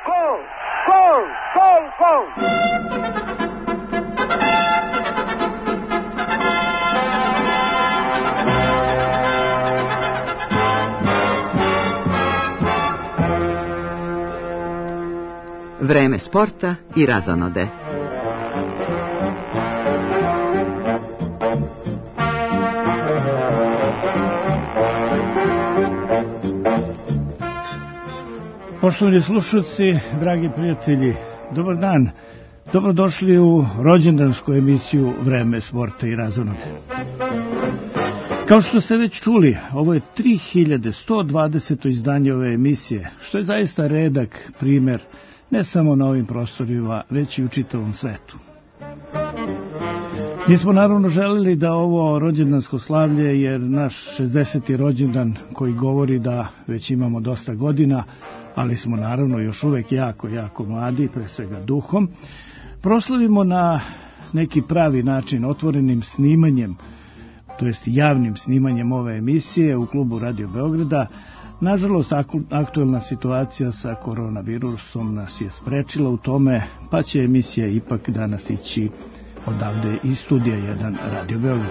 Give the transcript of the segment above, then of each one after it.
Gol! Gol! Gol! Gol! Vreme sporta i razonode. Poštovani slušalci, dragi prijatelji, dobar dan. Dobrodošli u rođendansku emisiju Vreme sporta i razonode. Kao što ste već čuli, ovo je 3120. izdanje ove emisije, što je zaista redak primer ne samo na ovim prostorima, već i u čitavom svetu. Mi smo naravno želeli da ovo rođendansko slavlje, jer naš 60. rođendan koji govori da već imamo dosta godina, ali smo naravno još uvek jako mladi, pre svega duhom, proslavimo na neki pravi način, otvorenim snimanjem, to jest javnim snimanjem ove emisije u klubu Radio Beograda. Nažalost, aktuelna situacija sa koronavirusom nas je sprečila u tome, pa će emisija ipak danas ići odavde iz studija 1 Radio Beograd.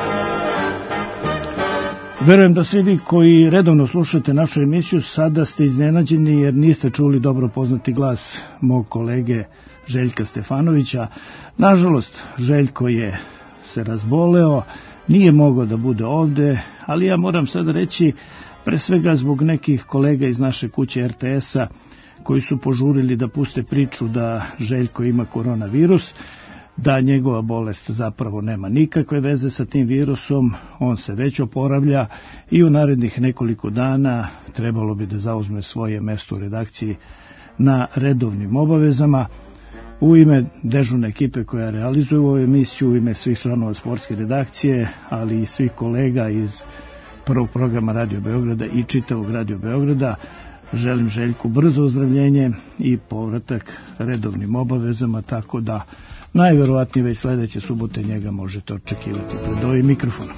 Verujem da svi vi koji redovno slušate našu emisiju sada ste iznenađeni jer niste čuli dobro poznati glas mog kolege Željka Stefanovića. Nažalost, Željko je se razboleo, nije mogao da bude ovde, ali ja moram sad reći, pre svega zbog nekih kolega iz naše kuće RTS-a koji su požurili da puste priču da Željko ima koronavirus, da njegova bolest zapravo nema nikakve veze sa tim virusom, on se već oporavlja i u narednih nekoliko dana trebalo bi da zauzme svoje mesto u redakciji na redovnim obavezama. U ime dežurne ekipe koja realizuje ovu emisiju, u ime svih članova sportske redakcije, ali i svih kolega iz prvog programa Radio Beograda i čitavog Radio Beograda, želim Željku brzo ozdravljenje i povratak redovnim obavezama, tako da najverovatnije već sledeće subote njega možete očekivati pred ovim mikrofonom.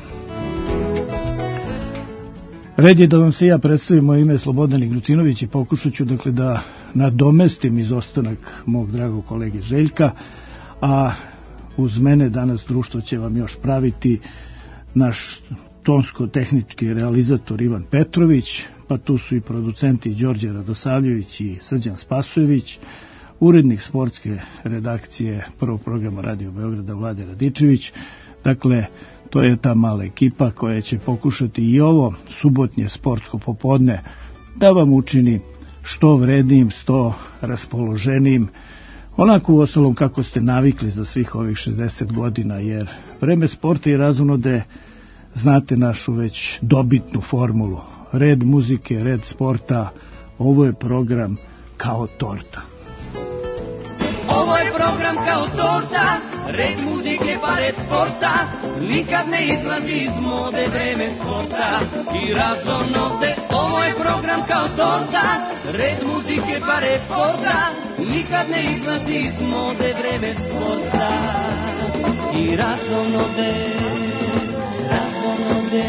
Red je da vam se ja predstavim moje ime Slobodan Ignutinović i pokušat ću dakle da nadomestim izostanak mog dragog kolege Željka, a uz mene danas društvo će vam još praviti naš tonsko-tehnički realizator Ivan Petrović, pa tu su i producenti Đorđe Radosavljević i Srđan Spasojević, urednik sportske redakcije prvog programa Radio Beograda Vlade Radičević. Dakle, to je ta mala ekipa koja će pokušati i ovo subotnje sportsko popodne da vam učini što vrednijim, što raspoloženijim, onako u osnovom kako ste navikli za svih ovih 60 godina, jer vreme sporta i razonode znate našu već dobitnu formulu. Red muzike, red sporta, ovo je program kao torta. Ovo je program kao torta, red muzike pa red sporta, nikad ne izlazi iz mode vreme sporta i razonode. Ovo je program kao torta, red muzike pa red sporta, nikad ne izlazi iz mode vreme sporta i razonode, razonode.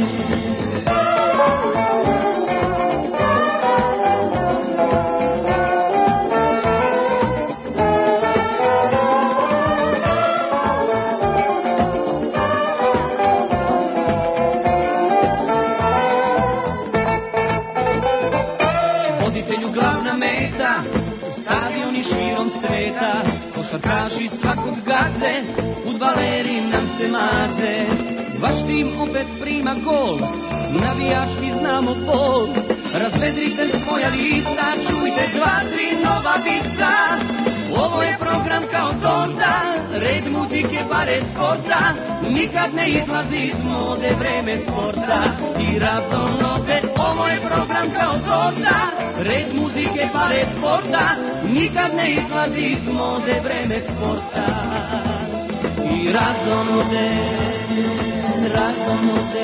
Košarkaši svakog gaze, fudbaleri nam se maze. Vaš tim opet prima gol, navijački znamo bol. Razvedrite svoja lica, čujte 2-3 nova vica. Ovo je program kao torta, red muzike pa red sporta, nikad ne izlazi iz mode vreme sporta i razonode. Ovo je program kao torta, red muzike pa red sporta, nikad ne izlazi iz mode vreme sporta i razonode, razonode.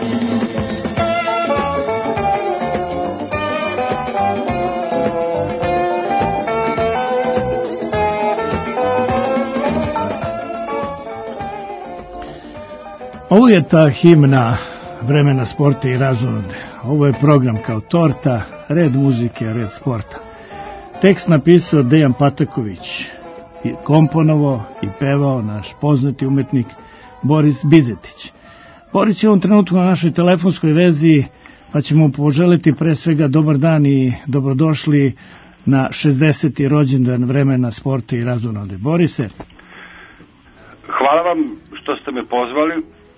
Ovo je ta himna vremena sporta i razonode. Ovo je program kao torta, red muzike, red sporta. Tekst napisao Dejan Pataković, i komponovao i pevao naš poznati umetnik Boris Bizetić. Boris je u ovom trenutku na našoj telefonskoj vezi, pa ćemo poželiti pre svega dobar dan i dobrodošli na 60. rođendan Vremena sporta i razonode. Borise. Hvala vam što ste me pozvali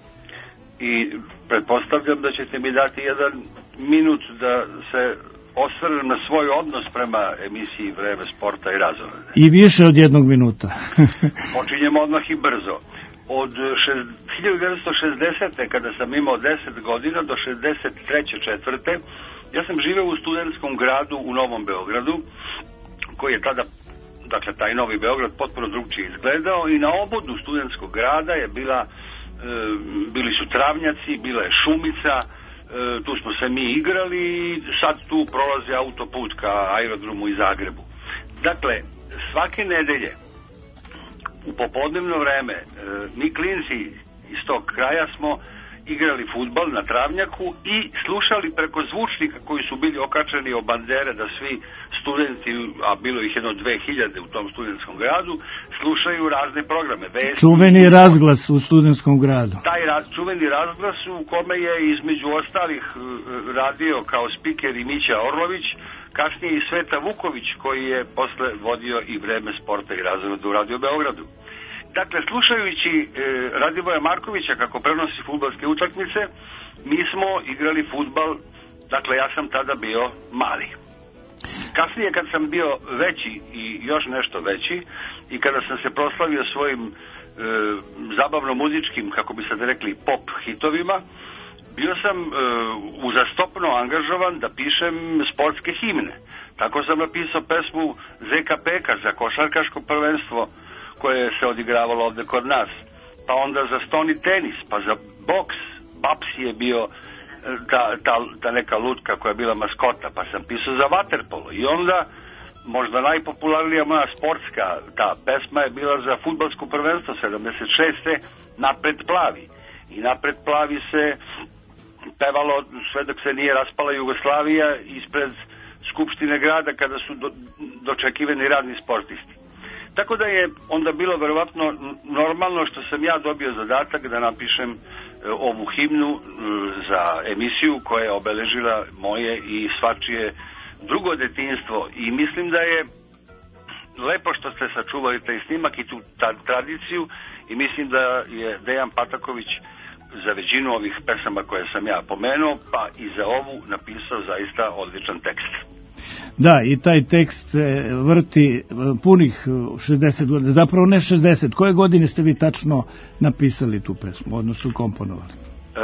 i pretpostavljam da ćete mi dati jedan minut da se osvrnem na svoj odnos prema emisiji Vreme sporta i razonode. I više od jednog minuta. Počinjemo odmah i brzo. Od 1960. kada sam imao 10 godina do 63. četvrte, ja sam živeo u studentskom gradu u Novom Beogradu, koji je tada, dakle taj Novi Beograd, potpuno drugčije izgledao, i na obodu studentskog grada je bili su travnjaci, bila je šumica, tu smo se mi igrali i sad tu prolazi autoput ka aerodromu i Zagrebu. Dakle, svake nedelje u popodnevno vreme mi klinci iz tog kraja smo igrali fudbal na travnjaku i slušali preko zvučnika koji su bili okačeni o bandere da svi studenti, a bilo ih jedno 2000 u tom studentskom gradu, slušaju razne programe. Čuveni razglas u studentskom gradu. Taj čuveni razglas u kome je između ostalih radio kao spiker i Mića Orlović, kasnije i Sveta Vuković koji je posle vodio i Vreme sporta i razonode u Radio Beogradu. Dakle, slušajući Radivoja Markovića kako prenosi fudbalske utakmice, mi smo igrali fudbal, dakle ja sam tada bio mali. Kasnije kad sam bio veći i još nešto veći i kada sam se proslavio svojim zabavno-muzičkim, kako bi sad rekli, pop hitovima, bio sam uzastopno angažovan da pišem sportske himne. Tako sam napisao pesmu ZKP-ka za košarkaško prvenstvo koje se odigravalo ovde kod nas, pa onda za stoni tenis, pa za boks. Babsi je bio ta neka lutka koja je bila maskota, pa sam pisao za vaterpolo. I onda možda najpopularnija moja sportska ta pesma je bila za fudbalsko prvenstvo 76. Napred plavi. I Napred plavi se pevalo sve dok se nije raspala Jugoslavija ispred Skupštine grada kada su dočekivani radni sportisti. Tako da je onda bilo verovatno normalno što sam ja dobio zadatak da napišem ovu himnu za emisiju koja je obeležila moje i svačije drugo detinjstvo. I mislim da je lepo što ste sačuvali taj snimak i tu tradiciju i mislim da je Dejan Pataković za većinu ovih pesama koje sam ja pomenuo, pa i za ovu napisao zaista odličan tekst. Da, i taj tekst se vrti punih 60 godina, zapravo ne 60. Koje godine ste vi tačno napisali tu pesmu, odnosno komponovali?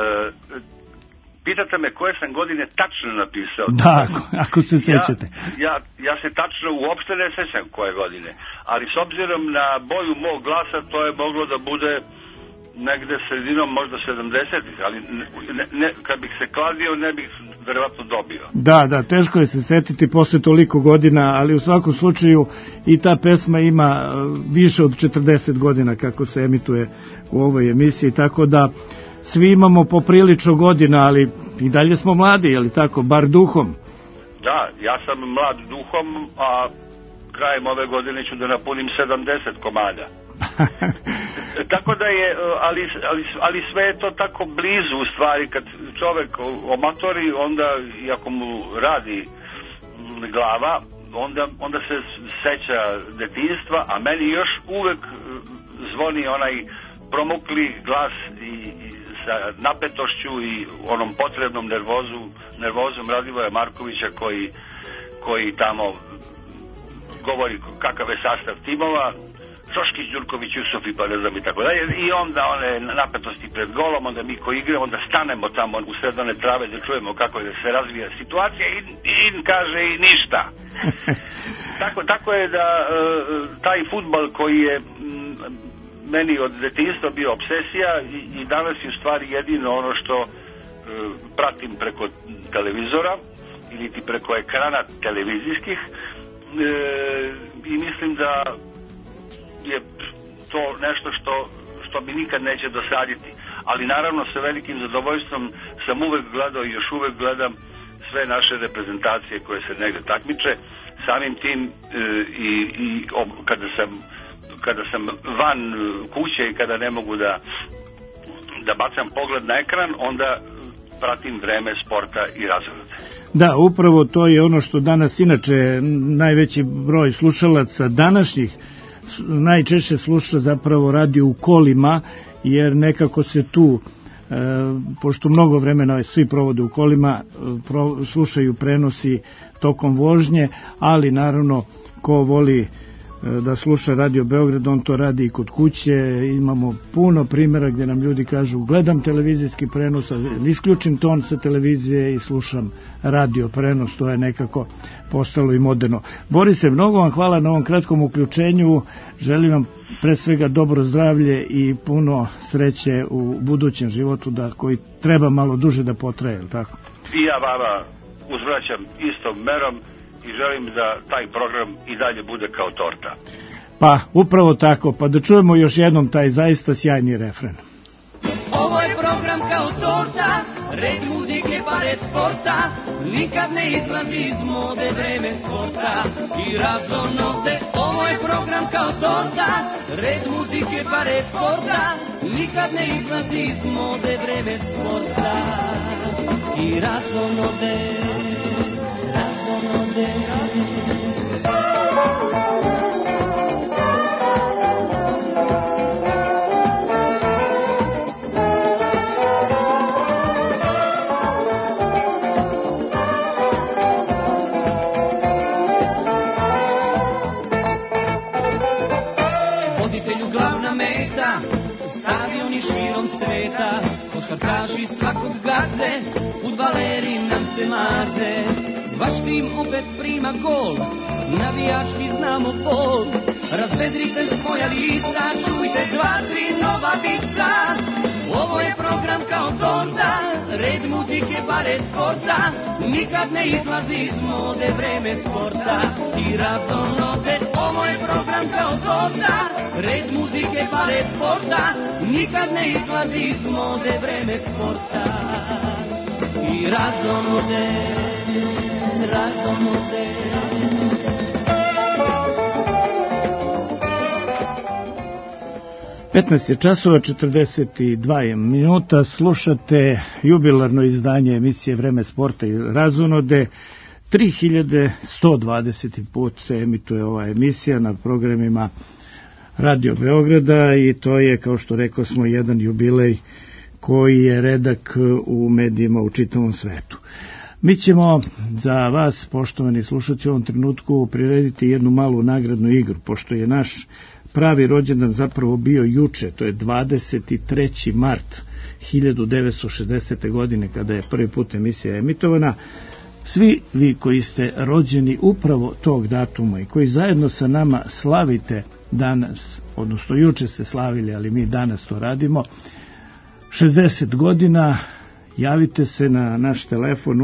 Pitate me koje sam godine tačno napisao? Da, ako se sećate. Ja se tačno uopšte ne sećam koje godine, ali s obzirom na boju mog glasa to je moglo da bude negde sredinom možda 70-ih, ali kad bih se kladio ne bih verovatno dobio. Da, teško je se setiti posle toliko godina, ali u svakom slučaju i ta pesma ima više od 40 godina kako se emituje u ovoj emisiji, tako da svi imamo poprilično godina, ali i dalje smo mladi, je li tako, bar duhom? Da, ja sam mlad duhom, a krajem ove godine ću da napunim 70 komada. Tako da je, ali sve je to tako blizu u stvari, kad čovek omatori, onda i ako mu radi glava, onda se seća detinjstva, a meni još uvek zvoni onaj promukli glas i sa napetošću i onom potrebnom nervozom Radivoja Markovića koji tamo govori kakav je sastav timova, Šoškić, Đurković, Jusuf i pa ne znam i tako dalje, i onda one napetosti pred golom, onda mi ko igramo, onda stanemo tamo u sred one trave da čujemo kako se razvija situacija i kaže i ništa. Tako je da taj fudbal koji je meni od detinjstva bio obsesija i danas je u stvari jedino ono što pratim preko televizora ili ti preko ekrana televizijskih i mislim da je to nešto što mi nikad neće dosaditi, ali naravno sa velikim zadovoljstvom sam uvek gledao i još uvek gledam sve naše reprezentacije koje se negde takmiče. samim tim kada sam van kuće i kada ne mogu da bacam pogled na ekran, onda pratim Vreme, Sporta i Razonode. Da, upravo to je ono što danas inače najveći broj slušalaca današnjih najčešće sluša zapravo radio u kolima, jer nekako se tu, pošto mnogo vremena svi provode u kolima, slušaju prenosi tokom vožnje, ali naravno ko voli da sluša Radio Beograd, on to radi i kod kuće. Imamo puno primjera gdje nam ljudi kažu gledam televizijski prenos, isključim ton sa televizije i slušam radio prenos, to je nekako postalo i moderno. Borise, mnogo vam hvala na ovom kratkom uključenju, želim vam pre svega dobro zdravlje i puno sreće u budućem životu, koji treba malo duže da potraje, tako? I ja vama uzvraćam istom merom i želim da taj program i dalje bude kao torta. Pa, upravo tako, pa da čujemo još jednom taj zaista sjajni refren. Ovo je program kao torta, red muzike pa red sporta, nikad ne izlazi iz mode Vreme, Sporta i Razonode. Ovo je program kao torta, red muzike pa red sporta, nikad ne izlazi iz mode Vreme, Sporta i Razonode. Voditelju glavna meta, stadioni širom sveta, košarkaši svakog gaze, fudbaleri nam se maze. Vaš tim opet prima gol, navijački znamo bol. Razvedrite svoja lica, čujte 2-3 nova vica. Ovo je program kao torta, red muzike pa red sporta, nikad ne izlazi iz mode Vreme, Sporta i Razonode. Ovo je program kao torta, red muzike pa red sporta, nikad ne izlazi iz mode Vreme, Sporta i Razonode. Razonode. 15 je časova, 42 minuta, slušate jubilarno izdanje emisije Vreme, Sporta i Razonode. 3120. put se emituje ova emisija na programima Radio Beograda i to je, kao što rekao smo, jedan jubilej koji je redak u medijima u čitavom svetu. Mi ćemo za vas, poštovani slušalci, u ovom trenutku prirediti jednu malu nagradnu igru, pošto je naš pravi rođendan zapravo bio juče, to je 23. mart 1960. godine kada je prvi put emisija emitovana. Svi vi koji ste rođeni upravo tog datuma i koji zajedno sa nama slavite danas, odnosno juče ste slavili, ali mi danas to radimo, 60 godina, javite se na naš telefon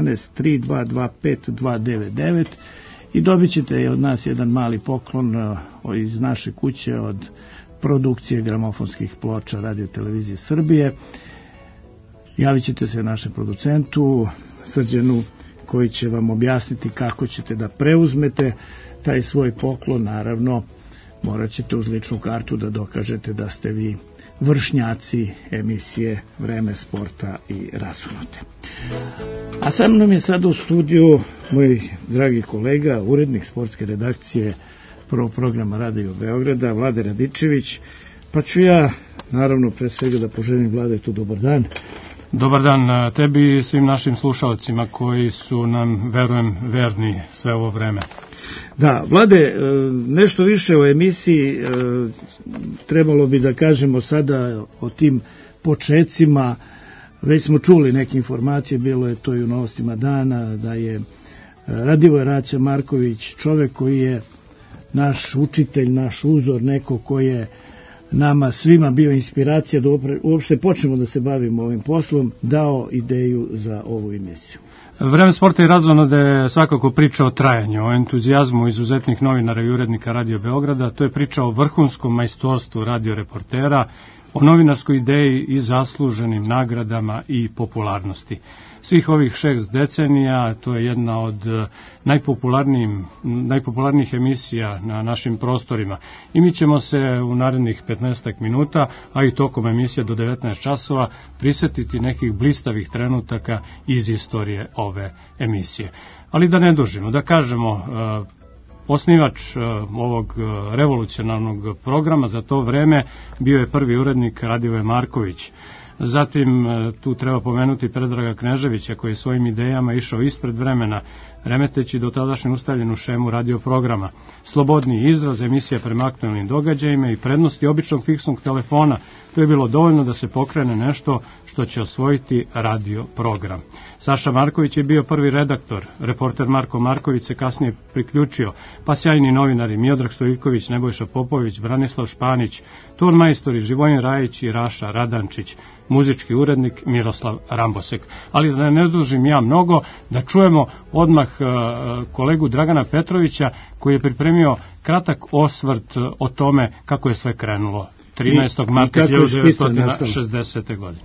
011-3225-299 i dobit ćete od nas jedan mali poklon iz naše kuće od produkcije gramofonskih ploča Radio Televizije Srbije. Javit ćete se našem producentu Srđanu, koji će vam objasniti kako ćete da preuzmete taj svoj poklon. Naravno, morat ćete uz ličnu kartu da dokažete da ste vi vršnjaci emisije Vreme, Sporta i Razonode. A sa mnom je sad u studiju moj dragi kolega, urednik sportske redakcije prvog programa Radio Beograda, Vlade Radičević, pa ću ja naravno pre svega da poželim Vlade tu dobar dan. Dobar dan tebi i svim našim slušalcima koji su nam, verujem, verni sve ovo vreme. Da, Vlade, nešto više o emisiji trebalo bi da kažemo sada o tim počecima. Već smo čuli neke informacije, bilo je to i u novostima dana, da je Radivoj Raća Marković čovek koji je naš učitelj, naš uzor, neko koji je nama svima bio inspiracija da uopšte počnemo da se bavimo ovim poslom, dao ideju za ovu emisiju. Vreme, Sporta i Razonode svakako priča o trajanju, o entuzijazmu izuzetnih novinara i urednika Radio Beograda. To je priča o vrhunskom majstorstvu radioreportera o novinarskoj ideji i zasluženim nagradama i popularnosti. Svih ovih 6 decenija, to je jedna od najpopularnijih emisija na našim prostorima. I mi ćemo se u narednih 15 minuta, a i tokom emisije do 19 časova, prisetiti nekih blistavih trenutaka iz istorije ove emisije. Ali da ne dužimo, da kažemo, osnivač ovog revolucionarnog programa za to vreme bio je prvi urednik Radivoje Marković. Zatim tu treba pomenuti Predraga Kneževića koji je svojim idejama išao ispred vremena, remeteći do tadašnju ustaljenu šemu radio programa. Slobodni izraz, emisija prema aktuelnim događajima i prednosti običnog fiksnog telefona, to je bilo dovoljno da se pokrene nešto što će osvojiti radio program. Saša Marković je bio prvi redaktor, reporter Marko Marković se kasnije priključio, pa sjajni novinari Miodrag Stojiković, Nebojša Popović, Branislav Španić, ton majstori Živojin Rajić i Raša Radančić, muzički urednik Miroslav Rambosek. Ali da ne dužim ja mnogo, da čujemo odmah kolegu Dragana Petrovića koji je pripremio kratak osvrt o tome kako je sve krenulo 13. marta 1960. godine.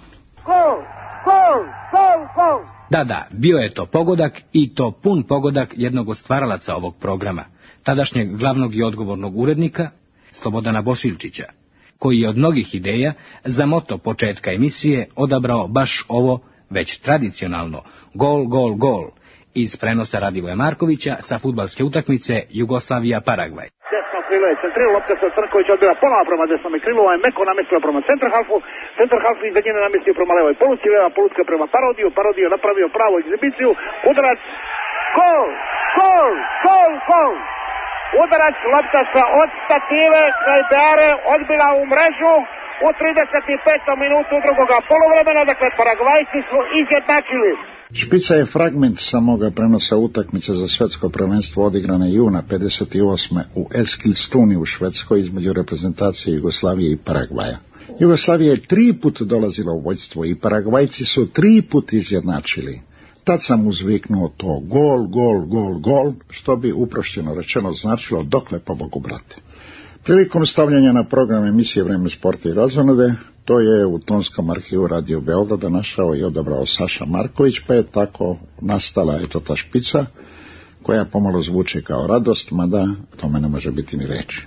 Da, bio je to pogodak i to pun pogodak jednog od stvaralaca ovog programa, tadašnjeg glavnog i odgovornog urednika Slobodana Bošilčića, koji je od mnogih ideja za moto početka emisije odabrao baš ovo, već tradicionalno, gol, gol, gol, iz prenosa Radivoja Markovića sa fudbalske utakmice Jugoslavija-Paragvaj. Desno krilo je centrirao, lopta se od Crnkovića odbila ponovo prema desnom krilu, je meko namestio prema centarhalfu iz daljine namestio prema levoj poluci, leva polutka prema Parodiju napravio pravu egzibiciju, udarac, gol, gol, gol, gol, udarac, lopta sa od stative, kraj Beare, odbila u mrežu, u 35. minutu drugoga poluvremena, dakle Paragvajci su izjednačili. Špica je fragment samoga prenosa utakmice za svetsko prvenstvo odigrane juna 58. u Eskilstuni u Švedskoj između reprezentacije Jugoslavije i Paragvaja. Jugoslavija je 3 put dolazila u vođstvo i Paragvajci su 3 put izjednačili. Tad sam uzviknuo to gol, gol, gol, gol, što bi uprošćeno rečeno značilo dokle po Bogu brate. Prilikom stavljanja na program emisije Vreme sporta i razonode, to je u tonskom arhivu Radio Beograda našao i odabrao Saša Marković, pa je tako nastala ta špica, koja pomalo zvuči kao radost, mada tome ne može biti ni reči.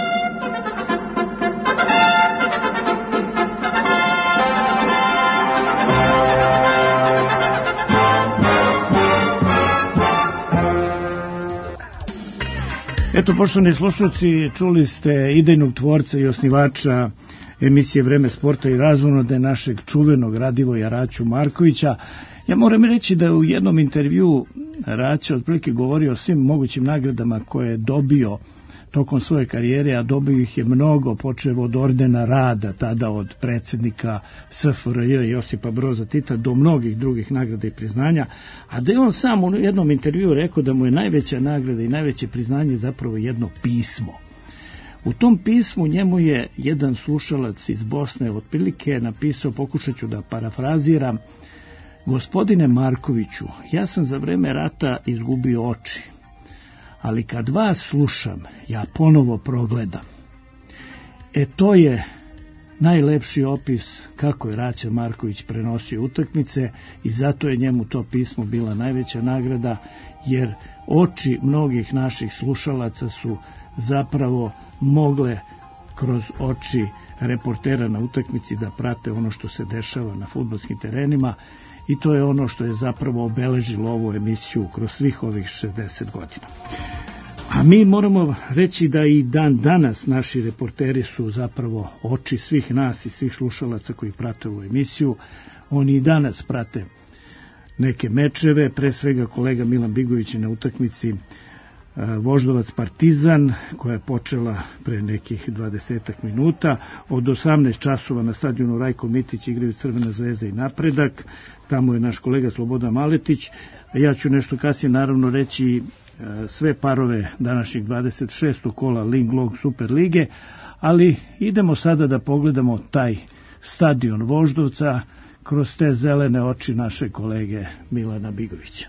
Eto, poštovani slušalci, čuli ste idejnog tvorca i osnivača emisije Vreme sporta i razonode, našeg čuvenog Radivoja Raću Markovića. Ja moram reći da u jednom intervju Raća otprilike govorio o svim mogućim nagradama koje je dobio tokom svoje karijere, a dobio ih je mnogo, počev od ordena rada, tada od predsjednika SFRJ Josipa Broza Tita, do mnogih drugih nagrada i priznanja, a da je on sam u jednom intervju rekao da mu je najveća nagrada i najveće priznanje zapravo jedno pismo. U tom pismu njemu je jedan slušalac iz Bosne otprilike napisao, pokušat ću da parafraziram: gospodine Markoviću, ja sam za vreme rata izgubio oči, ali kad vas slušam, ja ponovo progledam. To je najlepši opis kako je Raća Marković prenosio utakmice i zato je njemu to pismo bila najveća nagrada, jer oči mnogih naših slušalaca su zapravo mogle kroz oči reportera na utakmici da prate ono što se dešava na fudbalskim terenima i to je ono što je zapravo obeležilo ovu emisiju kroz svih ovih 60 godina. A mi moramo reći da i dan danas naši reporteri su zapravo oči svih nas i svih slušalaca koji prate ovu emisiju. Oni i danas prate neke mečeve, pre svega kolega Milan Bigović na utakmici Voždovac Partizan, koja je počela pre nekih 20 minuta. Od 18 časova na stadionu Rajko Mitić igraju Crvena zvezda i Napredak. Tamo je naš kolega Slobodan Maletić. Ja ću nešto kasnije naravno reći sve parove današnjeg 26. kola Ling Long Super lige, ali idemo sada da pogledamo taj stadion Voždovca kroz te zelene oči naše kolege Milana Bigovića.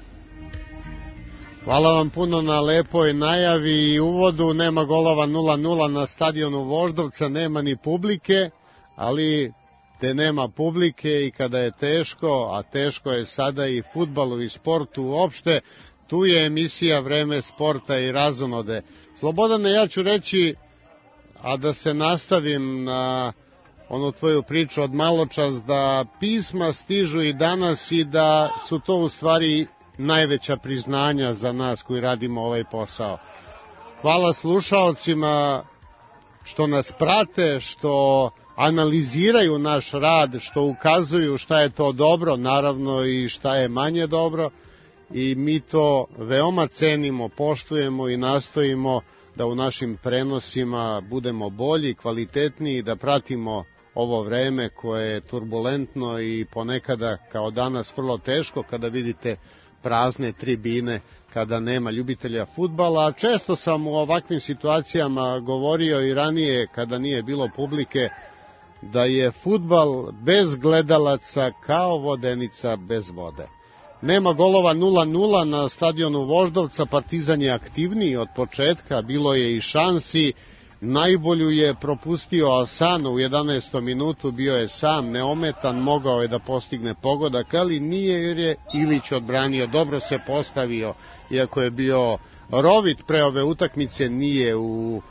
Hvala vam puno na lepoj najavi i uvodu. Nema golova 0-0 na stadionu Voždovca, nema ni publike, ali te nema publike i kada je teško, a teško je sada i fudbalu i sportu uopšte, tu je emisija Vreme sporta i razonode. Slobodane, ja ću reći, a da se nastavim na onu tvoju priču od maločas, da pisma stižu i danas i da su to u stvari najveća priznanja za nas koji radimo ovaj posao. Hvala slušaocima što nas prate, što analiziraju naš rad, što ukazuju šta je to dobro, naravno i šta je manje dobro, i mi to veoma cenimo, poštujemo i nastojimo da u našim prenosima budemo bolji, kvalitetniji, da pratimo ovo vreme koje je turbulentno i ponekada kao danas vrlo teško kada vidite prazne tribine, kada nema ljubitelja fudbala, a često sam u ovakvim situacijama govorio i ranije kada nije bilo publike da je fudbal bez gledalaca kao vodenica bez vode. Nema golova 0-0 na stadionu Voždovca, Partizan je aktivniji od početka, bilo je i šansi, najbolju je propustio Asano u 11. minutu, bio je sam neometan, mogao je da postigne pogodak, ali nije jer je Ilić odbranio, dobro se postavio, iako je bio rovit pre ove utakmice, nije u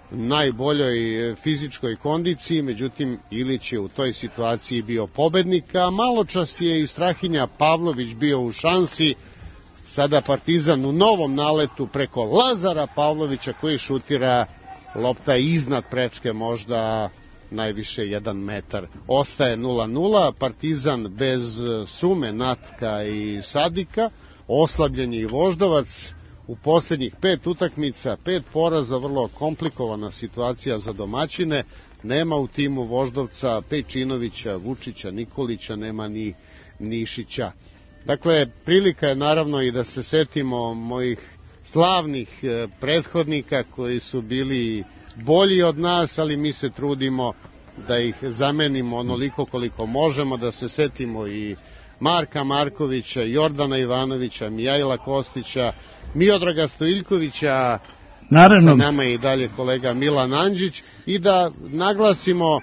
najboljoj fizičkoj kondiciji, međutim Ilić je u toj situaciji bio pobednik, a maločas je i Strahinja Pavlović bio u šansi, sada Partizan u novom naletu preko Lazara Pavlovića koji šutira, lopta iznad prečke, možda najviše 1 metar. Ostaje 0-0, Partizan bez Sume, Natka i Sadika, oslabljen je i Voždovac, u posljednjih 5 utakmica, 5 poraza, vrlo komplikovana situacija za domaćine, nema u timu Voždovca Pejčinovića, Vučića, Nikolića, nema ni Nišića. Dakle, prilika je naravno i da se setimo mojih slavnih prethodnika koji su bili bolji od nas, ali mi se trudimo da ih zamenimo onoliko koliko možemo, da se setimo i Marka Markovića, Jordana Ivanovića, Mijajla Kostića, Miodraga Stojiljkovića, naravno sa nama je i dalje kolega Milan Andžić, i da naglasimo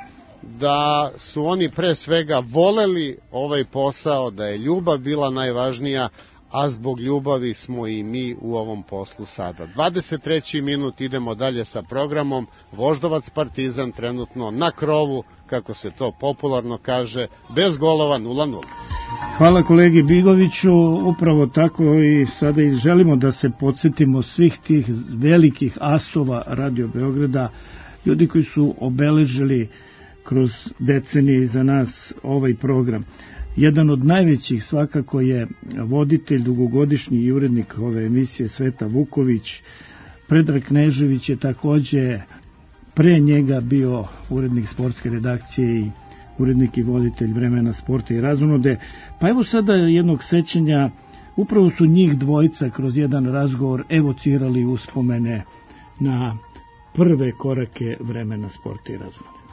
da su oni pre svega voleli ovaj posao, da je ljubav bila najvažnija, a zbog ljubavi smo i mi u ovom poslu sada. 23. minut, idemo dalje sa programom. Voždovac Partizan trenutno na krovu, kako se to popularno kaže, bez golova 0-0. Hvala kolegi Bigoviću, upravo tako i sada i želimo da se podsjetimo svih tih velikih asova Radio Beograda, ljudi koji su obeležili kroz decenije za nas ovaj program. Jedan od najvećih svakako je voditelj, dugogodišnji i urednik ove emisije Sveta Vuković. Predrag Knežević je takođe pre njega bio urednik sportske redakcije i urednik i voditelj Vremena sporta i razonode. Pa evo sada jednog sećanja, upravo su njih dvojica kroz jedan razgovor evocirali uspomene na prve korake Vremena sporta i razonode.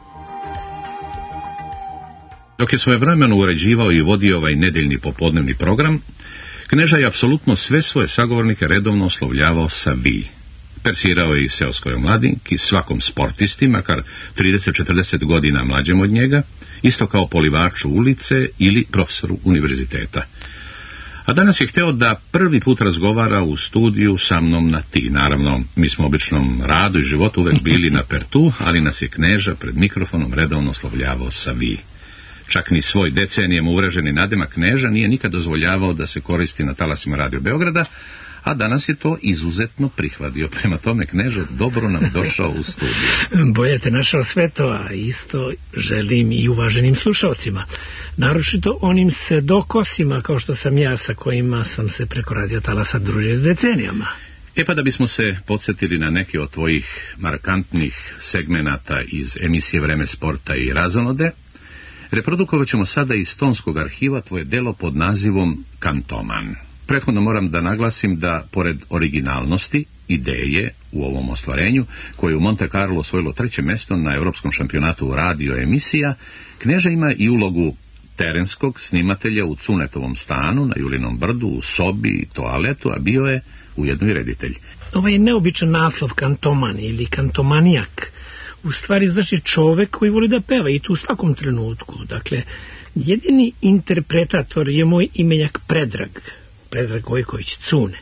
Dok je svojevremeno uređivao i vodio ovaj nedeljni popodnevni program, Kneža je apsolutno sve svoje sagovornike redovno oslovljavao sa vi. Persirao je i seoskoj omladinki, svakom sportisti, makar 30-40 godina mlađem od njega, isto kao polivaču ulice ili profesoru univerziteta. A danas je hteo da prvi put razgovara u studiju sa mnom na ti. Naravno, mi smo u običnom radu i životu uvek bili na per tu, ali nas je Kneža pred mikrofonom redovno oslovljavao sa vi. Čak ni svoj decenijem uvreženi nadimak Kneža nije nikad dozvoljavao da se koristi na talasima Radio Beograda, a danas je to izuzetno prihvatio. Prema tome, Knežo, dobro nam došao u studiju. Bolje te našao Sveto, a isto želim i uvaženim slušalcima. Naročito onim sedokosima, kao što sam ja, sa kojima sam se preko radio talasa družio s decenijama. E pa da bismo se podsjetili na neke od tvojih markantnih segmenata iz emisije Vreme sporta i razonode, reprodukovat ćemo sada iz tonskog arhiva tvoje delo pod nazivom Kantoman. Prethodno moram da naglasim da, pored originalnosti, ideje u ovom ostvarenju, koje je u Monte Carlo osvojilo 3. mesto na Evropskom šampionatu radio emisija, Kneža ima i ulogu terenskog snimatelja u Cunetovom stanu, na Julinom brdu, u sobi i toaletu, a bio je ujedno i reditelj. Ovaj neobičan naslov Kantoman ili Kantomanijak u stvari znači čovek koji voli da peva i tu u svakom trenutku. Dakle, jedini interpretator je moj imenjak Predrag Gojković, Cune.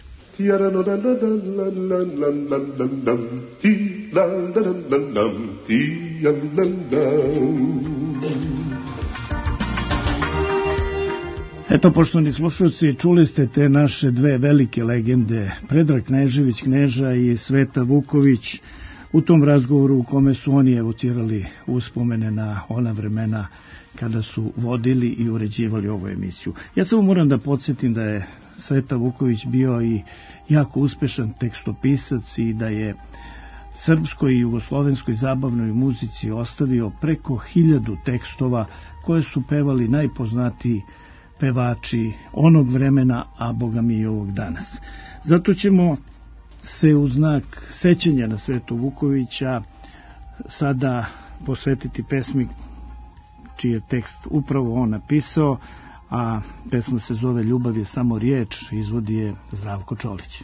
Eto, poštovani slušalci, čuli ste te naše dve velike legende, Predrag Knežević, Kneža i Sveta Vuković, u tom razgovoru u kome su oni evocirali uspomene na ona vremena kada su vodili i uređivali ovu emisiju. Ja samo moram da podsjetim da je Sveta Vuković bio i jako uspešan tekstopisac i da je srpskoj i jugoslovenskoj zabavnoj muzici ostavio preko 1000 tekstova koje su pevali najpoznatiji pevači onog vremena, a boga mi i ovog danas. Zato ćemo se u znak sećanja na Svetu Vukovića sada posvetiti pesmi čiji je tekst upravo on napisao, a pesma se zove Ljubav je samo riječ, izvodi je Zdravko Čolić.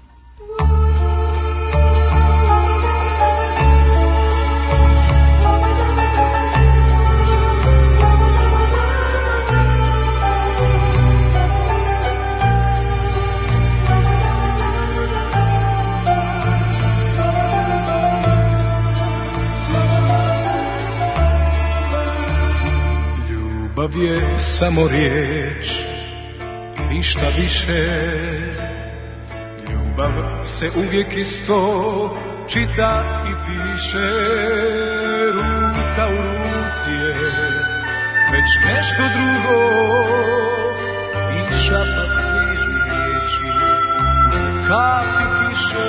Ljubav je samo riječ, ništa više. Ljubav se uvijek isto čita i piše. Ruka u ruci je već nešto drugo i šapat nježnih riječi uz kapi kiše.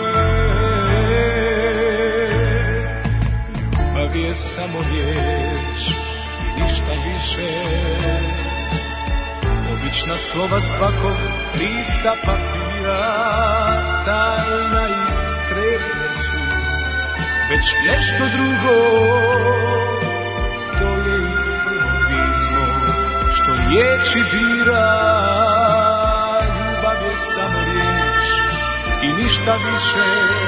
Ljubav je samo riječ, ništa više. Obična slova svakog lista papira, tajna i strepne su već nešto drugo. To je i prvo pismo što riječi bira. Ljubav je samo riječ i ništa više.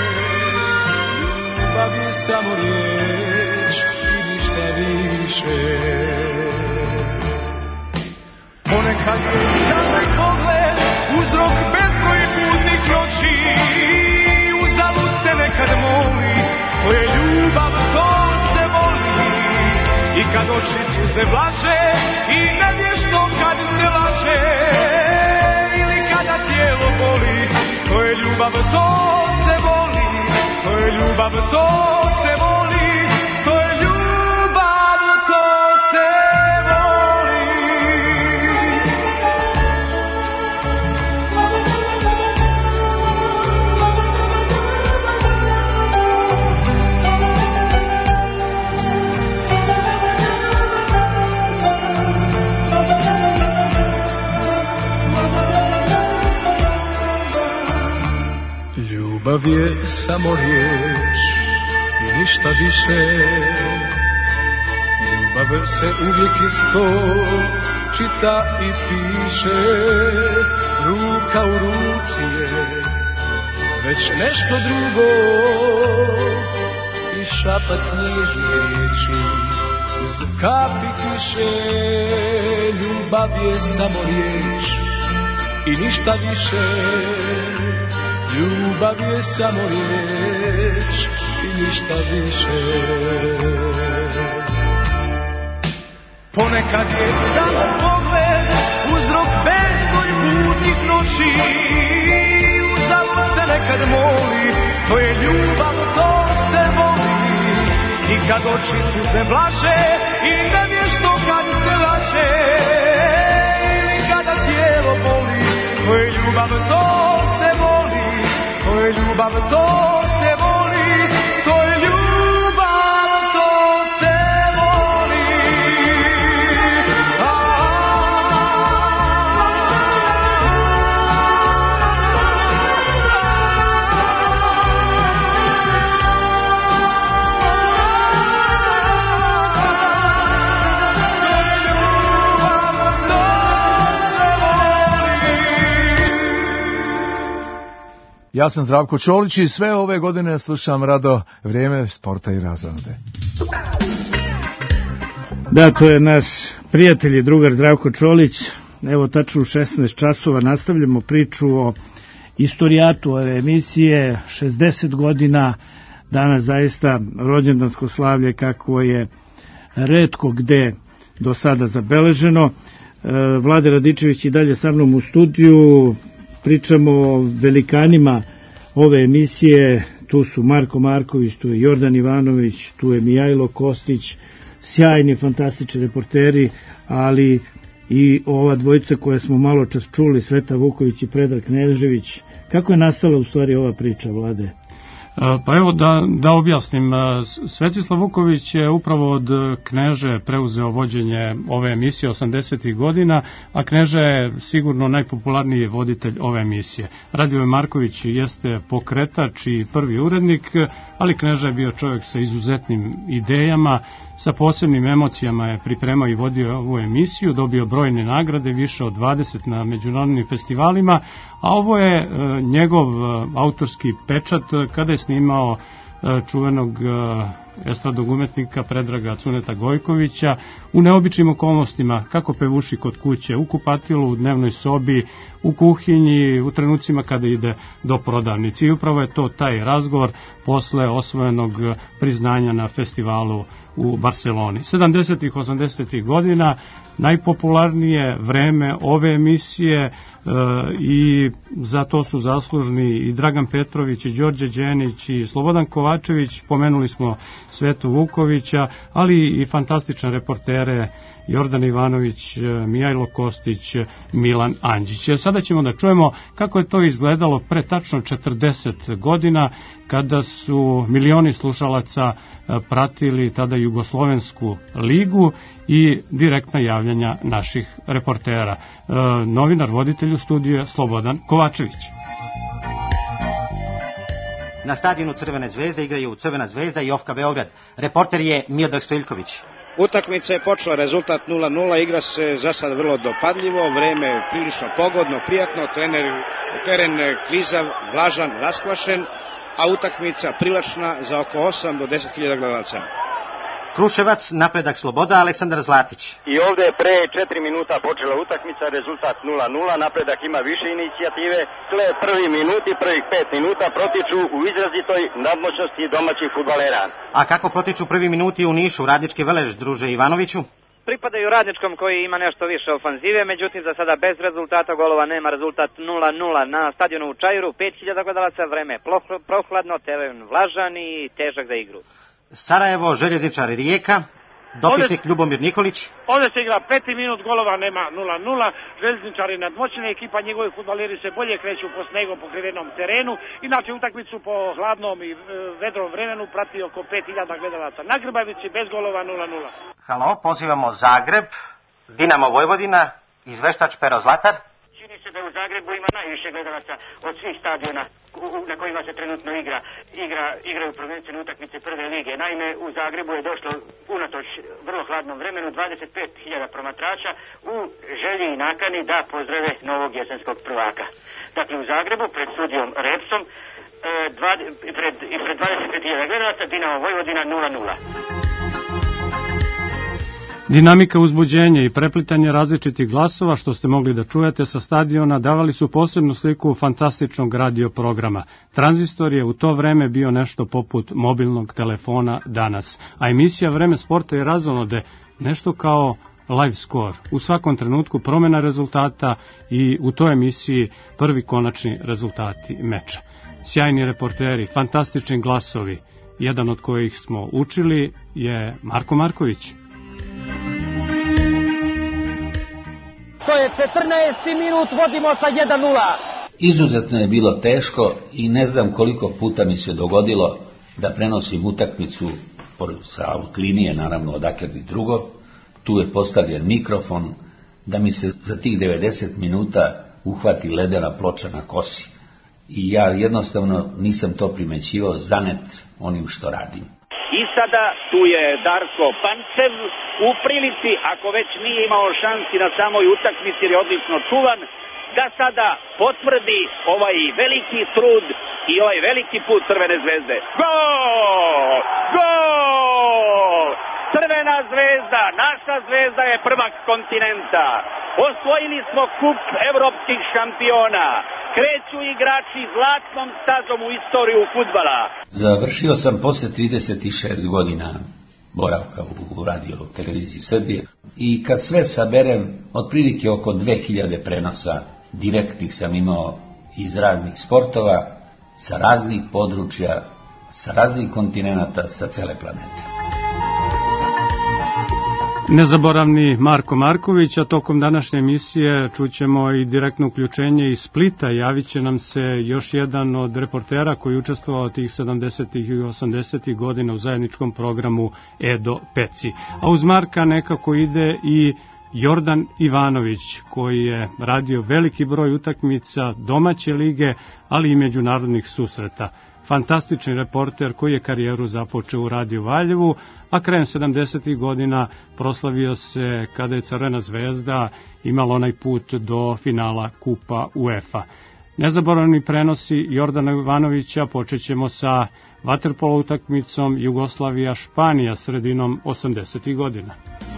Ljubav je samo riječ i ništa više. Ponekad je samo pogled uzrok bezbroj budnih noći. Uzalud se nekad moli, to je ljubav, to se voli. I kad oči suze vlaže i nevješto kad se laže, ili kada tijelo boli, to je ljubav, to se voli. To je ljubav, to se voli. Ljubav je samo riječ i ništa više. Ljubav se uvijek isto čita i piše. Ruka u ruci je već nešto drugo i šapat nježnih riječi uz kapi kiše. Ljubav je samo riječ i ništa više. Ljubav je samo riječ i ništa više. Ponekad je samo pogled uzrok bezbroj budnih noći. Uzalud se nekad moli, to je ljubav, to se voli. I kad oči suze vlaže i nevješto kad se laže, ili kada tijelo boli, to je ljubav, to se voli. To je ljubav, to se voli. To je ljubav, to se voli. Ja sam Zdravko Čolić i sve ove godine slušam rado Vrijeme sporta i razonode. Da, to je naš prijatelj i drugar Zdravko Čolić. Evo, tačno u 16 časova nastavljamo priču o istorijatu ove emisije, 60 godina, danas zaista rođendansko slavlje kako je retko gde do sada zabeleženo. Vlade Radičević i dalje sa mnom u studiju, pričamo o velikanima ove emisije, tu su Marko Marković, tu je Jordan Ivanović, tu je Mijajlo Kostić, sjajni, fantastični reporteri, ali i ova dvojica koje smo malo čas čuli, Sveta Vuković i Predrag Knežević. Kako je nastala u stvari ova priča, Vlade? Pa evo da objasnim. Svetislav Vuković je upravo od Kneže preuzeo vođenje ove emisije 80. godina, a Kneža je sigurno najpopularniji voditelj ove emisije. Radivoj Marković jeste pokretač i prvi urednik, ali Kneža je bio čovjek sa izuzetnim idejama, sa posebnim emocijama je pripremao i vodio ovu emisiju, dobio brojne nagrade, više od 20 na međunarodnim festivalima, a ovo je njegov autorski pečat kada je snimao čuvenog estradnog umetnika Predraga Cuneta Gojkovića u neobičnim okolnostima, kako pevuši kod kuće, u kupatilu, u dnevnoj sobi, u kuhinji, u trenucima kada ide do prodavnici. I upravo je to taj razgovor posle osvojenog priznanja na festivalu u Barceloni. 70. 80. godina najpopularnije vreme ove emisije i za to su zaslužni i Dragan Petrović i Đorđe Đenić i Slobodan Kovačević, pomenuli smo Svetu Vukovića, ali i fantastične reportere Jordan Ivanović, Mijajlo Kostić, Milan Andžić. Sada ćemo da čujemo kako je to izgledalo pre tačno 40 godina, kada su milioni slušalaca pratili tada Jugoslovensku ligu i direktna javljanja naših reportera. Novinar, voditelj u studiju Slobodan Kovačević. Na stadionu Crvene zvezde igraju Crvena zvezda i Ofka Beograd. Reporter je Miodrag Stojiljković. Utakmica je počela, rezultat 0:0, igra se za sad vrlo dopadljivo, vreme je prilično pogodno, prijatno, teren klizav, vlažan, raskvašen, a utakmica privlačna za oko 8 do 10.000 gledalaca. Kruševac, Napredak Sloboda, Aleksandar Zlatić. I ovdje je pre 4 minuta počela utakmica, rezultat 0:0, Napredak ima više inicijative, prvi minuti, prvih 5 minuta protiču u izrazitoj nadmoćnosti domaćih fudbalera. A kako protiču prvi minuti u Nišu, Radnički Velež, druže Ivanoviću? Pripadaju Radničkom koji ima nešto više ofanzive, međutim za sada bez rezultata golova nema, rezultat 0:0 na stadionu u Čajiru, 5.000 gledalaca, vreme prohladno, teren vlažan i težak za igru. Sarajevo, Željezničar Rijeka, dopisnik Ljubomir Nikolić. Ovdje se igra 5. minut, golova nema, 0:0, Željezničar je nadmoćna ekipa, njegovi fudbaleri se bolje kreću po snegom pokrivenom terenu, inače utakmicu po hladnom i vedrom vremenu prati oko 5.000 gledalaca. Na Grbavici bez golova 0:0. Halo, pozivamo Zagreb, Dinamo Vojvodina, izveštač Pero Zlatar. Čini se da u Zagrebu ima najviše gledalaca od svih stadiona na kojima se trenutno igraju prvenstvene utakmice prve lige. Naime, u Zagrebu je došlo unatoč vrlo hladnom vremenu 25.000 promatrača u želji i nakani da pozdrave novog jesenskog prvaka. Dakle, u Zagrebu pred studijom Repsom pred 25.000 gledalaca, Dinamo Vojvodina 0:0. Dinamika uzbuđenja i preplitanje različitih glasova, što ste mogli da čujete sa stadiona, davali su posebnu sliku fantastičnog radio programa. Tranzistor je u to vreme bio nešto poput mobilnog telefona danas, a emisija Vreme sporta i razonode nešto kao live score. U svakom trenutku promjena rezultata i u toj emisiji prvi konačni rezultati meča. Sjajni reporteri, fantastični glasovi, jedan od kojih smo učili je Marko Marković. To je 14. minut, vodimo sa 1:0. Izuzetno je bilo teško i ne znam koliko puta mi se dogodilo da prenosim utakmicu sa outlinije, naravno odakle bi drugo. Tu je postavljen mikrofon, da mi se za tih 90 minuta uhvati ledena ploča na kosi. I ja jednostavno nisam to primećivao, zanet onim što radim. I sada tu je Darko Pancev u prilici, ako već nije imao šansi na samoj utakmici jer je odlično čuvan, da sada potvrdi ovaj veliki trud i ovaj veliki put Crvene zvezde. Gol! Gol! Crvena zvezda, naša zvezda je prvak kontinenta. Osvojili smo kup evropskih šampiona. Kreću igrači zlatnom stazom u istoriju fudbala. Završio sam posle 36 godina boravka u radio televiziji Srbije i kad sve saberem, otprilike oko 2000 prenosa direktnih sam imao iz raznih sportova, sa raznih područja, sa raznih kontinenta, sa cele planete. Nezaboravni Marko Marković, a tokom današnje emisije čućemo i direktno uključenje iz Splita. Javit će nam se još jedan od reportera koji je učestvovao tih 70. i 80. godina u zajedničkom programu Edo Peci. A uz Marka nekako ide i Jordan Ivanović, koji je radio veliki broj utakmica domaće lige, ali i međunarodnih susreta. Fantastični reporter koji je karijeru započeo u Radio Valjevu, a krajem 70. godina proslavio se kada je Crvena zvezda imala onaj put do finala Kupa UEFA. Nezaboravni prenosi Jordana Ivanovića počećemo sa vaterpolo utakmicom Jugoslavija-Španija sredinom 80. godina.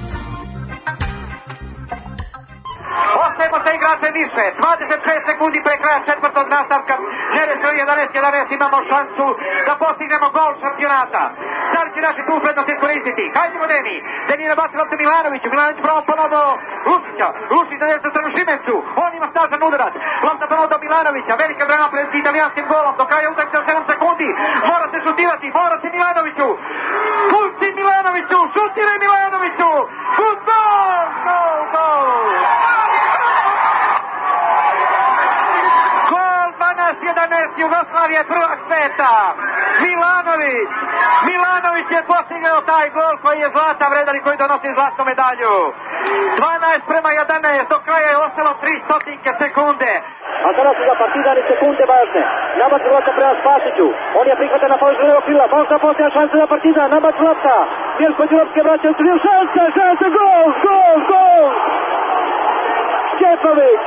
Ostajemo sa igrače više, 25 sekundi pre kraja četvrtog nastavka, nerešeno 11-11, imamo šansu da postignemo gol šampionata. Da li će naši tu prednost iskoristiti? Hajdemo Deni, Deni je nabacio loptu Milanoviću, Milanović pravo ponovno Lučića, Lučić za desnu stranu Šimencu, on ima snažan udarac, lopta ponovno do Milanovića, velika drama pred italijanskim golom, do kraja utakmice 7 sekundi, mora se šutirati, mora se Milanoviću, pusti Milanoviću, šutiraj Milanoviću, futbol, gol, gol! 11, Jugoslavije prvak sveta, Milanović je postigao taj gol koji je zlata vredan i koji donosi zlatnu medalju. 12:11, do kraja je ostalo 300 sekunde. A teraz za Partizan sekunde važne. Nabac lopta prema Spasiću. On je prihvatan na položaju levog krila. Možda postoja šansa za Partizan. Nabac lopta. Milko Đurovski vraća u kriju. Šansa, gol, gol, gol. Šćepović.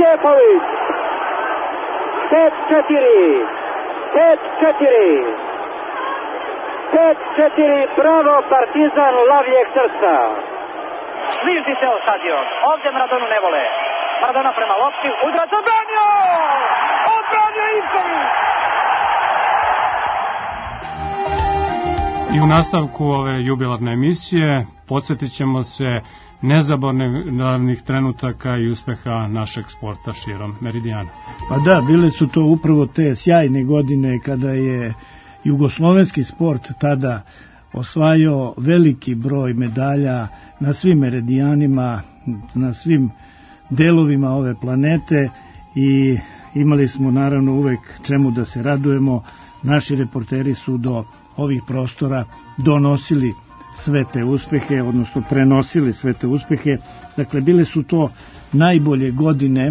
5-4, bravo Partizan Lavijeg srca. Snižni se o stadion, ovdje Maradonu ne vole. Maradona prema lopti, udarac odbranio Ivković. I u nastavku ove jubilarne emisije podsjetit ćemo se nezaboravnih trenutaka i uspeha našeg sporta širom meridijana. Pa da, bile su to upravo te sjajne godine kada je jugoslovenski sport tada osvajao veliki broj medalja na svim meridijanima, na svim delovima ove planete i imali smo naravno uvek čemu da se radujemo. Naši reporteri su do ovih prostora donosili sve te uspehe, odnosno prenosili sve te uspehe. Dakle, bile su to najbolje godine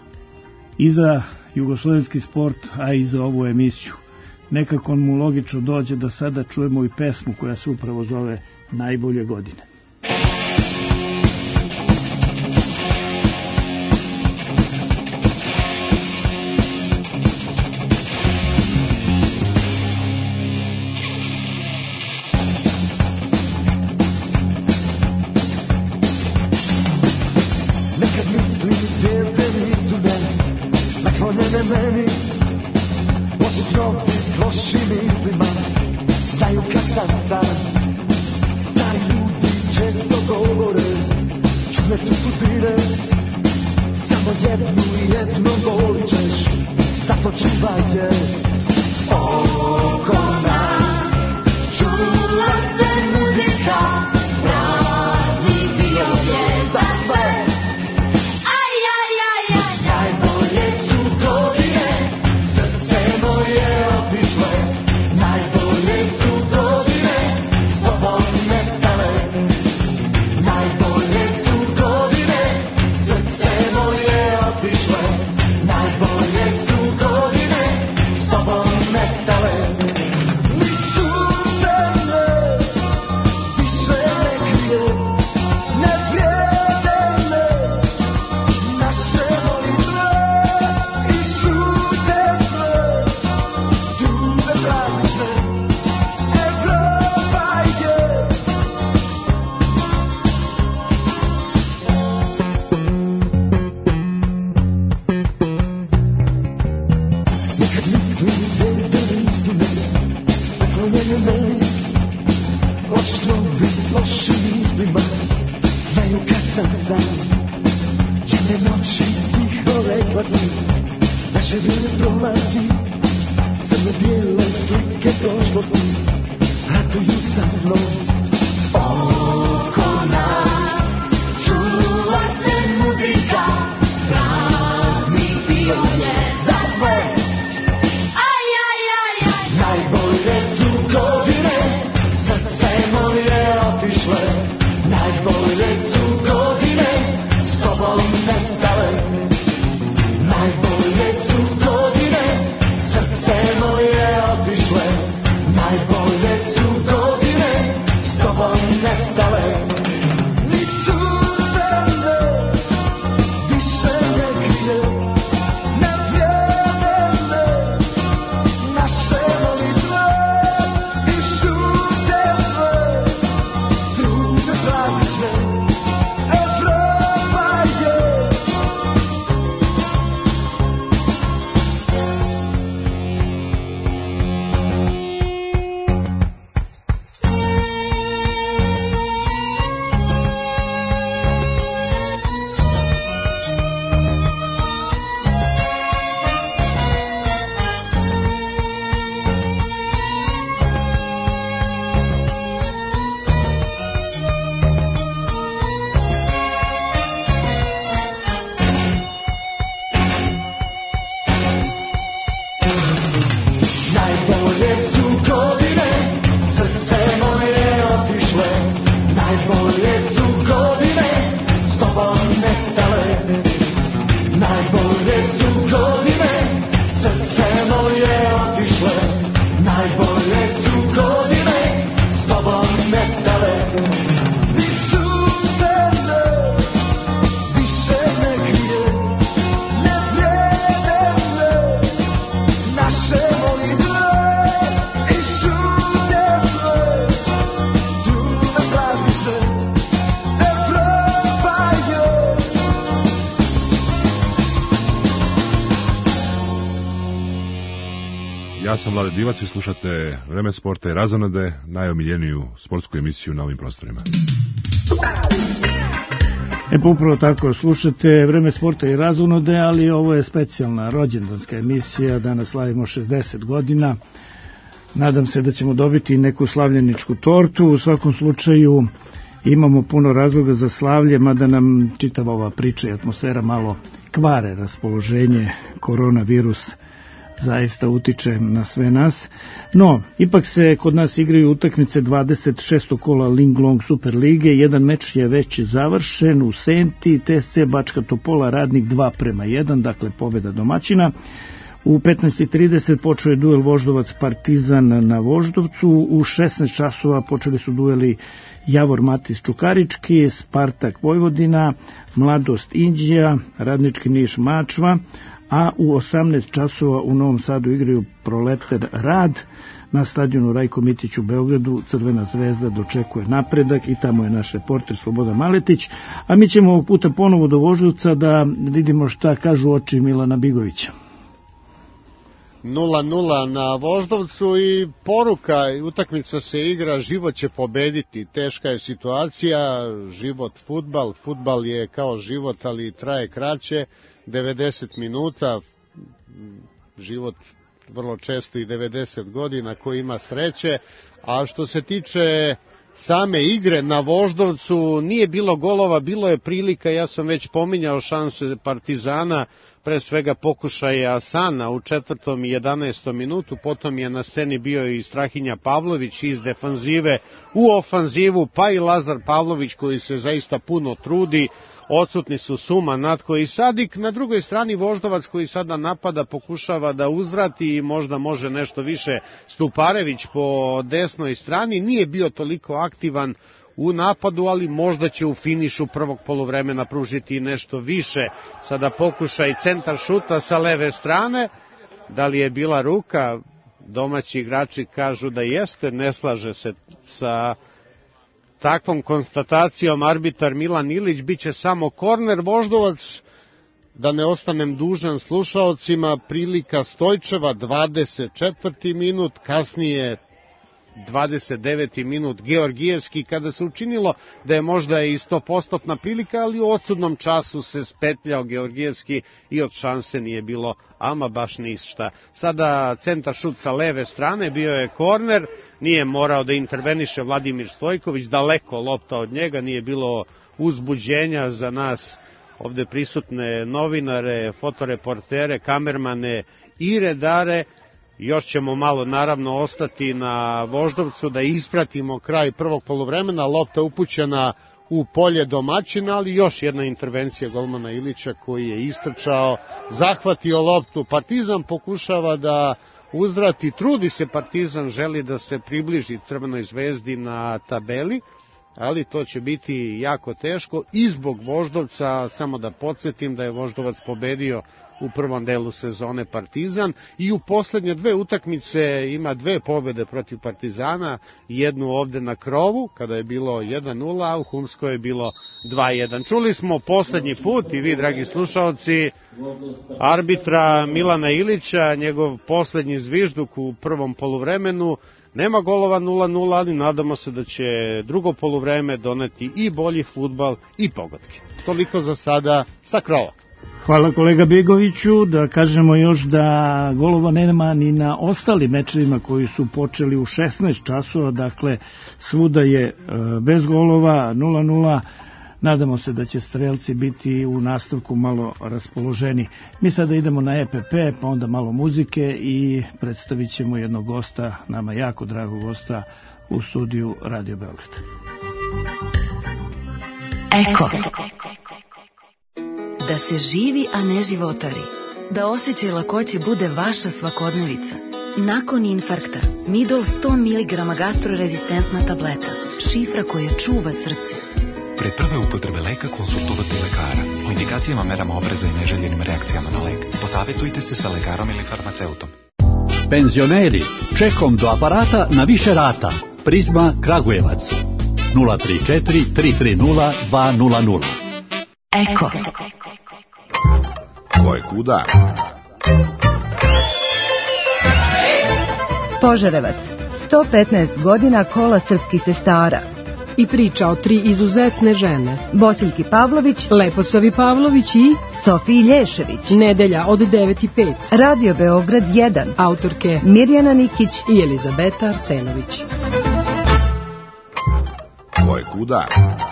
i za jugoslovenski sport, a i za ovu emisiju. Nekako mu logično dođe da sada čujemo i pesmu koja se upravo zove Najbolje godine. Stop snovi s lošim mislima znaju kad sam sam. Jedne noći njihove glasi naše vrijeme prolazi, crno-bijele slike prošlosti ratuju sa snom. Oko nas čula se muzika praznih pionje za sve. Aj, aj, aj, aj, najbolje su godine, srce moje otišle. Najbolje su godine, s tobom nestale. Najbolje su godine, srce moje otišle. Najbolje su godine, s tobom nestale. Nisu zemlje, više ne krije, ne vjerene naše molitve i šute sve, trude tragične. Evropa je najbolje su godine, srce moje otišle. Najbolje su godine, s tobom nestale. Najbolje su godine, srce moje otišle. Najbolje su godine, s tobom nestale. Nisu zemlje, više ne krije, ne vjerene naše molitve i šute sve, trude tragične. Evropa je Ja sam Vlade Divac i slušate Vreme sporta i razonode, najomiljeniju sportsku emisiju na ovim prostorima. Pa upravo tako, slušate Vreme sporta i razonode, ali ovo je specijalna rođendanska emisija, danas slavimo 60 godina. Nadam se da ćemo dobiti neku slavljeničku tortu, u svakom slučaju imamo puno razloga za slavlje, mada nam čitava ova priča i atmosfera malo kvare raspoloženje, koronavirus zaista utiče na sve nas. No, ipak se kod nas igraju utakmice 26. kola Linglong Super lige. Jedan meč je već završen u Senti, TSC Bačka Topola Radnik 2:1, dakle pobjeda domaćina. U 15:30 počeo je duel Voždovac Partizan na Voždovcu, u 16 časova počeli su dueli Javor Matis Čukarički, Spartak Vojvodina, Mladost Inđija, Radnički Niš Mačva, a u 18 časova u Novom Sadu igraju Proletar Rad. Na stadionu Rajko Mitić u Beogradu Crvena zvezda dočekuje napredak i tamo je naš reporter Slobodan Maletić, a mi ćemo ovog puta ponovo do Voždovca da vidimo šta kažu oči Milana Bigovića. 0:0 na Voždovcu i poruka, utakmica se igra, život će pobediti, teška je situacija, život fudbal, fudbal je kao život, ali traje kraće, 90 minuta, život vrlo često i 90 godina, ko ima sreće, a što se tiče same igre na Voždovcu, nije bilo golova, bilo je prilika, ja sam već pominjao šanse Partizana, pre svega pokušaje Asana u 4. i 11. minutu, potom je na sceni bio i Strahinja Pavlović iz defanzive u ofanzivu, pa i Lazar Pavlović koji se zaista puno trudi, odsutni su Suma, Natko i Sadik, na drugoj strani Voždovac koji sada napada, pokušava da uzvrati i možda može nešto više Stuparević po desnoj strani, nije bio toliko aktivan u napadu, ali možda će u finišu prvog poluvremena pružiti nešto više. Sada pokušaj centar šuta sa leve strane, da li je bila ruka, domaći igrači kažu da jeste, ne slaže se sa takvom konstatacijom arbitar Milan Ilić, bit će samo korner. Voždovac, da ne ostanem dužan slušaocima, prilika Stojčeva, 24. minut, kasnije 29. minut Georgijevski, kada se učinilo da je možda i 100% prilika, ali u odsudnom času se spetljao Georgijevski i od šanse nije bilo ama baš ništa. Sada centar šut sa leve strane, bio je korner, nije morao da interveniše Vladimir Stojković, daleko lopta od njega, nije bilo uzbuđenja za nas ovde prisutne novinare, fotoreportere, kamermane i redare. Još ćemo malo naravno ostati na Voždovcu da ispratimo kraj prvog poluvremena, lopta upućena u polje domaćina, ali još jedna intervencija golmana Ilića koji je istrčao, zahvatio loptu. Partizan pokušava da uzvrati, trudi se Partizan, želi da se približi Crvenoj zvezdi na tabeli, ali to će biti jako teško i zbog Voždovca. Samo da podsjetim da je Voždovac pobedio u prvom delu sezone Partizan i u poslednje dve utakmice ima dve pobede protiv Partizana, jednu ovde na Krovu kada je bilo 1-0, a u Humskoj je bilo 2-1. Čuli smo poslednji put i vi, dragi slušaoci, arbitra Milana Ilića, njegov poslednji zvižduk u prvom poluvremenu. Nema golova 0-0, ali nadamo se da će drugo poluvreme doneti i bolji fudbal i pogodke. Toliko za sada sa Krova. Hvala kolega Begoviću, da kažemo još da golova nema ni na ostalim mečevima koji su počeli u 16 časova, dakle svuda je bez golova, 0-0, nadamo se da će strelci biti u nastavku malo raspoloženi. Mi sada idemo na EPP, pa onda malo muzike i predstavit ćemo jednog gosta, nama jako dragog gosta u studiju Radio Beograd. Eko. Da se živi, a ne životari. Da osjećaj lakoće bude vaša svakodnevica. Nakon infarkta, Midol 100 mg gastrorezistentna tableta. Šifra koja čuva srce. Pre prve upotrebe leka konsultovati lekara. O indikacijama, merama opreza i neželjenim reakcijama na lek posavetujte se sa lekarom ili farmaceutom. Penzioneri, čekom do aparata na više rata. Prizma Kragujevac 034 330 200. Eko. Ko je kuda? Požarevac, 115 godina kola srpskih sestara. I priča o tri izuzetne žene. Bosiljki Pavlović, Leposavi Pavlović i Sofiji Lješević. Nedelja od 9:05. Radio Beograd 1. Autorke Mirjana Nikić i Elizabeta Arsenović. Ko je kuda?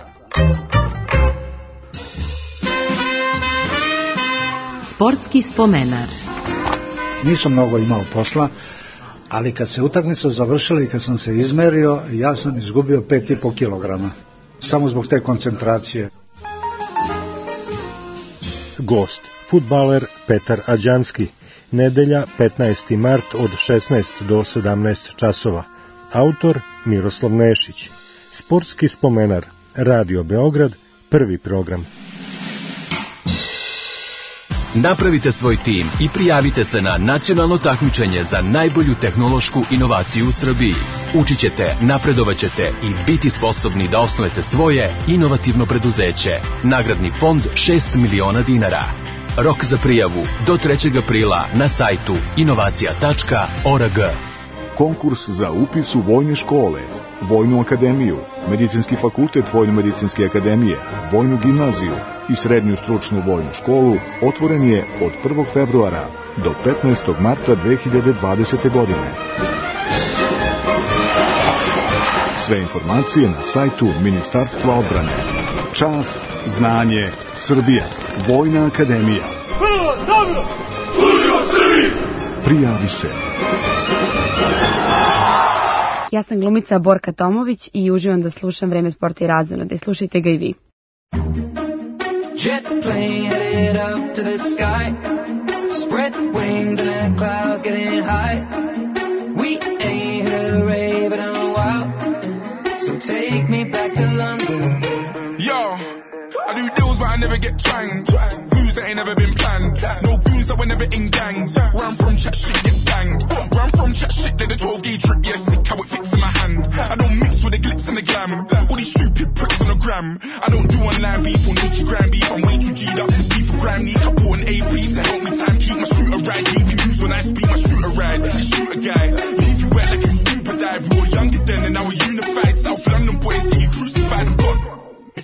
Sportski spomenar. Nisam mnogo imao posla, ali kad se utakmica završila i kad sam se izmerio, ja sam izgubio 5,5 kilograma. Samo zbog te koncentracije. Gost, fudbaler Petar Ađanski. Nedelja 15. mart od 16 do 17 časova. Autor Miroslav Nešić. Sportski spomenar. Radio Beograd, prvi program. Napravite svoj tim i prijavite se na nacionalno takmičenje za najbolju tehnološku inovaciju u Srbiji. Učit ćete, napredovat ćete i biti sposobni da osnujete svoje inovativno preduzeće. Nagradni fond 6 miliona dinara. Rok za prijavu do 3. aprila na sajtu inovacija.org. Konkurs za upis u vojne škole, Vojnu akademiju, Medicinski fakultet Vojno-medicinske akademije, Vojnu gimnaziju i Srednju stručnu vojnu školu otvoren je od 1. februara do 15. marta 2020. godine. Sve informacije na sajtu Ministarstva odbrane. Čast, znanje, Srbija, Vojna akademija. Dobro! Prijavi se. Ja sam glumica Borka Tomović i uživam da slušam Vreme sporta i razonode. Slušajte ga i vi. Jet plane headed up to the sky. Spread wings and the clouds getting high. We ain't heard a rave in a while. So take me back to London. Yo, I do deals but I never get twanged. Moves that ain't never been planned. No goons that were never in gangs. Where I'm from, chat shit get banged. Where I'm from, chat shit did a 12-gauge trip. Yeah, sick how it fits in my hand. I don't mix with the glitz and the glam. All these stupid pricks on the gram. I don't do online beef or Nikki Gram beef. I'm way too G'd up. Beef for gram, need couple and APs to help me time. Keep my shooter ride. Keep me news when I speak my shooter ride. Shooter guy. Leave you wet like you scuba dive. Raw young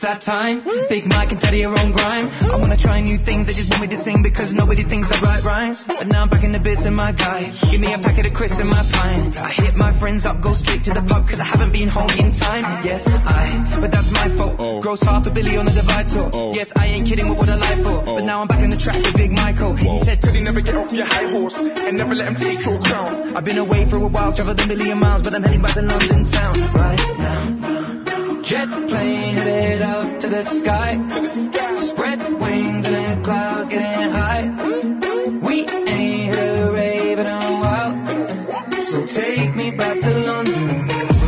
that time. Big Mike and Teddy are on grime. I wanna try new things, they just want me to sing because nobody thinks I write rhymes. But now I'm back in the biz and my guy. Give me a packet of Chris and my pine. I hit my friends up, go straight to the pub cause I haven't been home in time. Yes, but that's my fault. Gross $500 million on the divide tour. Yes, I ain't kidding, what would I lie for? But now I'm back in the track with Big Michael. He said, could he never get off your high horse and never let him take your crown? I've been away for a while, traveled a million miles, but I'm heading back to London town right now. Jet plane headed up to the sky. Spread wings in the clouds, getting high. We ain't hit a rave in a while, so take me back to London.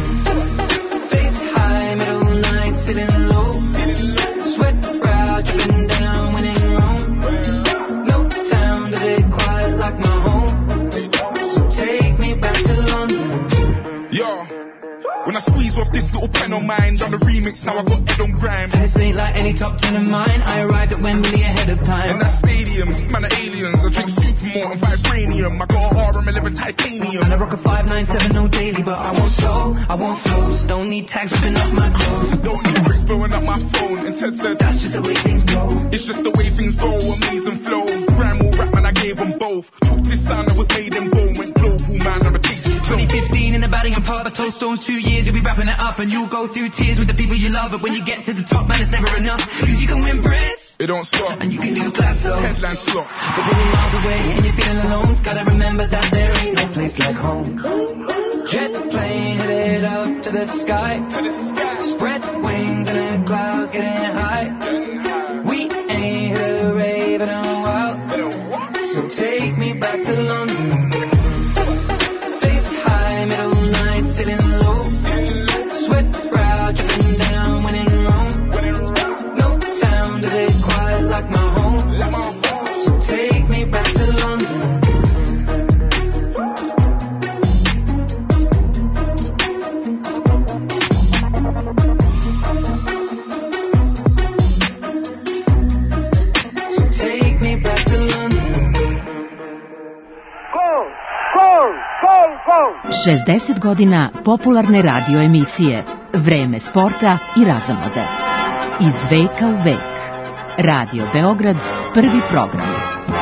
Face high, middle night, sitting low. Sweat brow, dripping down, winning Rome. No town does it quite like my home, so take me back to London. Yo, when I squeeze off this little pen on mine, done the remix, now I got Ed on grime. And this ain't like any top 10 of mine, I arrived at Wembley ahead of time. And that stadiums, man are aliens, I drink Supermore and Vibranium, I got RM11 titanium. And I rock a 597 no daily, but I won't slow, I won't flows. Don't need tags ripping off my clothes. Don't need bricks blowing up my phone. And Ted said, that's just the way things go. It's just the way things go, amazing flows. Grime or rap, man, I gave them both. Took this sound that was made in bone, went global, man, on a tasty flow. 2015 in the batting and pub, I told Stones 2 years, you'll be wrapping it up. And you'll go through tears with the people you love. But when you get to the top, man, it's never enough. Cause you can win Brits, it don't stop. And you can lose Glasgow, headline slot. But when you're miles away and you're feeling alone, gotta remember that there ain't no place like home. Jet plane headed up to the sky. Spread wings in the clouds, getting high. We ain't hit a rave in a while, so take me back to London. Face high, middle night, sitting low. Sweat brow, dripping down, winning Rome. No town does it quite like my home, so take me back to London. So take me back to London. Gol, gol, gol, gol. 60 godina popularne radio emisije, vreme sporta i razonode. Iz veka u vek. Radio Beograd, prvi program.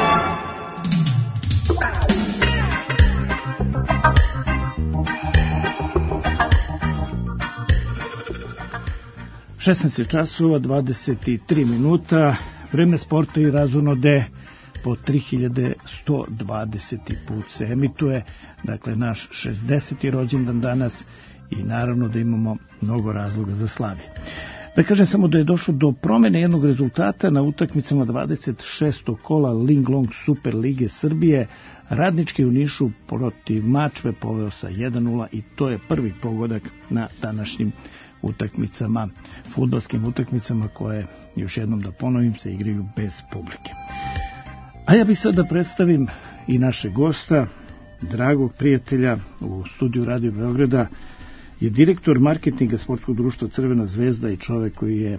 je časova, 23 minuta, vreme sporta i razonode po 3120. put se emituje, dakle naš 60. rođendan danas i naravno da imamo mnogo razloga za slavi. Da kažem samo da je došlo do promene jednog rezultata na utakmicama 26. kola Linglong Super Lige Srbije. Radnički u Nišu protiv Mačve poveo sa 1:0 i to je prvi pogodak na današnjim utakmicama, fudbalskim utakmicama koje, još jednom da ponovim, se igraju bez publike. A ja bih sad da predstavim i našeg gosta, dragog prijatelja u studiju Radio Beograda, je direktor marketinga sportskog društva Crvena zvezda i čovek koji je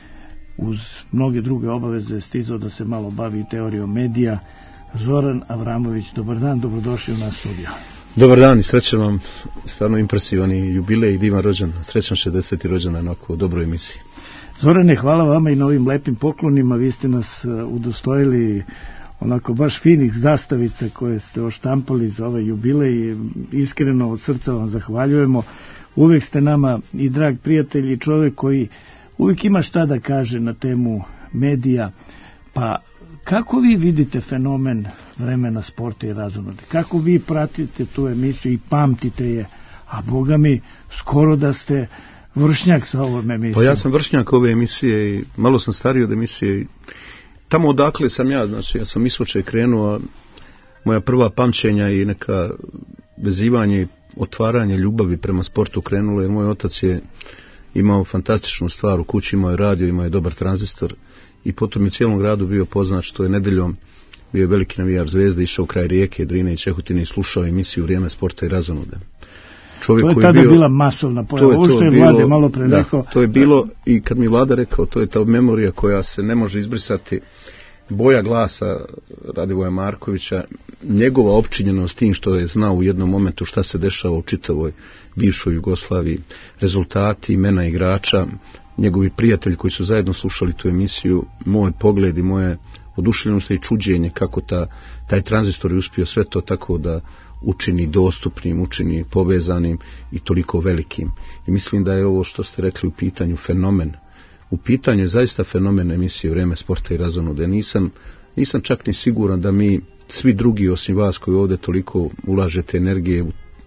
uz mnoge druge obaveze stizao da se malo bavi teorijom medija, Zoran Avramović. Dobar dan, dobrodošli u naš studio. Dobar dan i srećan vam, stvarno impresivan i jubilej i divan rođendan, srećan 60. rođendan u dobroj emisiji. Zorane, hvala vama i na ovim lepim poklonima, vi ste nas udostojili onako baš finih zastavica koje ste oštampali za ovaj jubilej, iskreno od srca vam zahvaljujemo. Uvijek ste nama i drag prijatelj i čovjek koji uvijek ima šta da kaže na temu medija. Pa kako vi vidite fenomen vremena sporta i razonode? Kako vi pratite tu emisiju i pamtite je? A boga mi, skoro da ste vršnjak sa ovom emisijom. Pa ja sam vršnjak ove emisije i malo sam stariji od emisije. Tamo odakle sam ja, znači ja sam isvoče krenuo, moja prva pamćenja i neka vezivanje, otvaranje ljubavi prema sportu krenulo, jer moj otac je imao fantastičnu stvar u kući, imao je radio, imao je dobar tranzistor i potom je cijelom gradu bio poznat što je nedeljom bio je veliki navijar Zvezde, išao kraj Rijeke, Drine i Čehotine i slušao emisiju Vrijeme sporta i razonode. Čovjek to je tada bila masovna pojava, ovo što je Vlade malo pre rekao. To je bilo i kad mi Vlada rekao, to je ta memorija koja se ne može izbrisati, boja glasa Radivoja Markovića, njegova opčinjenost tim što je znao u jednom momentu šta se dešava u čitavoj bivšoj Jugoslaviji, rezultati, imena igrača, njegovi prijatelji koji su zajedno slušali tu emisiju, moj pogled i moje oduševljenost i čuđenje kako taj tranzistor je uspio sve to tako da učini dostupnim, učini povezanim i toliko velikim. I mislim da je ovo što ste rekli u pitanju fenomen. U pitanju je zaista fenomen emisije Vreme sporta i razonude. Nisam čak ni siguran da mi svi drugi osim vas koji ovdje toliko ulažete energije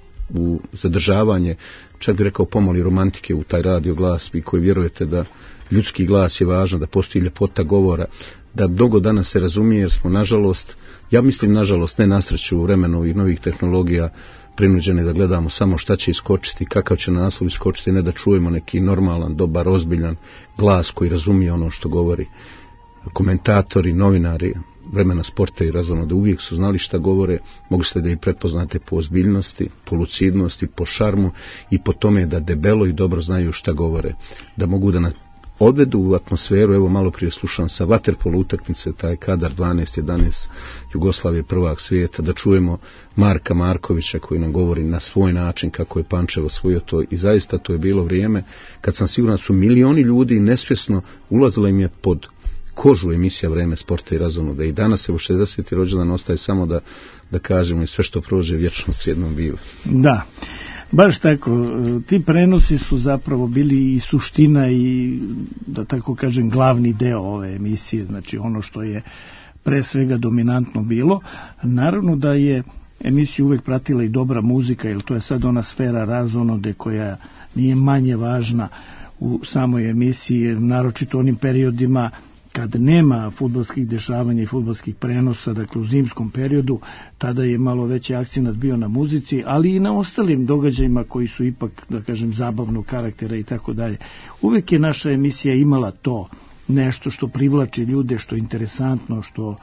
u zadržavanje, čak bih rekao pomali romantike u taj radio glas, vi koji vjerujete da ljudski glas je važan, da postoji ljepota govora, da mnogo danas se razumije jer smo nažalost, ja mislim nažalost, ne nasreću u vremenu ovih novih tehnologija prinuđeni da gledamo samo šta će iskočiti, kakav će naslov iskočiti, ne da čujemo neki normalan, dobar, ozbiljan glas koji razumije ono što govori. Komentatori, novinari Vremena sporta i razonude uvijek su znali šta govore, mogli ste da ih prepoznate po ozbiljnosti, po lucidnosti, po šarmu i po tome da debelo i dobro znaju šta govore, da mogu da odvedu u atmosferu. Evo malo prije slušam sa vaterpolo utakmice taj kadar 12-11 Jugoslavije prvak svijeta, da čujemo Marka Markovića koji nam govori na svoj način kako je Pančevo osvojio to i zaista to je bilo vrijeme kad sam siguran su milioni ljudi nesvjesno ulazila im je pod kožu emisija Vreme sporta i razonude i danas se u 60. rođendan ostaje samo da kažemo i sve što prođe vječno s jednom biva. Da, baš tako, ti prenosi su zapravo bili i suština i da tako kažem glavni deo ove emisije, znači ono što je pre svega dominantno bilo. Naravno da je emisiju uvek pratila i dobra muzika, jer to je sad ona sfera razonude koja nije manje važna u samoj emisiji, naročito onim periodima kad nema fudbalskih dešavanja i fudbalskih prenosa, dakle u zimskom periodu, tada je malo veći akcenat bio na muzici, ali i na ostalim događajima koji su ipak, da kažem, zabavnog karaktera i tako dalje. Uvek je naša emisija imala to nešto što privlači ljude, što je interesantno, što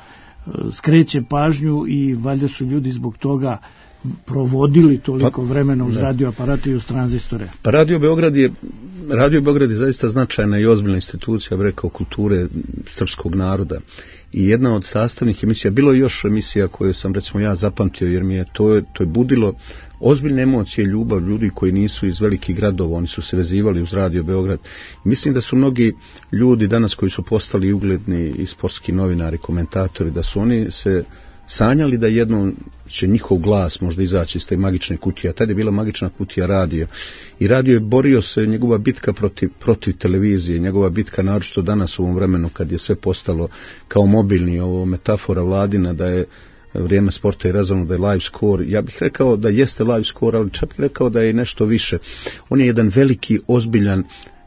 skreće pažnju i valjda su ljudi zbog toga provodili toliko vremena uz radioaparate i uz tranzistore. Pa Radio Beograd je zaista značajna i ozbiljna institucija, ja bih rekao, kulture srpskog naroda. I jedna od sastavnih emisija, bilo je još emisija koje sam recimo ja zapamtio, jer mi je to je budilo ozbiljne emocije, ljubav ljudi koji nisu iz velikih gradova, oni su se vezivali uz Radio Beograd. I mislim da su mnogi ljudi danas koji su postali ugledni i sportski novinari, komentatori, da su oni se sanjali da jednom će njihov glas možda izaći iz te magične kutije. Tada je bila magična kutija radio. I radio je borio se, njegova bitka protiv televizije, njegova bitka naročito danas u ovom vremenu kad je sve postalo kao mobilni, ovo metafora Vladina da je Vrijeme sporta i razonude, da je live score. Ja bih rekao da jeste live score, ali čak bih rekao da je nešto više. On je jedan veliki ozbiljan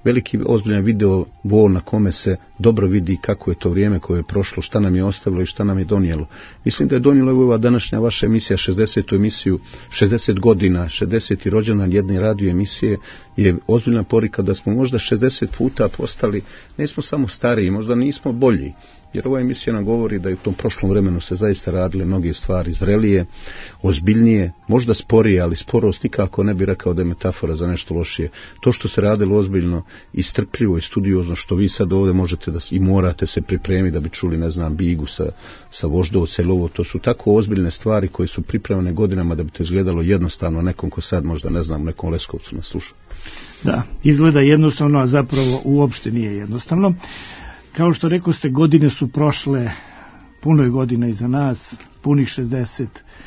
video vol na kome se dobro vidi kako je to vrijeme koje je prošlo, šta nam je ostavilo i šta nam je donijelo. Mislim da je donijela ova današnja vaša emisija, 60. emisiju, 60 godina, 60. rođendan jedne radio emisije je ozbiljna porika da smo možda 60 puta postali, nismo samo stariji, možda nismo bolji. Jer ova emisija nam govori da je u tom prošlom vremenu se zaista radile mnoge stvari zrelije, ozbiljnije, možda sporije, ali sporost nikako ne bi rekao da je metafora za nešto lošije. To što se radilo ozbiljno i strpljivo i studiozno, što vi sad ovdje možete i morate se pripremiti da bi čuli, ne znam, Bigu sa Voždovca ili ovo, to su tako ozbiljne stvari koje su pripremene godinama da bi to izgledalo jednostavno nekom ko sad možda, ne znam, nekom Leskovcu nas sluša. Da, izgleda jednostavno, a zapravo uopšte nije jednostavno. Kao što rekao ste, godine su prošle, puno je godina iza nas, punih 60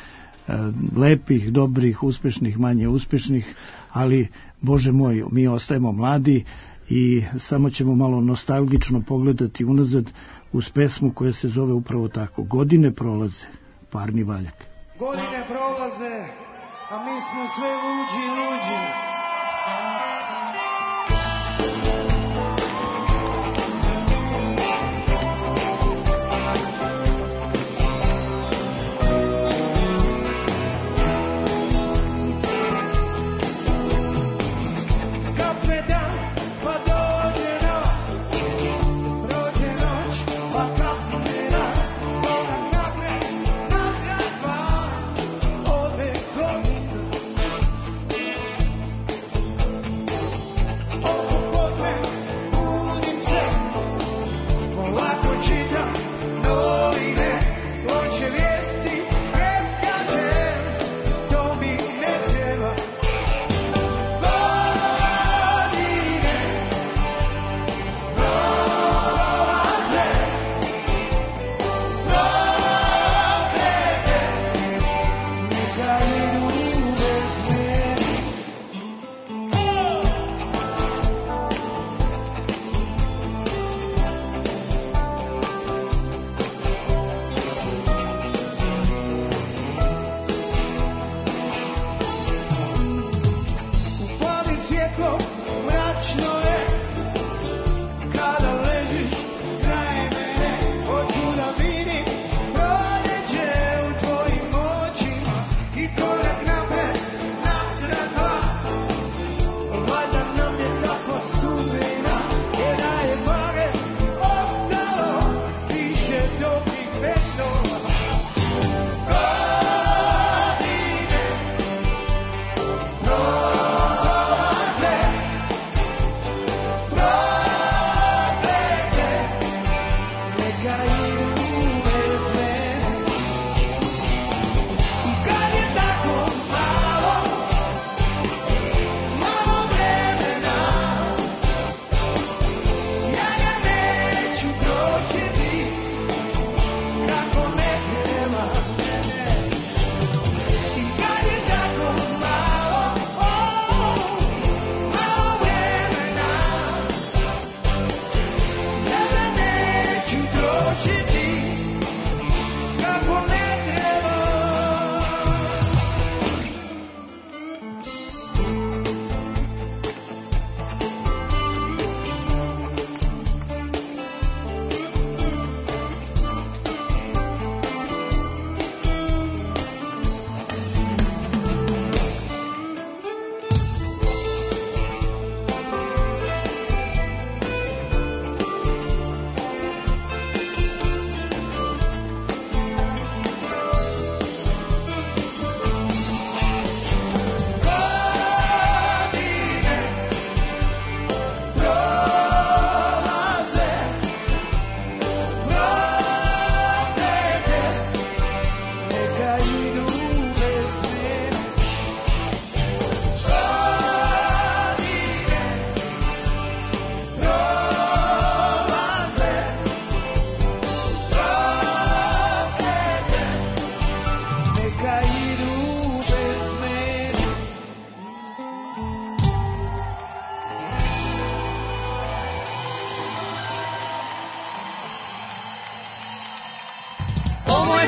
lepih, dobrih, uspešnih, manje uspešnih, ali, Bože moj, mi ostajemo mladi i samo ćemo malo nostalgično pogledati unazad uz pesmu koja se zove upravo tako. Godine prolaze, parni valjak. Godine prolaze, a mi smo sve luđi i luđi.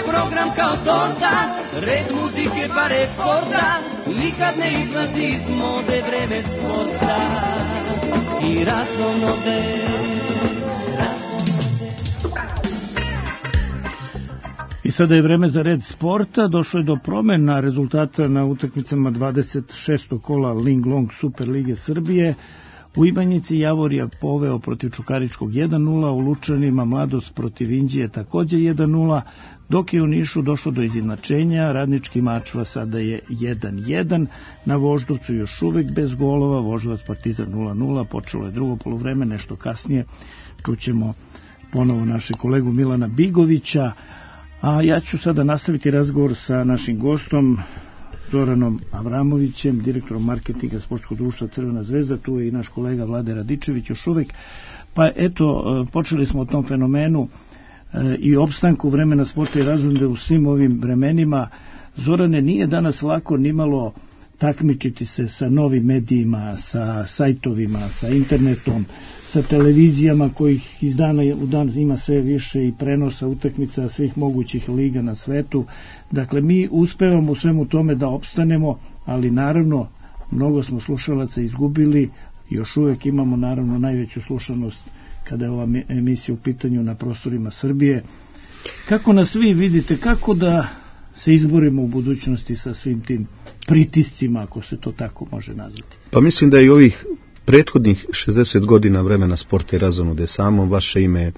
program kao torta, red muzike pa red sporta, nikad ne izlazi iz mode vreme sporta i razonode. I sada je vreme za red sporta, došlo je do promena rezultata na utakmicama 26. kola Linglong Super Lige Srbije. U Ivanjici Javorija poveo protiv Čukaričkog 1-0, u Lučanima Mladost protiv Inđije takođe 1-0, dok je u Nišu došlo do izjednačenja, Radnički Mačva sada je 1-1, na Voždovcu još uvek bez golova, Voždovac Partizan 0-0, počelo je drugo poluvreme, nešto kasnije čućemo ponovo našeg kolegu Milana Bigovića, a ja ću sada nastaviti razgovor sa našim gostom, Zoranom Avramovićem, direktorom marketinga Sportskog društva Crvena zvezda, tu je i naš kolega Vlade Radičević još uvek. Pa eto, počeli smo o tom fenomenu i opstanku vremena sporta i razonode u svim ovim vremenima. Zorane, nije danas lako nimalo takmičiti se sa novim medijima, sa sajtovima, sa internetom, sa televizijama kojih iz dana u dan ima sve više i prenosa utakmica svih mogućih liga na svetu. Dakle, mi uspevamo u svemu tome da opstanemo, ali naravno mnogo smo slušalaca izgubili, još uvek imamo naravno najveću slušanost kada je ova emisija u pitanju na prostorima Srbije. Kako nas vi vidite, kako da se izborimo u budućnosti sa svim tim pritiscima, ako se to tako može nazvati? Pa mislim da i ovih prethodnih 60 godina vremena sporta i razonode, samo vaše ime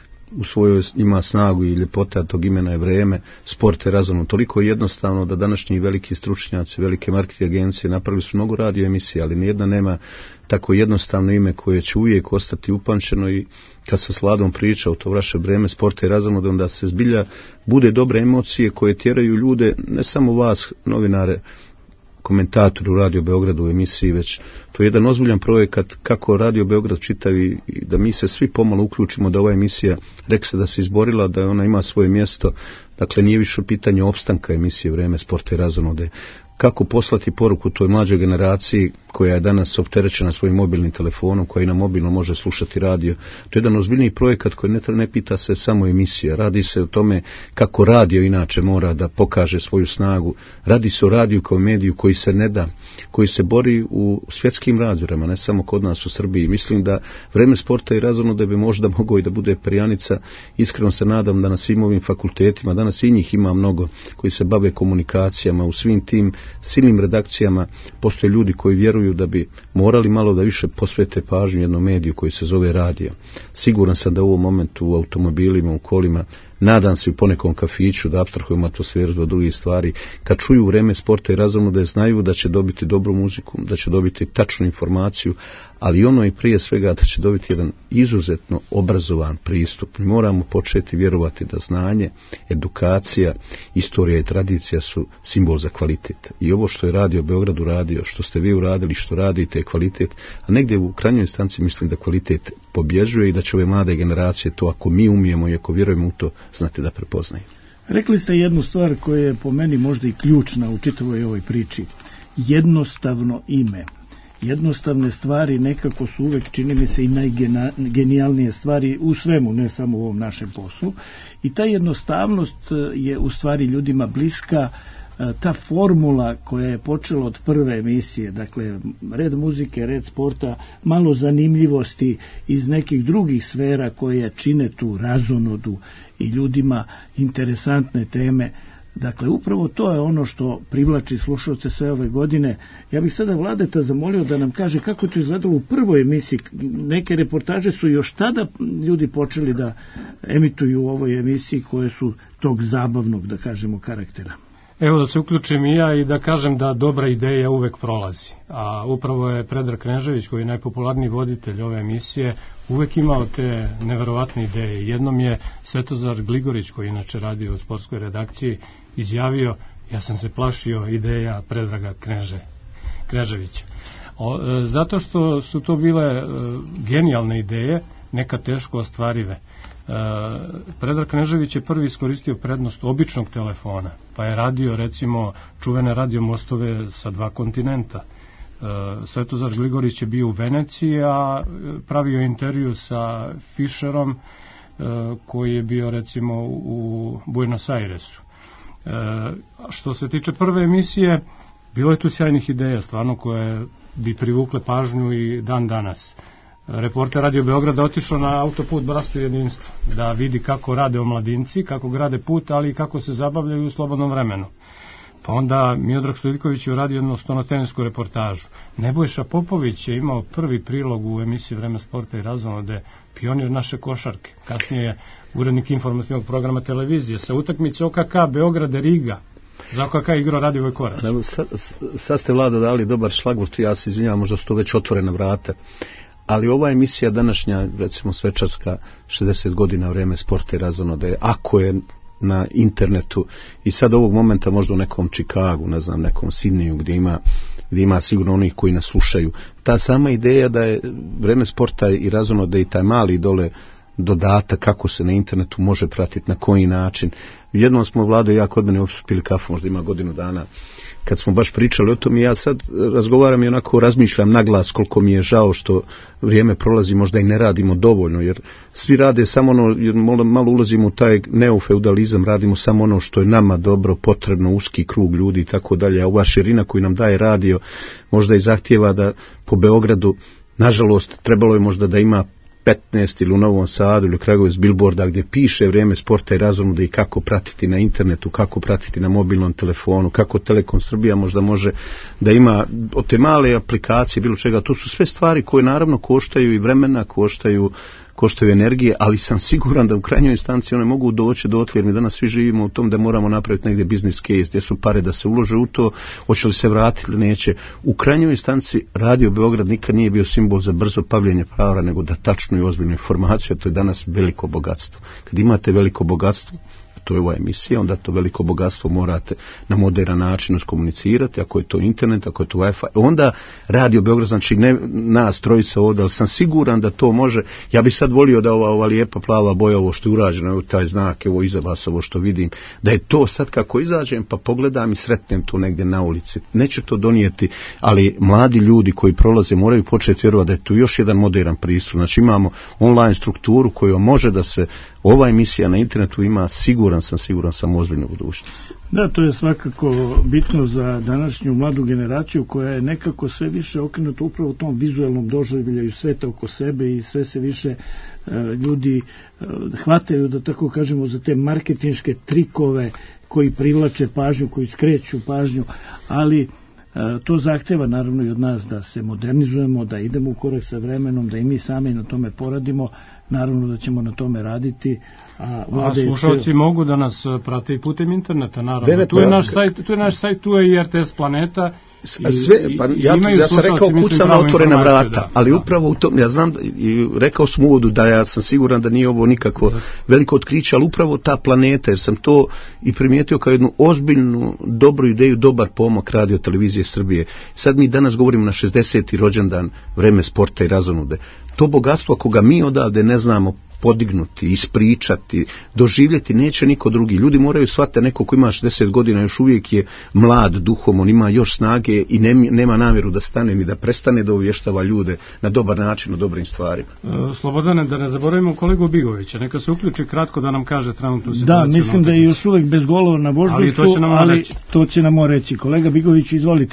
u svojoj ima snagu i ljepota tog imena je vreme, sport je razonode. Toliko je jednostavno da današnji veliki stručnjaci, velike marketing agencije napravili su mnogo radio emisije, ali nijedna nema tako jednostavno ime koje će uvijek ostati upamćeno. I kad sam s Vladom pričao to vaše vreme sporta i razonode, onda se zbilja bude dobre emocije koje tjeraju ljude, ne samo vas novinare, komentatori u Radio Beogradu u emisiji, već to je jedan ozbiljan projekat kako Radio Beograd čitavi i da mi se svi pomalo uključimo da ova emisija, rekla se da se izborila, da ona ima svoje mjesto. Dakle, nije više pitanje opstanka emisije Vreme sporta i razonode. Kako poslati poruku toj mlađoj generaciji koja je danas opterećena svojim mobilnim telefonom, koja i na mobilno može slušati radio. To je jedan ozbiljniji projekat koji ne pita se samo emisija. Radi se o tome kako radio inače mora da pokaže svoju snagu. Radi se o radiju kao mediju koji se ne da, koji se bori u svjetskim razmjerama, ne samo kod nas u Srbiji. Mislim da Vreme sporta i razonode bi možda mogao i da bude perjanica. Iskreno se nadam da na svim ovim fakultetima, danas i njih ima mnogo koji se bave komunikacijama, u svim tim silnim redakcijama postoje ljudi koji vjeruju da bi morali malo da više posvete pažnju jednom mediju koji se zove radio. Siguran sam da u ovom momentu u automobilima, u kolima, nadam se u ponekom kafiću da apstrahujemo atmosferu do drugih stvari, kad čuju Vreme sporta i razonode, znaju da će dobiti dobru muziku, da će dobiti tačnu informaciju, ali ono i prije svega da će dobiti jedan izuzetno obrazovan pristup. Mi moramo početi vjerovati da znanje, edukacija, istorija i tradicija su simbol za kvalitet. I ovo što je Radio Beograd uradio, što ste vi uradili, što radite je kvalitet, a negdje u krajnjoj instanci mislim da kvalitet pobjeđuje i da će ove mlade generacije to, ako mi umijemo i ako vjerujemo u to, znate da prepoznaju. Rekli ste jednu stvar koja je po meni možda i ključna u čitavoj ovoj priči. Jednostavno ime. Jednostavne stvari nekako su uvek, čini mi se, i najgenijalnije stvari u svemu, ne samo u ovom našem poslu. I ta jednostavnost je u stvari ljudima bliska. Ta formula koja je počela od prve emisije, dakle red muzike, red sporta, malo zanimljivosti iz nekih drugih sfera koje čine tu razonodu i ljudima interesantne teme. Dakle, upravo to je ono što privlači slušalce sve ove godine. Ja bih sada Vladeta zamolio da nam kaže kako je to izgledalo u prvoj emisiji. Neke reportaže su još tada ljudi počeli da emituju u ovoj emisiji koje su tog zabavnog, da kažemo, karaktera. Evo da se uključim i ja i da kažem da dobra ideja uvek prolazi. A upravo je Predrag Knežević, koji je najpopularniji voditelj ove emisije, uvek imao te neverovatne ideje. Jednom je Svetozar Gligorić, koji inače radi u sportskoj redakciji, izjavio: ja sam se plašio ideja Predraga Kneževića. Zato što su to bile genijalne ideje, neka teško ostvarive. Predrag Knežević je prvi iskoristio prednost običnog telefona, pa je radio recimo čuvene radio mostove sa 2 kontinenta. Svetozar Gligorić je bio u Veneciji, a pravio intervju sa Fischerom koji je bio recimo u Buenos Airesu. Što se tiče prve emisije, bilo je tu sjajnih ideja, stvarno, koje bi privukle pažnju i dan danas. Reporter Radio Beograda otišao na autoput Bratstvo i jedinstvo, da vidi kako rade omladinci, kako grade put, ali i kako se zabavljaju u slobodnom vremenu. Pa onda Miodrag Stojiljković je uradio jednu stonotensku reportažu. Nebojša Popović je imao prvi prilog u emisiji Vreme sporta i razonode, pionir naše košarke. Kasnije je urednik informativnog programa televizije sa utakmice OKK Beograda Riga. Za OKK igrao Radivoj Korač. Sad ste, Vlado, dali dobar šlagvort, ja se izvinjavam, možda su to već otvorena vrata. Ali ova emisija današnja, recimo svečarska, 60 godina Vreme sporta i razonode, ako je na internetu i sad ovog momenta možda u nekom Čikagu, ne znam, nekom Sidneju gdje ima sigurno onih koji nas slušaju. Ta sama ideja da je Vreme sporta i razonode i taj mali dole dodatak kako se na internetu može pratiti, na koji način. Jednom smo, Vlado i ja, kod mene uopšte pili kafu, možda ima godinu dana, kad smo baš pričali o tom i ja sad razgovaram i onako razmišljam naglas koliko mi je žao što vrijeme prolazi, možda i ne radimo dovoljno, jer svi rade samo ono, jer malo ulazimo u taj neofeudalizam, radimo samo ono što je nama dobro, potrebno, uski krug ljudi i tako dalje, a ova širina koju nam daje radio možda i zahtijeva da po Beogradu, nažalost, trebalo je možda da ima 15 ili u Novom Sadu ili Kragujevcu billboarda gdje piše Vrijeme sporta i razonode i kako pratiti na internetu, kako pratiti na mobilnom telefonu, kako Telekom Srbija možda može da ima od te male aplikacije, bilo čega. To su sve stvari koje naravno koštaju i vremena, koštaju energije, ali sam siguran da u krajnjoj instanci one mogu doći dotle, jer mi danas svi živimo u tom da moramo napraviti negdje business case, gdje su pare da se ulože u to, hoće li se vratiti ili neće. U krajnjoj instanci Radio Beograd nikad nije bio simbol za brzo pavljenje para, nego da tačnu i ozbiljnu informaciju, a to je danas veliko bogatstvo. Kad imate veliko bogatstvo, to je ova emisija, onda to veliko bogatstvo morate na moderan način komunicirati, ako je to internet, ako je to Wi-Fi, onda Radio Beograd, znači ne nas trojica ovdje, ali sam siguran da to može. Ja bih sad volio da ova lijepa plava boja, ovo što je urađeno, evo taj znak, evo iza vas ovo što vidim, da je to sad kako izađem pa pogledam i sretnem to negdje na ulici. Neće to donijeti, ali mladi ljudi koji prolaze moraju početi vjerovati da je tu još jedan modern pristup. Znači imamo online strukturu koju može da se ova emisija na internetu ima, siguran sam ozbiljnu budućnost. Da, to je svakako bitno za današnju mladu generaciju koja je nekako sve više okrenuta upravo u tom vizualnom doživljaju sveta oko sebe i sve se više ljudi hvataju, da tako kažemo, za te marketinške trikove koji privlače pažnju, koji skreću pažnju, ali to zahteva naravno i od nas da se modernizujemo, da idemo u korak sa vremenom, da i mi sami na tome poradimo. Naravno da ćemo na tome raditi. A slušalci mogu da nas prate i putem interneta, naravno. Tu je naš sajt, tu je i RTS Planeta. Ja sam rekao kucam na otvorena vrata, ali upravo u tom, ja znam i rekao sam u uvodu da ja sam siguran da nije ovo nikako veliko otkriće, ali upravo ta Planeta, jer sam to i primijetio kao jednu ozbiljnu, dobru ideju, dobar pomak Radio Televizije Srbije. Sad mi danas govorimo na 60. rođendan Vreme sporta i razonode. To bogatstvo, ako ga mi odavde ne znamo podignuti, ispričati, doživjeti, neće niko drugi. Ljudi moraju shvatiti, neko ko ima 60 godina još uvijek je mlad duhom, on ima još snage i nema namjeru da stane ni da prestane da uvještava ljude na dobar način o dobrim stvarima. Slobodane, da ne zaboravimo kolegu Bigovića, neka se uključi kratko da nam kaže trenutnu situaciju. Da, mislim da je još uvijek bez golova na Voždovcu, ali to će nam reći. Kolega Bigović, izvolite.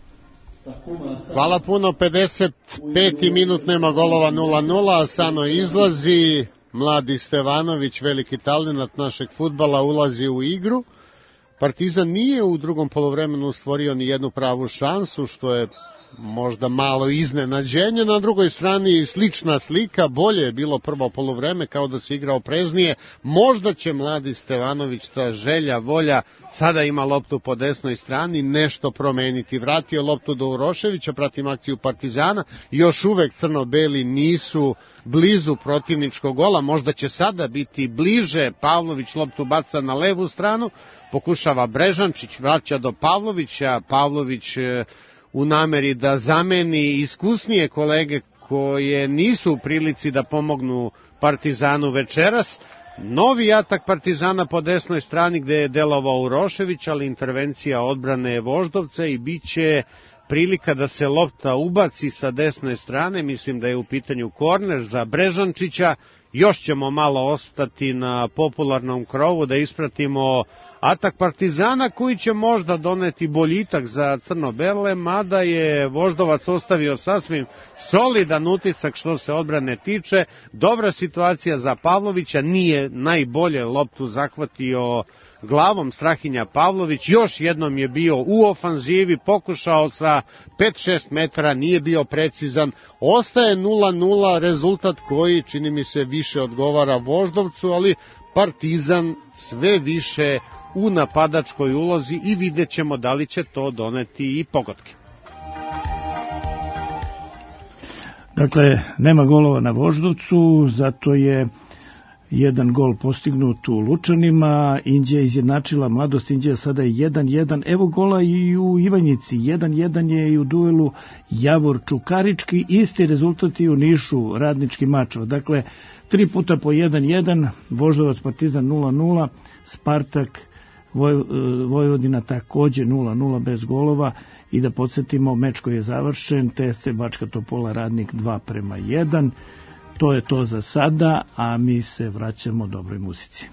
Hvala puno, 55. minut, nema golova, 0-0, Asano izlazi, mladi Stevanović, veliki talent našeg fudbala, ulazi u igru. Partizan nije u drugom poluvremenu stvorio ni jednu pravu šansu, što je možda malo iznenađenje. Na drugoj strani slična slika, bolje je bilo prvo poluvreme, kao da se igrao preznije. Možda će mladi Stevanović, ta želja, volja, sada ima loptu po desnoj strani, nešto promeniti. Vratio loptu do Uroševića, pratim akciju Partizana, još uvek crno-beli nisu blizu protivničkog gola, možda će sada biti bliže. Pavlović loptu baca na levu stranu, pokušava Brežančić, vraća do Pavlovića, Pavlović u nameri da zameni iskusnije kolege koje nisu u prilici da pomognu Partizanu večeras. Novi atak Partizana po desnoj strani gdje je delovao Urošević, ali intervencija odbrane Voždovca i bit će prilika da se lopta ubaci sa desne strane, mislim da je u pitanju korner za Brežančića. Još ćemo malo ostati na popularnom krovu da ispratimo atak Partizana koji će možda doneti boljitak za crno-bele, mada je Voždovac ostavio sasvim solidan utisak što se odbrane tiče. Dobra situacija za Pavlovića, nije najbolje loptu zahvatio glavom Strahinja Pavlović, još jednom je bio u ofanzivi, pokušao sa 5-6 metara, nije bio precizan, ostaje 0-0, rezultat koji čini mi se više odgovara Voždovcu, ali Partizan sve više u napadačkoj ulozi i vidjet ćemo da li će to doneti i pogodke. Dakle, nema golova na Voždovcu, zato je jedan gol postignut u Lučanima, Inđija izjednačila Mladost, Inđija sada je 1-1, evo gola i u Ivanjici, 1-1 je i u duelu Javor Čukarički, isti rezultat i u Nišu, Radnički Mačva, dakle 3 puta po 1-1, Voždovac Partizan 0-0, Spartak Vojvodina takođe 0-0 bez golova i da podsjetimo meč koji je završen, TSC Bačka Topola Radnik 2:1. To je to za sada, a mi se vraćamo dobroj muzici.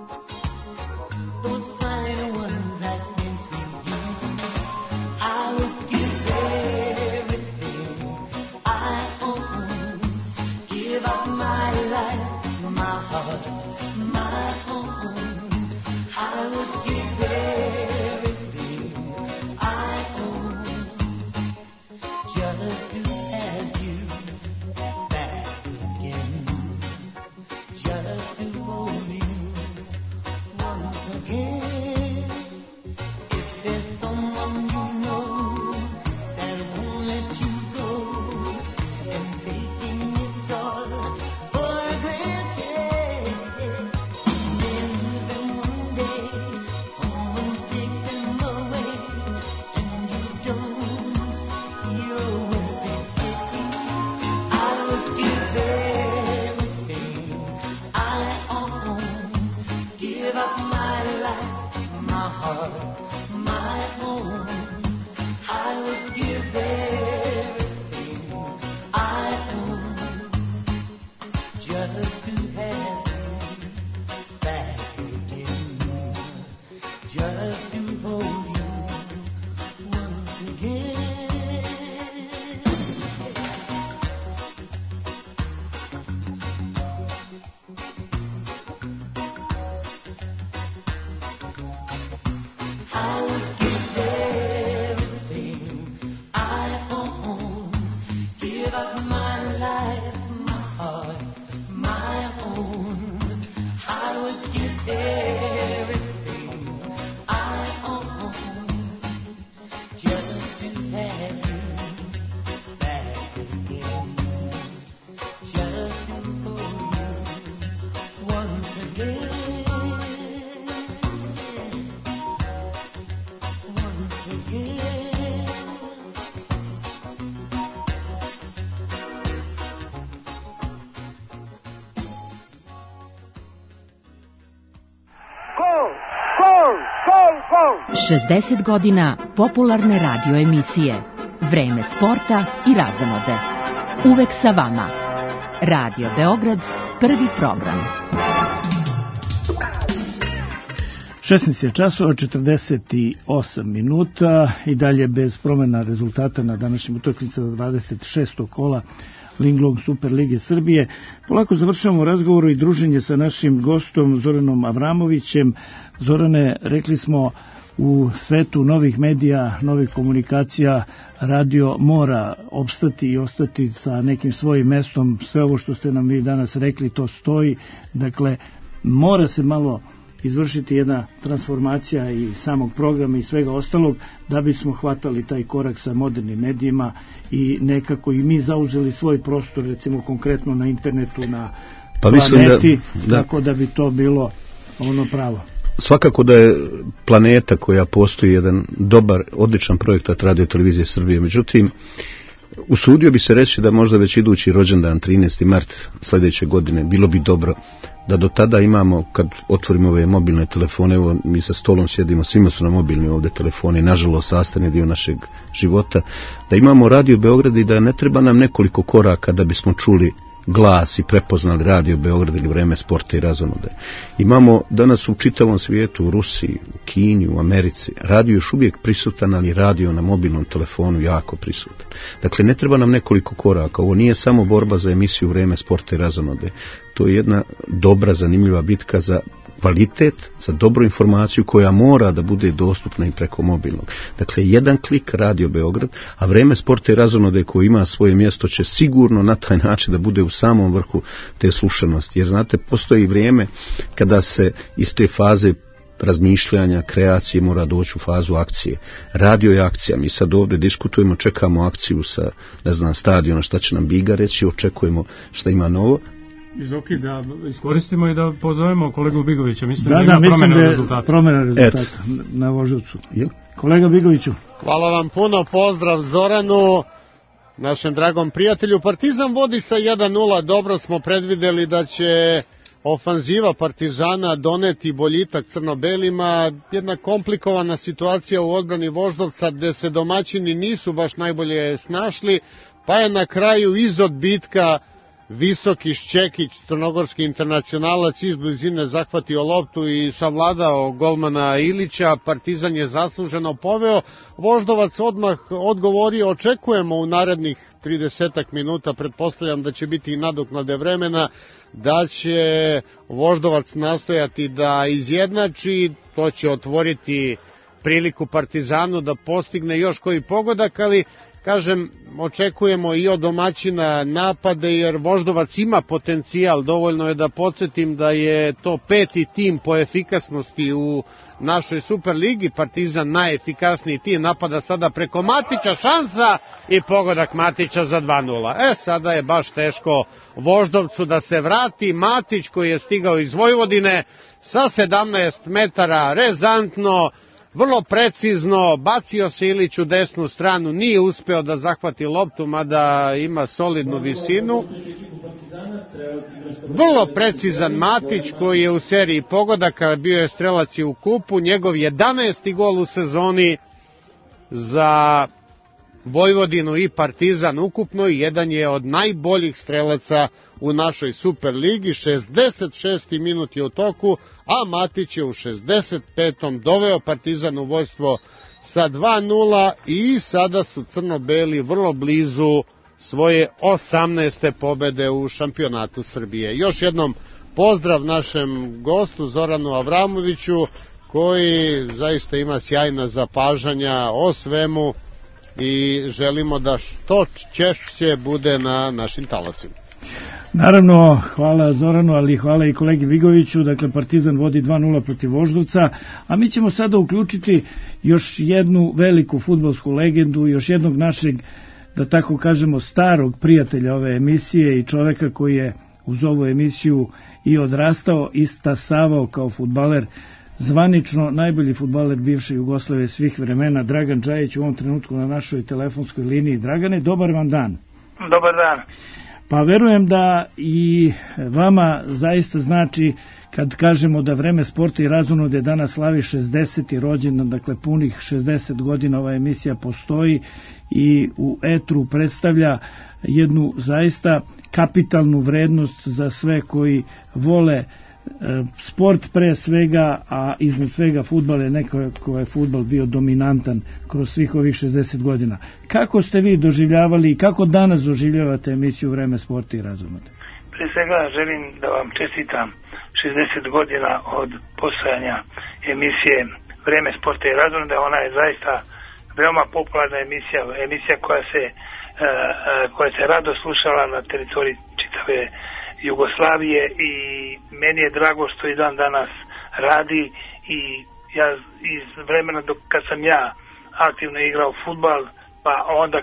I will 60 godina popularne radio emisije. Vreme sporta i razonode. Uvek sa vama. Radio Beograd, prvi program. 16 je časova, 48 minuta i dalje bez promjena rezultata na današnjim utakmicama 26. kola Linglong Super Lige Srbije. Polako završavamo razgovor i druženje sa našim gostom Zoranom Avramovićem. Zorane, rekli smo, u svetu novih medija, novih komunikacija, radio mora opstati i ostati sa nekim svojim mestom. Sve ovo što ste nam vi danas rekli, to stoji. Dakle, mora se malo izvršiti jedna transformacija i samog programa i svega ostalog da bismo hvatali taj korak sa modernim medijima i nekako i mi zauzeli svoj prostor, recimo konkretno na internetu, na planeti, tako da bi to bilo ono pravo. Svakako da je planeta koja postoji jedan dobar, odličan projekat Radio Televizije Srbije. Međutim, usudio bi se reći da možda već idući rođendan 13. mart sljedeće godine bilo bi dobro da do tada imamo, kad otvorimo ove mobilne telefone, evo mi sa stolom sjedimo, svima su na mobilni ovdje telefone, nažalost sastavni dio našeg života, da imamo Radio Beograd i da ne treba nam nekoliko koraka da bismo čuli glas i prepoznali Radio Beograd ili Vreme sporta i razonode. Imamo danas u čitavom svijetu, u Rusiji, u Kini, u Americi, radio još uvijek prisutan, ali radio na mobilnom telefonu jako prisutan. Dakle, ne treba nam nekoliko koraka. Ovo nije samo borba za emisiju Vreme sporta i razonode. To je jedna dobra, zanimljiva bitka za kvalitet, za dobru informaciju koja mora da bude dostupna i preko mobilnog. Dakle, jedan klik Radio Beograd, a Vreme sporta i razonode koji ima svoje mjesto će sigurno na taj način da bude u samom vrhu te slušanosti. Jer znate, postoji vrijeme kada se iz te faze razmišljanja, kreacije mora doći u fazu akcije. Radio je akcija. Mi sad ovdje diskutujemo, čekamo akciju sa, ne znam, stadiona, šta će nam Biga reći, očekujemo šta ima novo. Zoki, da iskoristimo i da pozovemo kolegu Bigovića. Mislim da ima promjena rezultata na Voždovcu. Kolega Bigoviću. Hvala vam puno, pozdrav Zoranu, našem dragom prijatelju. Partizan vodi sa 1:0, dobro smo predvideli da će ofanziva Partizana doneti boljitak crno-belima. Jedna komplikovana situacija u odbrani Voždovca gde se domaćini nisu baš najbolje snašli, pa je na kraju iz odbitka Visoki Šćekić, crnogorski internacionalac, iz blizine zahvatio loptu i savladao golmana Ilića. Partizan je zasluženo poveo. Voždovac odmah odgovorio, očekujemo u narednih 30 minuta, pretpostavljam da će biti i nadoknade vremena, da će Voždovac nastojati da izjednači, to će otvoriti priliku Partizanu da postigne još koji pogodak, ali kažem, očekujemo i od domaćina napade, jer Voždovac ima potencijal. Dovoljno je da podsjetim da je to 5. tim po efikasnosti u našoj Superligi. Partizan najefikasniji tim, napada sada preko Matića, šansa i pogodak Matića za 2:0. Sada je baš teško Voždovcu da se vrati. Matić, koji je stigao iz Vojvodine sa 17 metara, rezantno, vrlo precizno, bacio se Ilić u desnu stranu, nije uspeo da zahvati loptu, mada ima solidnu visinu. Vrlo precizan Matić, koji je u seriji pogodaka, bio je strelac i u kupu, njegov 11. gol u sezoni za Vojvodinu i Partizan ukupno i jedan je od najboljih strelaca u našoj Superligi. 66. minut je u toku, a Matić je u 65. doveo Partizan u vojstvo sa 2:0 i sada su crno-beli vrlo blizu svoje 18. pobede u šampionatu Srbije. Još jednom pozdrav našem gostu Zoranu Avramoviću, koji zaista ima sjajna zapažanja o svemu i želimo da što češće bude na našim talasima. Naravno, hvala Zoranu, ali hvala i kolegi Bigoviću. Dakle, Partizan vodi 2:0 protiv Voždovca, a mi ćemo sada uključiti još jednu veliku fudbalsku legendu, još jednog našeg, da tako kažemo, starog prijatelja ove emisije i čoveka koji je uz ovu emisiju i odrastao i stasavao kao fudbaler, zvanično najbolji fudbaler bivše Jugoslavije svih vremena, Dragan Džajić, u ovom trenutku na našoj telefonskoj liniji. Dragane, dobar vam dan. Dobar dan. Pa verujem da i vama zaista znači kad kažemo da Vreme sporta i razonode danas slavi 60. rođendan, dakle punih 60 godina ova emisija postoji i u etru predstavlja jednu zaista kapitalnu vrednost za sve koji vole sport pre svega, a iznad svega fudbal je neko je fudbal bio dominantan kroz svih ovih 60 godina. Kako ste vi doživljavali i kako danas doživljavate emisiju Vreme sporta i razonode? Pre svega želim da vam čestitam 60 godina od postojanja emisije Vreme sporta i razonode. Ona je zaista veoma popularna emisija koja se rado slušala na teritoriji čitave Jugoslavije i meni je drago što i dan danas radi i ja iz vremena kad sam ja aktivno igrao fudbal, pa onda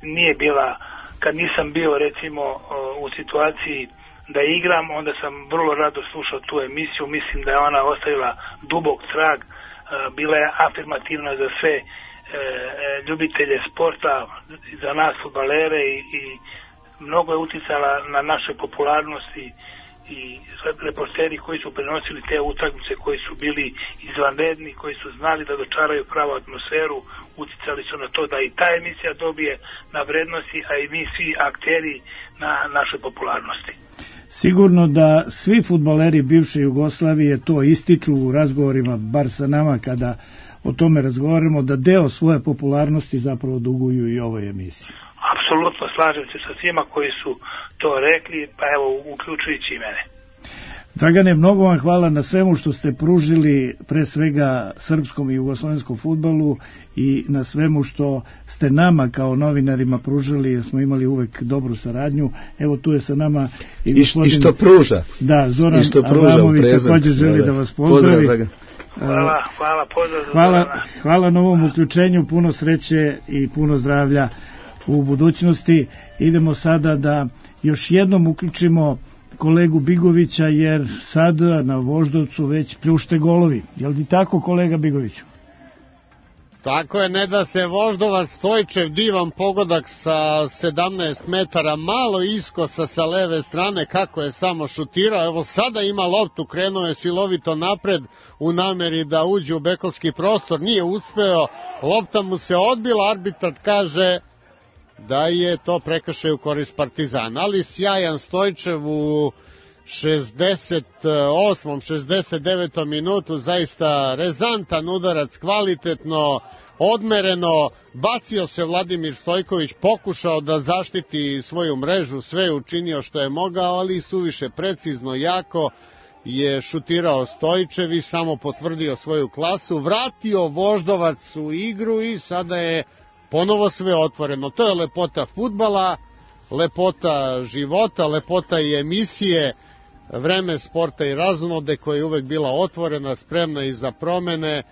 kad nisam bio recimo u situaciji da igram, onda sam vrlo rado slušao tu emisiju. Mislim da je ona ostavila dubok trag, bila je afirmativna za sve ljubitelje sporta, za nas fudbalere i mnogo je uticala na našoj popularnosti i reporteri koji su prenosili te utakmice, koji su bili izvanredni, koji su znali da dočaraju pravu atmosferu, uticali su na to da i ta emisija dobije na vrednosti, a i mi svi akteri na našoj popularnosti. Sigurno da svi fudbaleri bivše Jugoslavije to ističu u razgovorima, bar sa nama kada o tome razgovaramo, da deo svoje popularnosti zapravo duguju i ovoj emisiji. Apsolutno slažem se sa svima koji su to rekli, pa evo uključujući i mene. Dragane, mnogo vam hvala na svemu što ste pružili pre svega srpskom i jugoslovenskom fudbalu i na svemu što ste nama kao novinarima pružili, jer smo imali uvek dobru saradnju. Evo tu je sa nama i gospodin... I što pruža. Da, Zoran Avramović također želi da vas pozdravi. Hvala, pozdrav. Hvala na ovom uključenju, puno sreće i puno zdravlja u budućnosti. Idemo sada da još jednom uključimo kolegu Bigovića, jer sad na Voždovcu već pljušte golovi. Je li tako, kolega Bigoviću? Tako je, ne da se Voždovac, Stojčev, divan pogodak sa 17 metara, malo iskosa sa leve strane, kako je samo šutirao. Evo sada ima loptu, krenuo je silovito napred u nameri da uđe u bekovski prostor, nije uspeo, lopta mu se odbila, arbitar kaže da je to prekršaj u korist Partizana, ali sjajan Stojčev u 68. 69. minutu, zaista rezantan udarac, kvalitetno, odmereno, bacio se Vladimir Stojković, pokušao da zaštiti svoju mrežu, sve je učinio što je mogao, ali suviše precizno, jako je šutirao Stojčev i samo potvrdio svoju klasu, vratio Voždovac u igru i sada je ponovo sve otvoreno. To je lepota fudbala, lepota života, lepota i emisije Vreme sporta i razonode koja je uvek bila otvorena, spremna i za promene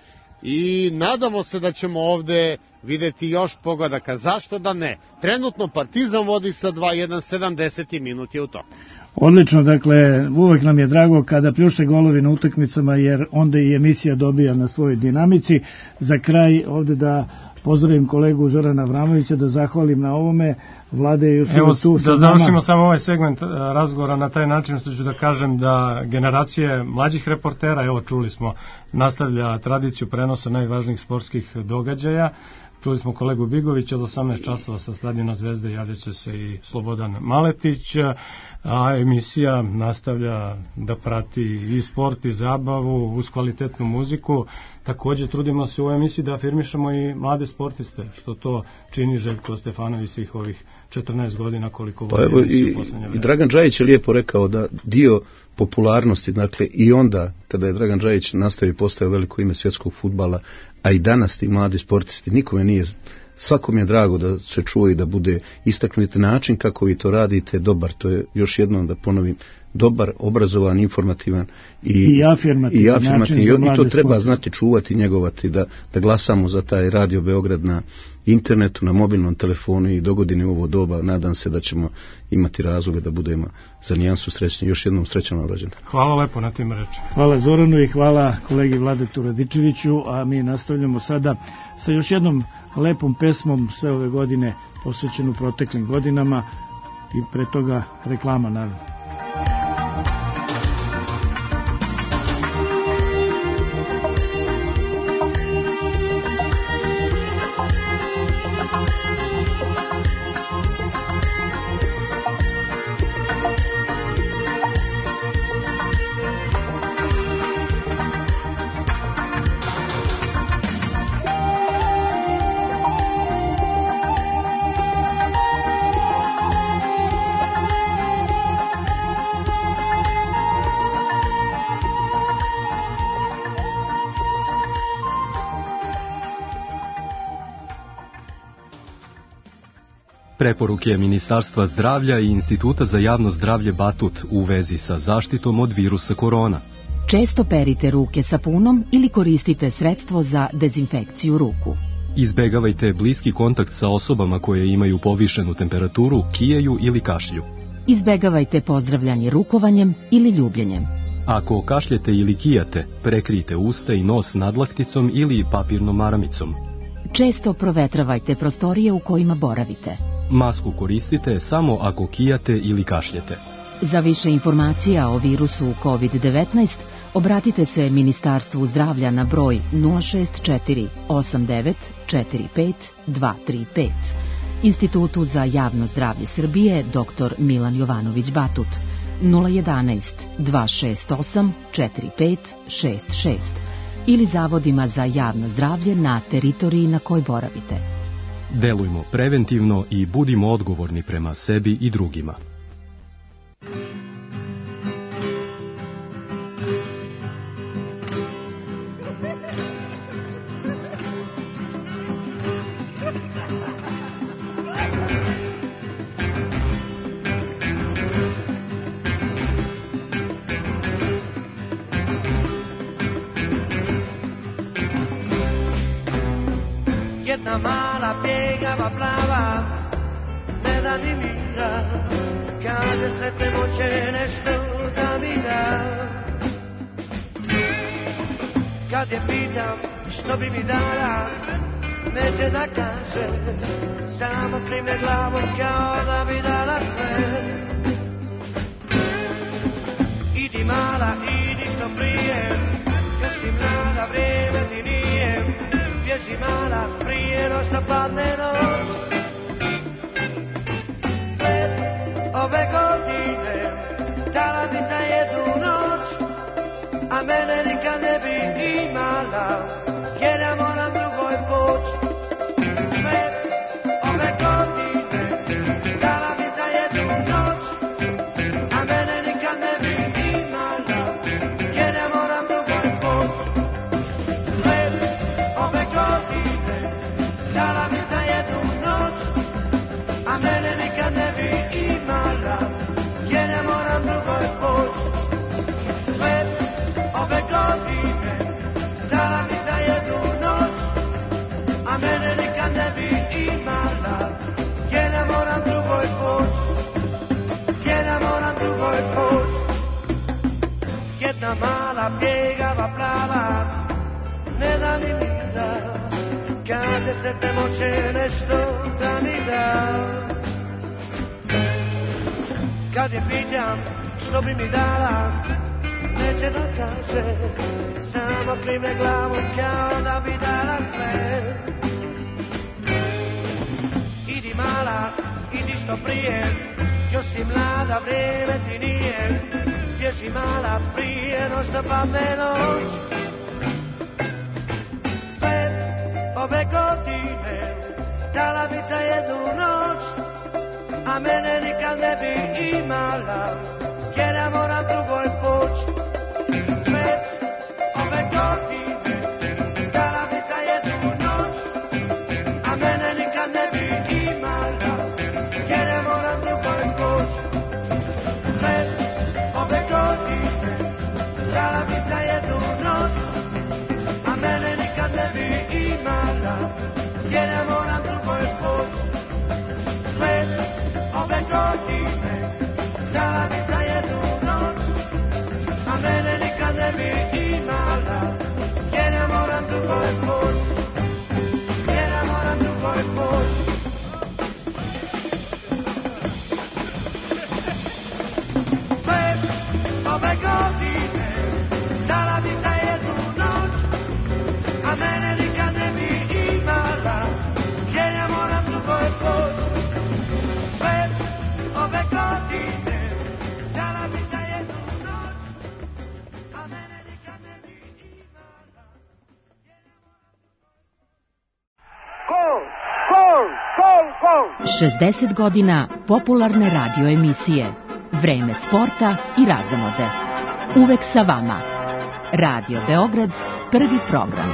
i nadamo se da ćemo ovde videti još pogodaka. Zašto da ne? Trenutno Partizan vodi sa 2-1, 70. minut je u toku. Odlično, dakle, uvek nam je drago kada pljušte golovi na utakmicama, jer onda i emisija dobija na svojoj dinamici. Za kraj ovde da pozdravim kolegu Zorana Avramovića, da zahvalim na ovome. Vlade je još tu sa nama. Da završimo samo ovaj segment razgovora na taj način što ću da kažem da generacije mlađih reportera, evo čuli smo, nastavlja tradiciju prenosa najvažnijih sportskih događaja. Čuli smo kolegu Bigovića, od 18 časova sa stadiona Zvezde javlja će se i Slobodan Maletić, a emisija nastavlja da prati i sport i zabavu uz kvalitetnu muziku. Također trudimo se u ovoj emisiji da afirmišemo i mlade sportiste, što to čini Željko Stefanović svih ovih 14 godina koliko vodi emisiju u poslednje vreme. I Dragan Džajić je lijepo rekao da dio popularnosti, dakle i onda kada je Dragan Džajić nastavio i postao veliko ime svjetskog fudbala, a i danas ti mladi sportisti, nikome nije, svakom je drago da se čuje i da bude istaknuti način kako vi to radite, dobar, to je još jednom da ponovim, dobar, obrazovan, informativan i afirmativan i to treba znati čuvati, njegovati, da glasamo za taj Radio Beograd na internetu, na mobilnom telefonu i dogodine u ovo doba. Nadam se da ćemo imati razloga da budemo za nijansu srećni. Još jednom srećan rođendan. Hvala lepo na tim rečima. Hvala Zoranu i hvala kolegi Vladetu Radičeviću, a mi nastavljamo sada sa još jednom lepom pesmom sve ove godine posvećenu proteklim godinama i pre toga reklama naravno. Preporuke Ministarstva zdravlja i Instituta za javno zdravlje Batut u vezi sa zaštitom od virusa korona. Često perite ruke sapunom ili koristite sredstvo za dezinfekciju ruku. Izbegavajte bliski kontakt sa osobama koje imaju povišenu temperaturu, kijeju ili kašlju. Izbegavajte pozdravljanje rukovanjem ili ljubljenjem. Ako kašljete ili kijate, prekrijte usta i nos nadlakticom ili papirnom maramicom. Često provetravajte prostorije u kojima boravite. Masku koristite samo ako kijate ili kašljete. Za više informacija o virusu COVID-19 obratite se Ministarstvu zdravlja na broj 064 89 45 235, Institutu za javno zdravlje Srbije dr. Milan Jovanović Batut 011 268 4566 ili zavodima za javno zdravlje na teritoriji na kojoj boravite. Delujmo preventivno i budimo odgovorni prema sebi i drugima. Jedna mala pjegava plava, ne da mi mira, kada se te moće nešto da mi da. Kad je pitam što bi mi dala, neće da kaže, samo klimne glavom kao da bi dala sve. Idi mala, idi što prije, još si mlada, vrijeme ti nije. Bježi mala, prije no što padne noć. Sve ove godine dala bi za jednu noć, a mene nikad ne bi imala, jer ja moram drugoj poć. Sve ove godine dala bi za jednu noć, a mene nikad ne bi imala, jer ja moram drugoj poć. Dala mi za jednu noć, a mene nikad ne bi imala, jer ja moram drugoj poć. Sve ove godine dala mi za jednu noć, a mene nikad ne bi imala, jer ja moram drugoj poć. Jer ja moram drugoj poć. Jedna mala pjegava plava, ne da mi mira, kada se te moće nešto da mi da. Kad je pitam što bi mi dala, neće da kaže, samo klimne glavom kao da bi dala sve. Idi mala, idi što prije, još si mlada, vrijeme ti nije. Bježi mala, prije no što padne noć. Ove godine dala bi za jednu noć, a mene nikad ne bi imala, jer ja moram drugoj poć. Sve ove godine dala bi za jednu noć, a mene nikad ne bi imala, jer ja moram drugoj poć. Sve ove godine dala bi za jednu noć, a mene nikad ne bi imala, jer ja moram drugoj poć. Sve ove godine dala bi za jednu noć, a mene nikad ne bi imala, jer ja moram drugoj poć. Jer ja moram drugoj poć. Sve ove godine dala bi za jednu noć, a mene nikad ne bi imala, jer ja moram drugoj poć. Sve ove godine dala bi za jednu noć, a mene nikad ne bi imala. Gol! Gol! Gol! Gol! 60 godina popularne radio emisije. Vreme sporta i razonode. Uvek sa vama. Radio Beograd, prvi program.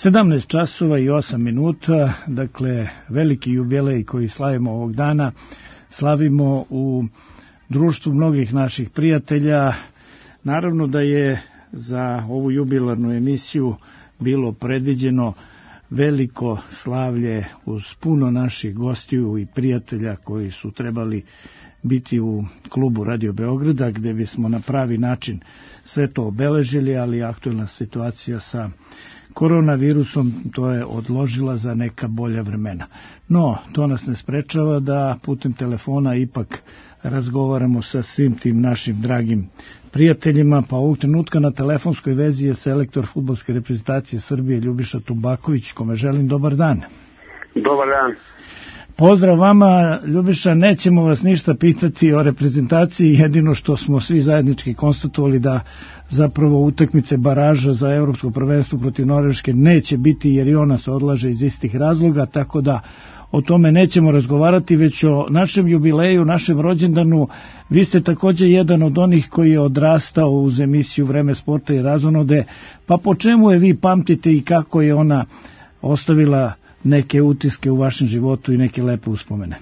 17 časova i 8 minuta, dakle veliki jubilej koji slavimo ovog dana, slavimo u društvu mnogih naših prijatelja. Naravno da je za ovu jubilarnu emisiju bilo predviđeno veliko slavlje uz puno naših gostiju i prijatelja koji su trebali biti u klubu Radio Beograda, gde bismo na pravi način sve to obeležili, ali aktuelna situacija sa koronavirusom to je odložila za neka bolja vremena. No, to nas ne sprečava da putem telefona ipak razgovaramo sa svim tim našim dragim prijateljima, pa ovog trenutka na telefonskoj vezi je selektor fudbalske reprezentacije Srbije Ljubiša Tubaković, kome želim dobar dan. Dobar dan. Pozdrav vama, Ljubiša, nećemo vas ništa pitati o reprezentaciji, jedino što smo svi zajednički konstatovali da zapravo utakmice baraža za evropsko prvenstvo protiv Norveške neće biti, jer i ona se odlaže iz istih razloga, tako da o tome nećemo razgovarati, već o našem jubileju, našem rođendanu. Vi ste također jedan od onih koji je odrastao uz emisiju Vreme sporta i razonode, pa po čemu je vi pamtite i kako je ona ostavila neke utiske u vašem životu i neke lepe uspomene?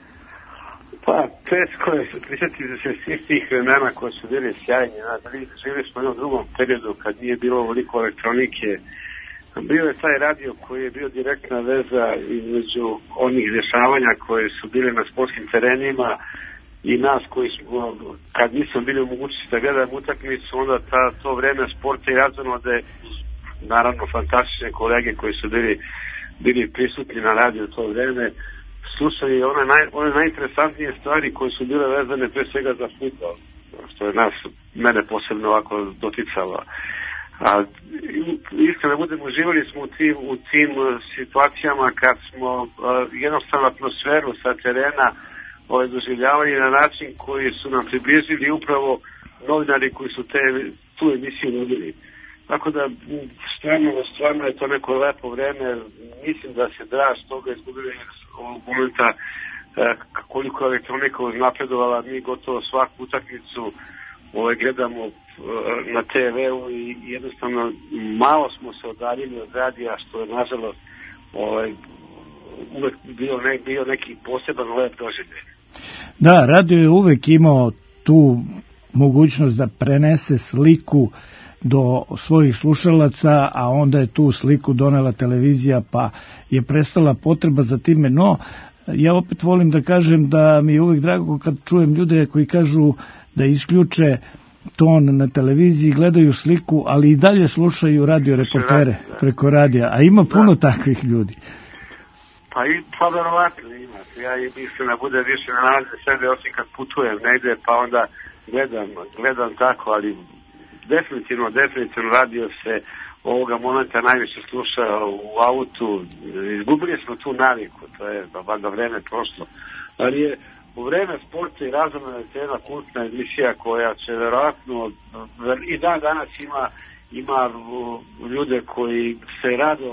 Pa, teško je prisjetiti se svih tih vremena koje su bili sjajni. Živjeli smo u jednom drugom periodu kad nije bilo ovoliko elektronike. Bio je taj radio koji je bio direktna veza između onih dešavanja koje su bile na sportskim terenima i nas koji smo, kad nismo bili u mogućnosti da gledamo utakmicu, onda to vreme sporta i razonode, naravno fantastične kolege koji su bili prisutni na radiju to vreme, slušali one najinteresantnije stvari koje su bile vezane pre svega za fudbal, što je mene posebno ovako doticalo. A iskreno da budemo, uživali smo u tim situacijama kad smo jednostavno atmosferu sa terena doživljavali na način koji su nam približili upravo novinari koji su tu emisiju vodili. Tako da stvarno je to neko lepo vreme. Mislim da se draž toga izgubili ovog momenta koliko je elektronika uznapredovala. Mi gotovo svaku utakmicu gledamo na TV-u i jednostavno malo smo se odaljili od radija, što je nažalost uvek bio neki poseban lep doživljaj. Da, radio je uvek imao tu mogućnost da prenese sliku do svojih slušalaca, a onda je tu sliku donela televizija, pa je prestala potreba za time. No, ja opet volim da kažem da mi je uvek drago kad čujem ljude koji kažu da isključe ton na televiziji, gledaju sliku, ali i dalje slušaju radio reportere preko radija, a ima puno takvih ljudi. Pa verovatno ima. Ja mislim da bude više na nalaze sebe, osim kad putujem negde, pa onda gledam tako, ali definitivno radio se ovoga momenta najviše sluša u autu. Izgubili smo tu naviku, to je valjda vreme prošlo. Ali je u vreme sporta i razonode jedna kultna emisija koja će verovatno i danas ima ljude koji se rado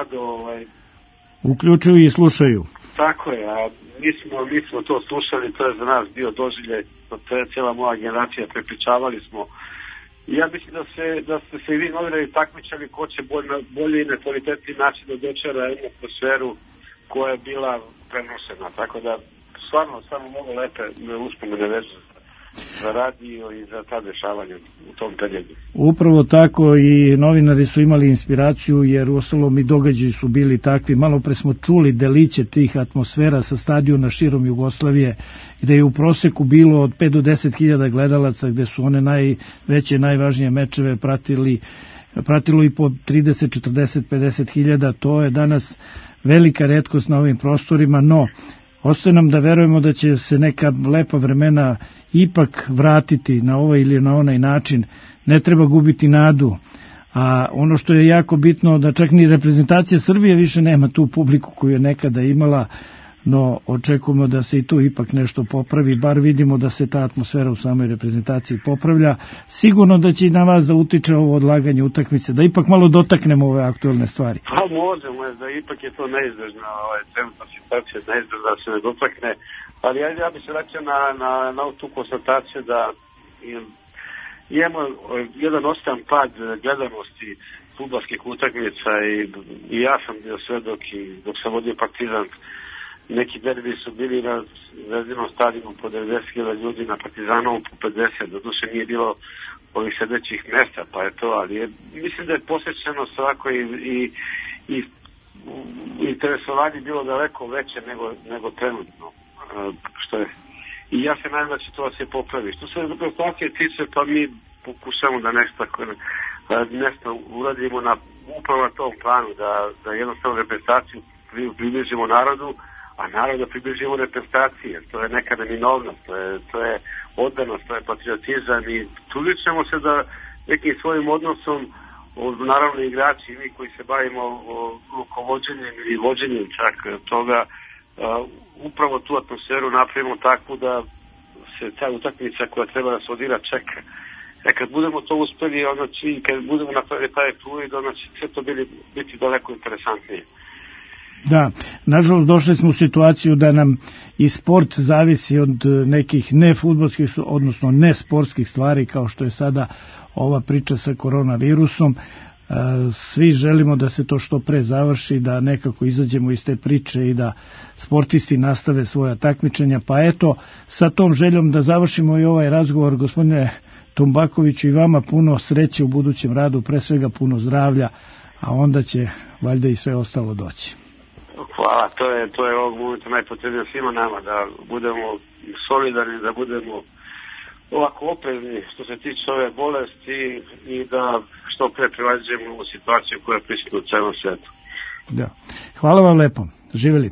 uključuju i slušaju. Tako je, a mi smo to slušali, to je za nas bio doživljaj, to je cijela moja generacija, prepričavali smo. Ja mislim da ste se i vi novinari takmičali ko će bolje i na kvalitetni način da dočara jednu atmosferu koja je bila prenosena, tako da stvarno samo mnogo lepe uspomene vezu za radio i za ta dešavanja u tom periodu. Upravo tako, i novinari su imali inspiraciju, jer uostalom i događaji su bili takvi. Malo pre smo čuli deliće tih atmosfera sa stadiona širom Jugoslavije, gde je u proseku bilo od 5 do 10 hiljada gledalaca, gde su one najveće, najvažnije mečeve pratilo i po 30, 40, 50 hiljada. To je danas velika retkost na ovim prostorima, no ostaje nam da verujemo da će se neka lepa vremena ipak vratiti na ovaj ili na onaj način. Ne treba gubiti nadu. A ono što je jako bitno, da čak ni reprezentacija Srbije više nema tu publiku koju je nekada imala, no očekujemo da se i tu ipak nešto popravi, bar vidimo da se ta atmosfera u samoj reprezentaciji popravlja. Sigurno da će i na vas da utiče ovo odlaganje utakmice, da ipak malo dotaknemo ove aktuelne stvari. Pa možemo, da ipak je to neizbežno, trenutna situacija neizbežna da se ne dotakne, ali ja bi se vraćao na tu konstataciju da imamo jedan ostan pad gledanosti fudbalskih utakmica i ja sam bio svedok i dok sam vodio Partizan, neki derbi su bili na Zvezdinom stadionu po 90.000 ljudi, na Partizanovom po 50, doduše nije bilo ovih sedećih mesta, pa je to, ali mislim da je posvećeno svako i interesovanje bilo daleko veće nego trenutno, što je. I ja se nadam da će to se popravi. Što se reprezentacije tiče, pa mi pokušamo da nešto uradimo upravo na tom planu, da jednostavno reprezentaciju približimo narodu, a narod da približimo reprezentacije. To je neka neminovnost, to je oddanost, to je patriotizam i trudit ćemo se da nekim svojim odnosom, naravno igrači i mi koji se bavimo rukovođenjem ili vođenjem čak toga, upravo tu atmosferu napravimo takvu da se ta utakmica koja treba da se odira čeka. Kad budemo to uspeli, kad budemo napravili taj fluid, onda će sve to biti daleko interesantnije. Da, nažalost došli smo u situaciju da nam i sport zavisi od nekih nefudbalskih, odnosno nesportskih stvari, kao što je sada ova priča sa koronavirusom. Svi želimo da se to što pre završi, da nekako izađemo iz te priče i da sportisti nastave svoja takmičenja. Pa eto, sa tom željom da završimo i ovaj razgovor, gospodine Tumbakoviću, i vama puno sreće u budućem radu, pre svega puno zdravlja, a onda će valjda i sve ostalo doći. Hvala, to je ovog momenta najpotrebnije svima nama, da budemo solidarni, da budemo ovako oprezni što se tiče ove bolesti i da što pre prevaziđemo u situaciju koja je prisutna u celom svetu. Da. Hvala vam lepo. Živeli.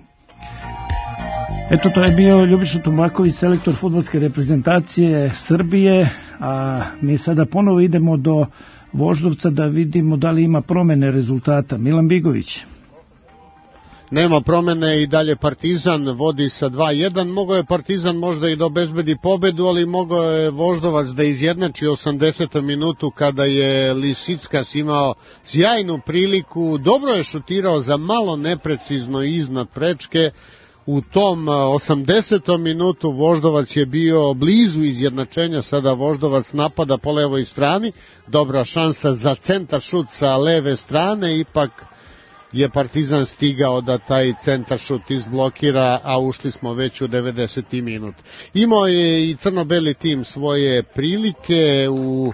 Eto, to je bio Ljubiša Tumbaković, selektor fudbalske reprezentacije Srbije, a mi sada ponovo idemo do Voždovca da vidimo da li ima promene rezultata. Milan Bigović. Nema promene i dalje Partizan vodi sa 2-1. Mogao je Partizan možda i da obezbedi pobedu, ali mogao je Voždovac da izjednači 80. minutu kada je Lisickas imao sjajnu priliku. Dobro je šutirao za malo neprecizno iznad prečke. U tom 80. minutu Voždovac je bio blizu izjednačenja, sada Voždovac napada po levoj strani. Dobra šansa za centar šut sa leve strane, ipak je Partizan stigao da taj centar šut izblokira, a ušli smo već u 90. minut. Imao je i crno-beli tim svoje prilike. U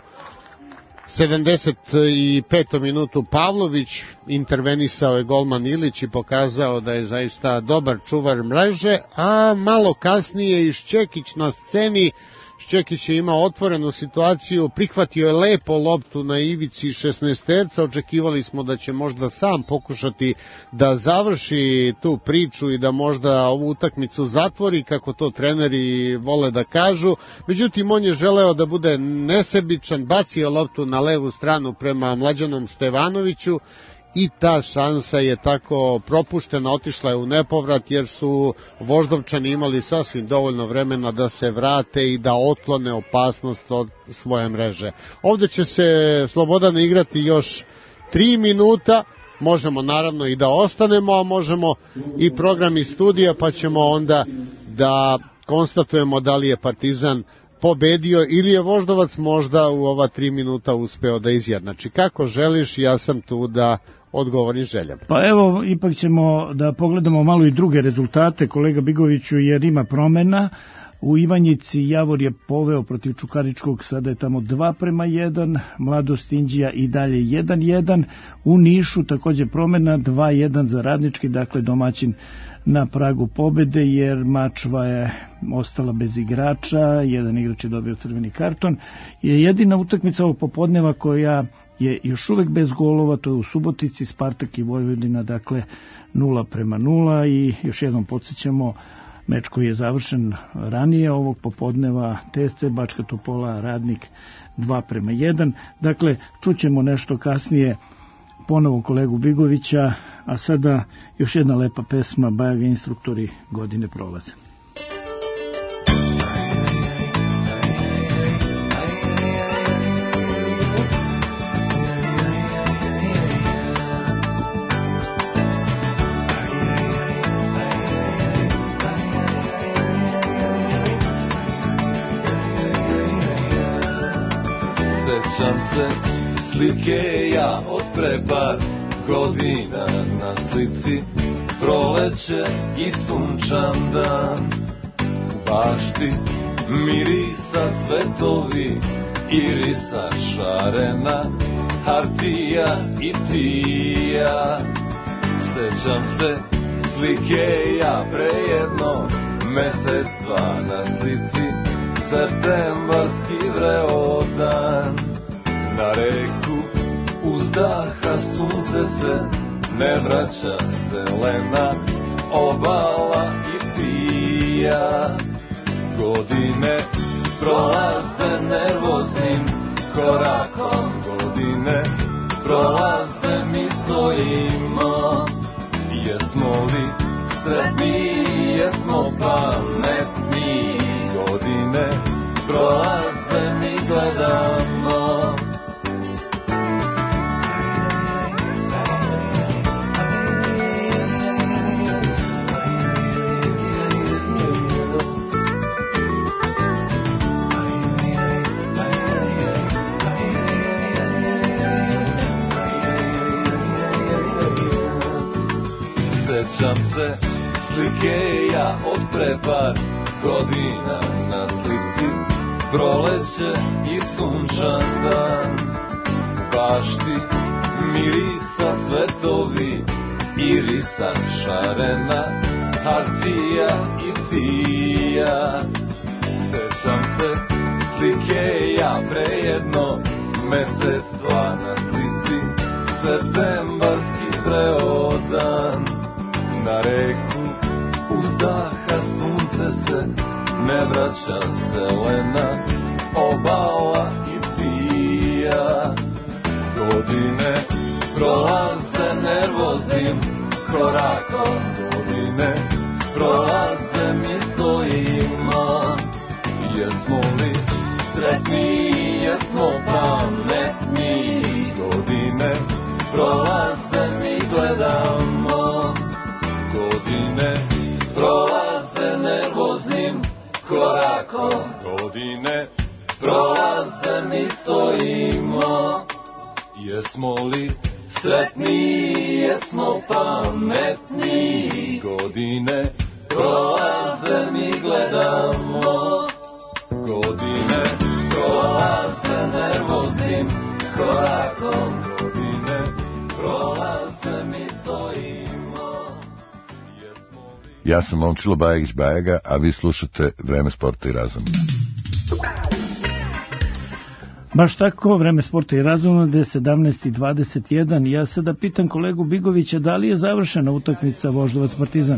75. minutu Pavlović intervenisao je golman Ilić i pokazao da je zaista dobar čuvar mreže, a malo kasnije i Šćekić na sceni. Šćekić je imao otvorenu situaciju, prihvatio je lepo loptu na ivici 16-terca, očekivali smo da će možda sam pokušati da završi tu priču i da možda ovu utakmicu zatvori, kako to treneri vole da kažu. Međutim, on je želeo da bude nesebičan, bacio loptu na levu stranu prema Mlađanom Stevanoviću i ta šansa je tako propuštena, otišla je u nepovrat jer su Voždovčani imali sasvim dovoljno vremena da se vrate i da otklone opasnost od svoje mreže. Ovdje će se Slobodan igrati još 3 minuta, možemo naravno i da ostanemo, a možemo i program iz studija, pa ćemo onda da konstatujemo da li je Partizan pobedio ili je Voždovac možda u ova 3 minuta uspeo da izjednači. Kako želiš, ja sam tu da odgovorim željama. Pa evo, ipak ćemo da pogledamo malo i druge rezultate, kolega Bigoviću, jer ima promena. U Ivanjici Javor je poveo protiv Čukaričkog, sada je tamo 2-1, Mladost Inđija i dalje 1-1. U Nišu također promena, 2-1 za Radnički, dakle domaćin na pragu pobede, jer Mačva je ostala bez igrača, jedan igrač je dobio crveni karton. Je jedina utakmica ovog popodneva koja je još uvek bez golova, to je u Subotici, Spartak i Vojvodina, dakle 0-0 i još jednom podsjećamo meč koji je završen ranije ovog popodneva, TSC Bačka Topola Radnik 2-1. Dakle, čućemo nešto kasnije ponovo kolegu Bigovića, a sada još jedna lepa pesma, Bajaga instruktori godine prolaze. slike ja od pre par godina, na slici proleće i sunčan dan. U bašti mirisa cvetovi, irisa šarena, hartija i tija. Sećam se slike ja pre jedno mesec dva, na slici septembarski vreo dan. Na reku uzdaha sunce se ne vraća, zelena obala i tija. Godine prolaze nervoznim korakom, godine prolaze mi stojimo. Jesmo li sretni, jesmo pametni, godine prolaze mi gledamo. Sećam se slike ja od pre par godina, na slici proleće i sunčan dan. Bašti mirisa cvetovi, irisa šarena, hartija i tija. Sećam se slike ja pre jedno mesec dva, na slici septembarski vreo dan. Na reku uzdaha sunce se ne vraća, zelena obala i tija. Godine prolaze nervoznim korakom, godine prolaze mi stojimo. Jesmo li sretni, jesmo pametni, godine prolaze mi gledamo. Godine prolaze nervoznim korakom, godine prolaze mi stojimo. Jesmo li sretni, jesmo pametni, godine prolaze mi gledamo. Godine prolaze nervoznim korakom, godine prolaze mi stojimo. Ja sam Momčilo Bajegić-Bajega, a vi slušate Vreme sporta i razuma. Baš tako, Vreme sporta i razuma, gde je 17:21. Ja sada pitam kolegu Bigovića da li je završena utakmica Voždovac-Partizan?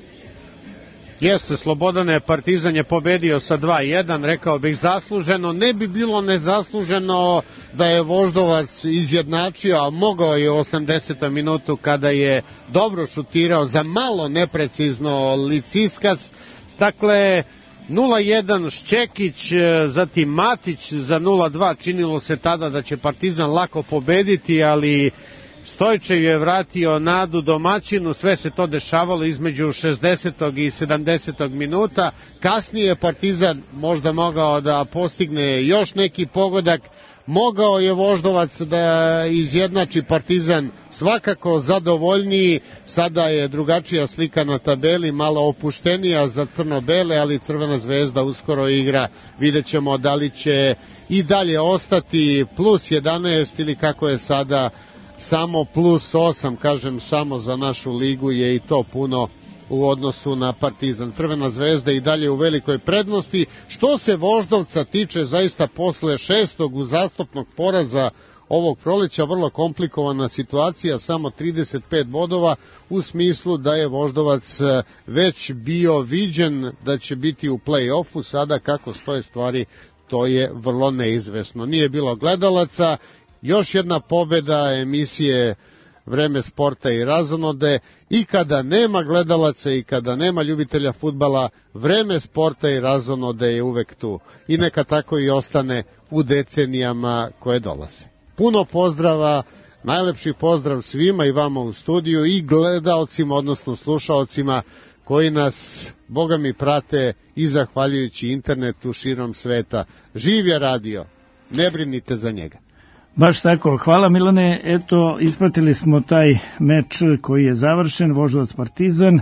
Jeste, Slobodane, Partizan je pobedio sa 2:1, rekao bih zasluženo. Ne bi bilo nezasluženo da je Voždovac izjednačio, a mogao je u 80. minutu kada je dobro šutirao za malo neprecizno Liciskas. Dakle, 0:1 Šćekić, zatim Matić za 0:2. Činilo se tada da će Partizan lako pobediti, ali Stojčev je vratio nadu domaćinu. Sve se to dešavalo između 60. i 70. minuta. Kasnije je Partizan možda mogao da postigne još neki pogodak. Mogao je Voždovac da izjednači, Partizan svakako zadovoljniji. Sada je drugačija slika na tabeli, malo opuštenija za crno-bele, ali Crvena zvezda uskoro igra. Vidjet ćemo da li će i dalje ostati plus 11 ili kako je sada samo plus 8, kažem samo za našu ligu je i to puno u odnosu na Partizan. Crvena zvezda i dalje u velikoj prednosti. Što se Voždovca tiče, zaista posle 6. uzastopnog poraza ovog proleća vrlo komplikovana situacija, samo 35 bodova, u smislu da je Voždovac već bio viđen da će biti u play-offu. Sada kako stoje stvari, to je vrlo neizvesno. Nije bilo gledalaca. Još jedna pobeda emisije Vreme sporta i razonode, i kada nema gledalaca i kada nema ljubitelja fudbala, Vreme sporta i razonode je uvek tu. I neka tako i ostane u decenijama koje dolaze. Puno pozdrava, najlepši pozdrav svima i vama u studiju i gledaocima, odnosno slušaocima koji nas, Boga mi, prate i zahvaljujući internetu širom sveta. Živ je radio, ne brinite za njega. Baš tako, hvala Milane, eto, ispratili smo taj meč koji je završen, Voždovac Partizan,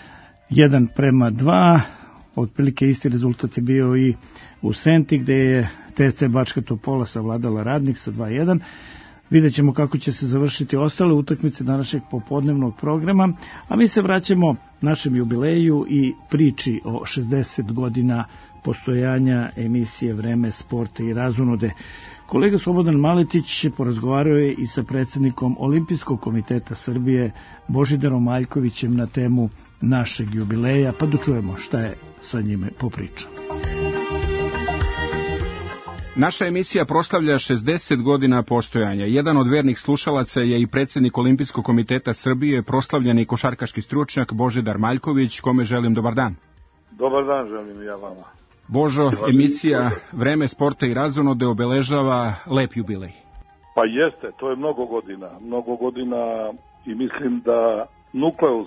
1:2, otprilike isti rezultat je bio i u Senti, gde je TC Bačka Topola savladala Radnik sa 2:1. Vidjet ćemo kako će se završiti ostale utakmice današnjeg popodnevnog programa, a mi se vraćamo našem jubileju i priči o 60 godina postojanja emisije Vreme sporta i razonode. Kolega Slobodan Maletić porazgovarao je i sa predsjednikom Olimpijskog komiteta Srbije Božidarom Maljkovićem na temu našeg jubileja, pa da čujemo šta je sa njime popričao. Naša emisija proslavlja 60 godina postojanja. Jedan od vernih slušalaca je i predsjednik Olimpijskog komiteta Srbije, proslavljeni košarkaški stručnjak Božidar Maljković, kome želim dobar dan. Dobar dan želim i ja vama. Božo, emisija Vreme sporta i razonode obeležava lep jubilej. Pa jeste, to je mnogo godina i mislim da nukleus,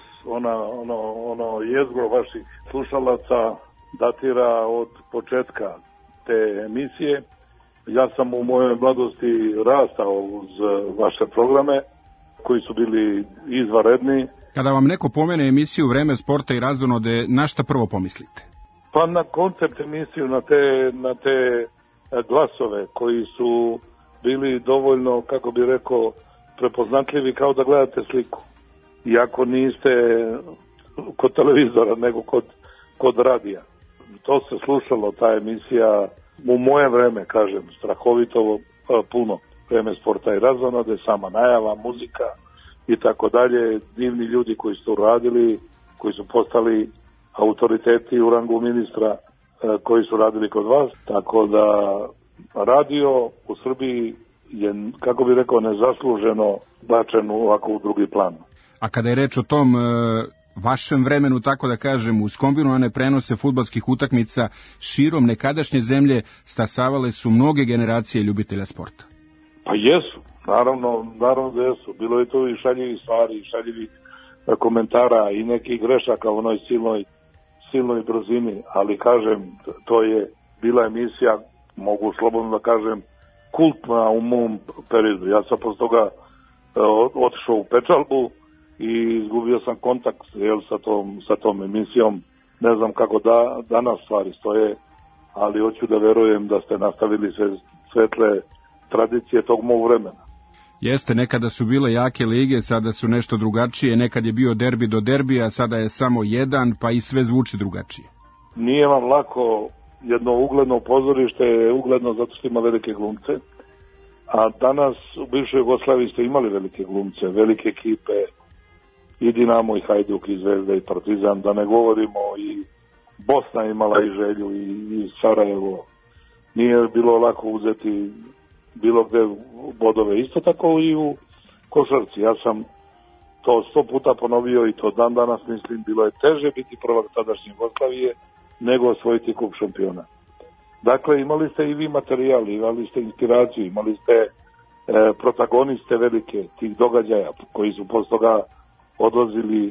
ono jezgro vaših slušalaca datira od početka te emisije. Ja sam u mojoj mladosti rastao uz vaše programe koji su bili izvanredni. Kada vam neko pomene emisiju Vreme sporta i razonode, na šta prvo pomislite? Pa na koncept emisiju, na te glasove koji su bili dovoljno, kako bi rekao, prepoznatljivi kao da gledate sliku. Iako niste kod televizora, nego kod radija. To se slušalo, ta emisija, u moje vreme, kažem, strahovito puno. Vreme sporta i razonode, sama najava, muzika i tako dalje. Divni ljudi koji su radili, koji su postali autoriteti u rangu ministra koji su radili kod vas. Tako da radio u Srbiji je, kako bi rekao, nezasluženo bačen ovako u drugi plan. A kada je reč o tom vašem vremenu, tako da kažem, uz kombinovane prenose fudbalskih utakmica širom nekadašnje zemlje stasavale su mnoge generacije ljubitelja sporta. Pa jesu, naravno da jesu. Bilo je to i šaljivih stvari, i šaljivih komentara i nekih grešaka u onoj silnoj brzini, ali kažem, to je bila emisija, mogu slobodno da kažem, kultna u mom periodu. Ja sam posle toga otišao u pečalbu i izgubio sam kontakt sa tom emisijom. Ne znam kako danas stvari stoje, ali hoću da verujem da ste nastavili svetle tradicije tog mog vremena. Jeste, nekada su bile jake lige, sada su nešto drugačije, nekad je bio derbi do derbija, sada je samo jedan, pa i sve zvuči drugačije. Nije vam lako, jedno ugledno pozorište je ugledno zato što ima velike glumce, a danas u bivšoj Jugoslaviji ste imali velike glumce, velike ekipe, i Dinamo, i Hajduk, i Zvezda, i Partizan, da ne govorimo, i Bosna imala i Želju, i Sarajevo. Nije bilo lako uzeti bilo gde bodove. Isto tako i u košarci. Ja sam to 100 puta ponovio i to dan danas mislim, bilo je teže biti prvak tadašnje Jugoslavije nego osvojiti kup šampiona. Dakle, imali ste i vi materijal, imali ste inspiraciju, imali ste protagoniste velike tih događaja koji su posle toga odlazili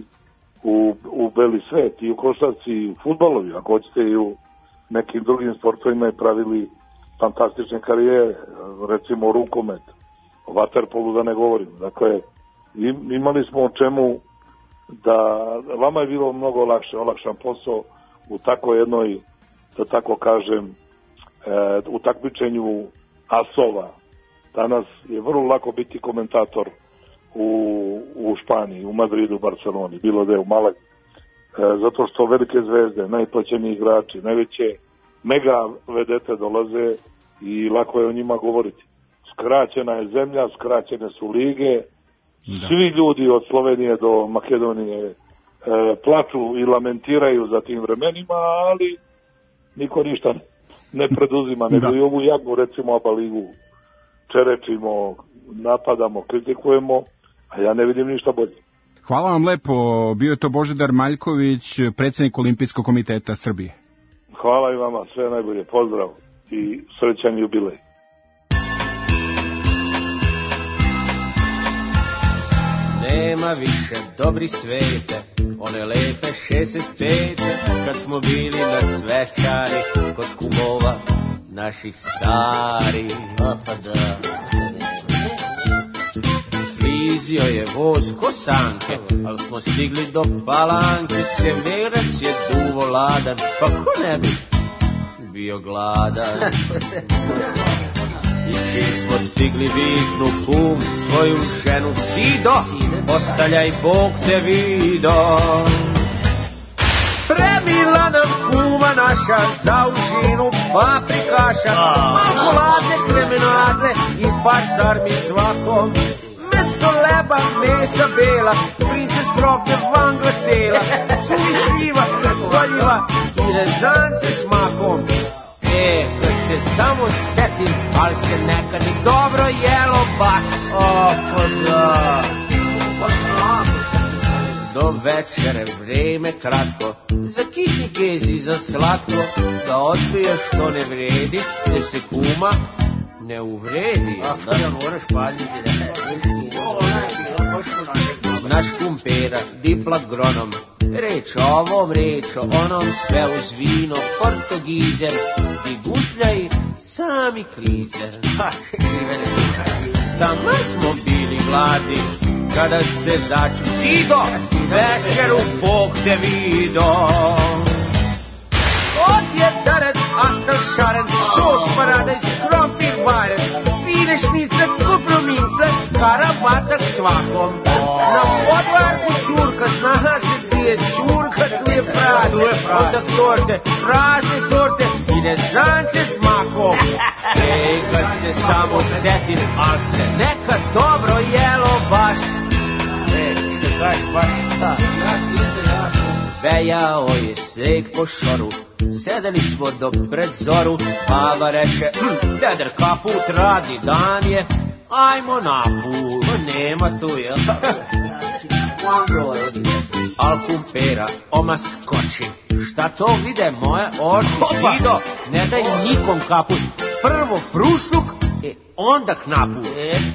u beli svet i u košarci i u fudbalovi, ako hoćete i u nekim drugim sportovima i pravili fantastične karijere, recimo rukomet, o vaterpolu da ne govorim. Dakle, imali smo o čemu da vama je bilo mnogo olakšan posao u tako jednoj, da tako kažem, u takmičenju asova. Danas je vrlo lako biti komentator u Španiji, u Madridu, Barceloni, bilo da je u Malagi. Zato što velike zvezde, najplaćeniji igrači, najveće mega vedete dolaze i lako je o njima govoriti. Skraćena je zemlja, skraćene su lige, svi ljudi od Slovenije do Makedonije plaču i lamentiraju za tim vremenima, ali niko ništa ne preduzima, nego i ovu jadnu, recimo, ABA ligu čerečimo, napadamo, kritikujemo, a ja ne vidim ništa bolje. Hvala vam lepo, bio je to Božidar Maljković, predsjednik Olimpijskog komiteta Srbije. Hvala i vama, sve najbolje, pozdrav i srećan jubilej. Nema više dobri svete, one lepe 65, kad smo bili na svečari, kod kumova naših stari. Pa da. Vozio je voz kosanke, al smo stigli do Palanke, Severac je duvo ladan, pa ko ne bi bio gladan. I čim smo stigli viknu kum svoju ženu Sido, ostaljaj Bog te vido. Premila nam kuma naša za užinu paprikaša, makulade, kremenade i pačarmi svakom. Mesto leba, mesa bela, princes krofne vanga cela, suvi šljiva, goljiva i rezance s makom. Kad se samo setim, ali se nekad i dobro jelo baš. Da. Do večere vreme kratko, za kitni kezi, za slatko, da odbiješ što ne vredi, jer se kuma ne uvredi. Da moraš paziti. Naš kum Pera, diplogronom, reč ovom, reč o onom, sve uz vino, portogizer, di gutljaj, sami klizer. Tamo smo bili gladni, kada se začu Sido, večeru Bog te vido. Odjedarec, astal šaren, šoš paradajz, krompir varen, vinešnice, kupromince, karavatak svakom. Na podvarku čurka, zna se gdje je čurka, tu je prase, onda torte, razne sorte i rezance s makom. Kad se samo setim, al se nekad dobro jelo baš. Što kaži baš? Vejao je sneg po šoru, sedeli smo do pred zoru, baba reče, deder kaput radni dan je, ajmo na put, nema tu je. Al kum Pera oma skoči, šta to vide moje oči, Sido, ne daj nikom kaput, prvo prušluk, onda knaput.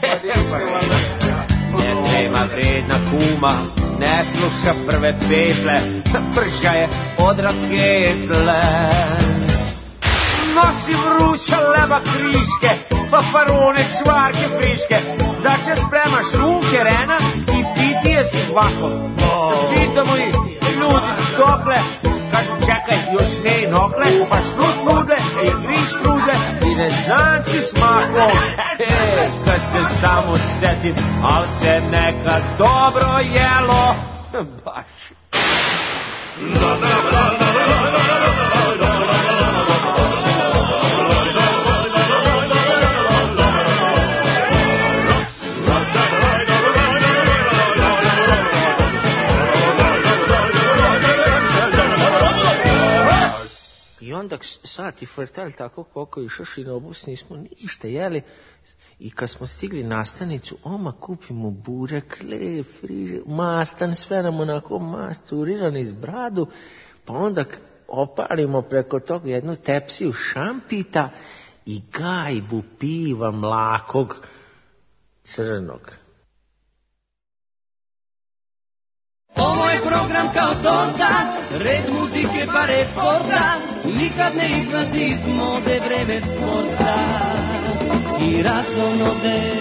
Ne nema vredna kuma, ne sluša prve petle, prža je od raketle. Nosi vruća leba kriške, paparone, čvarke friške, začas sprema šunke rena i pitije svakom. Pitamo ih, ljudi dokle, kažu čekaj, još ne i nokle, pa šnut nudle, kriš nudle i rezanci s makom. Kad se samo setim, al se nekad dobro jelo, baš. I onda sati frtali tako koliko išaš i na obus nismo ništa jeli. I kad smo stigli na stanicu, oma kupimo burek, hleb, friže, mastan, sve nam onako masturirani iz bradu, pa onda opalimo preko toga jednu tepsiju šampita i gajbu piva mlakog crnog. Ovo je program kao torta, red muzike pa red sporta, nikad ne izlazi iz mode vreme sporta i razonode.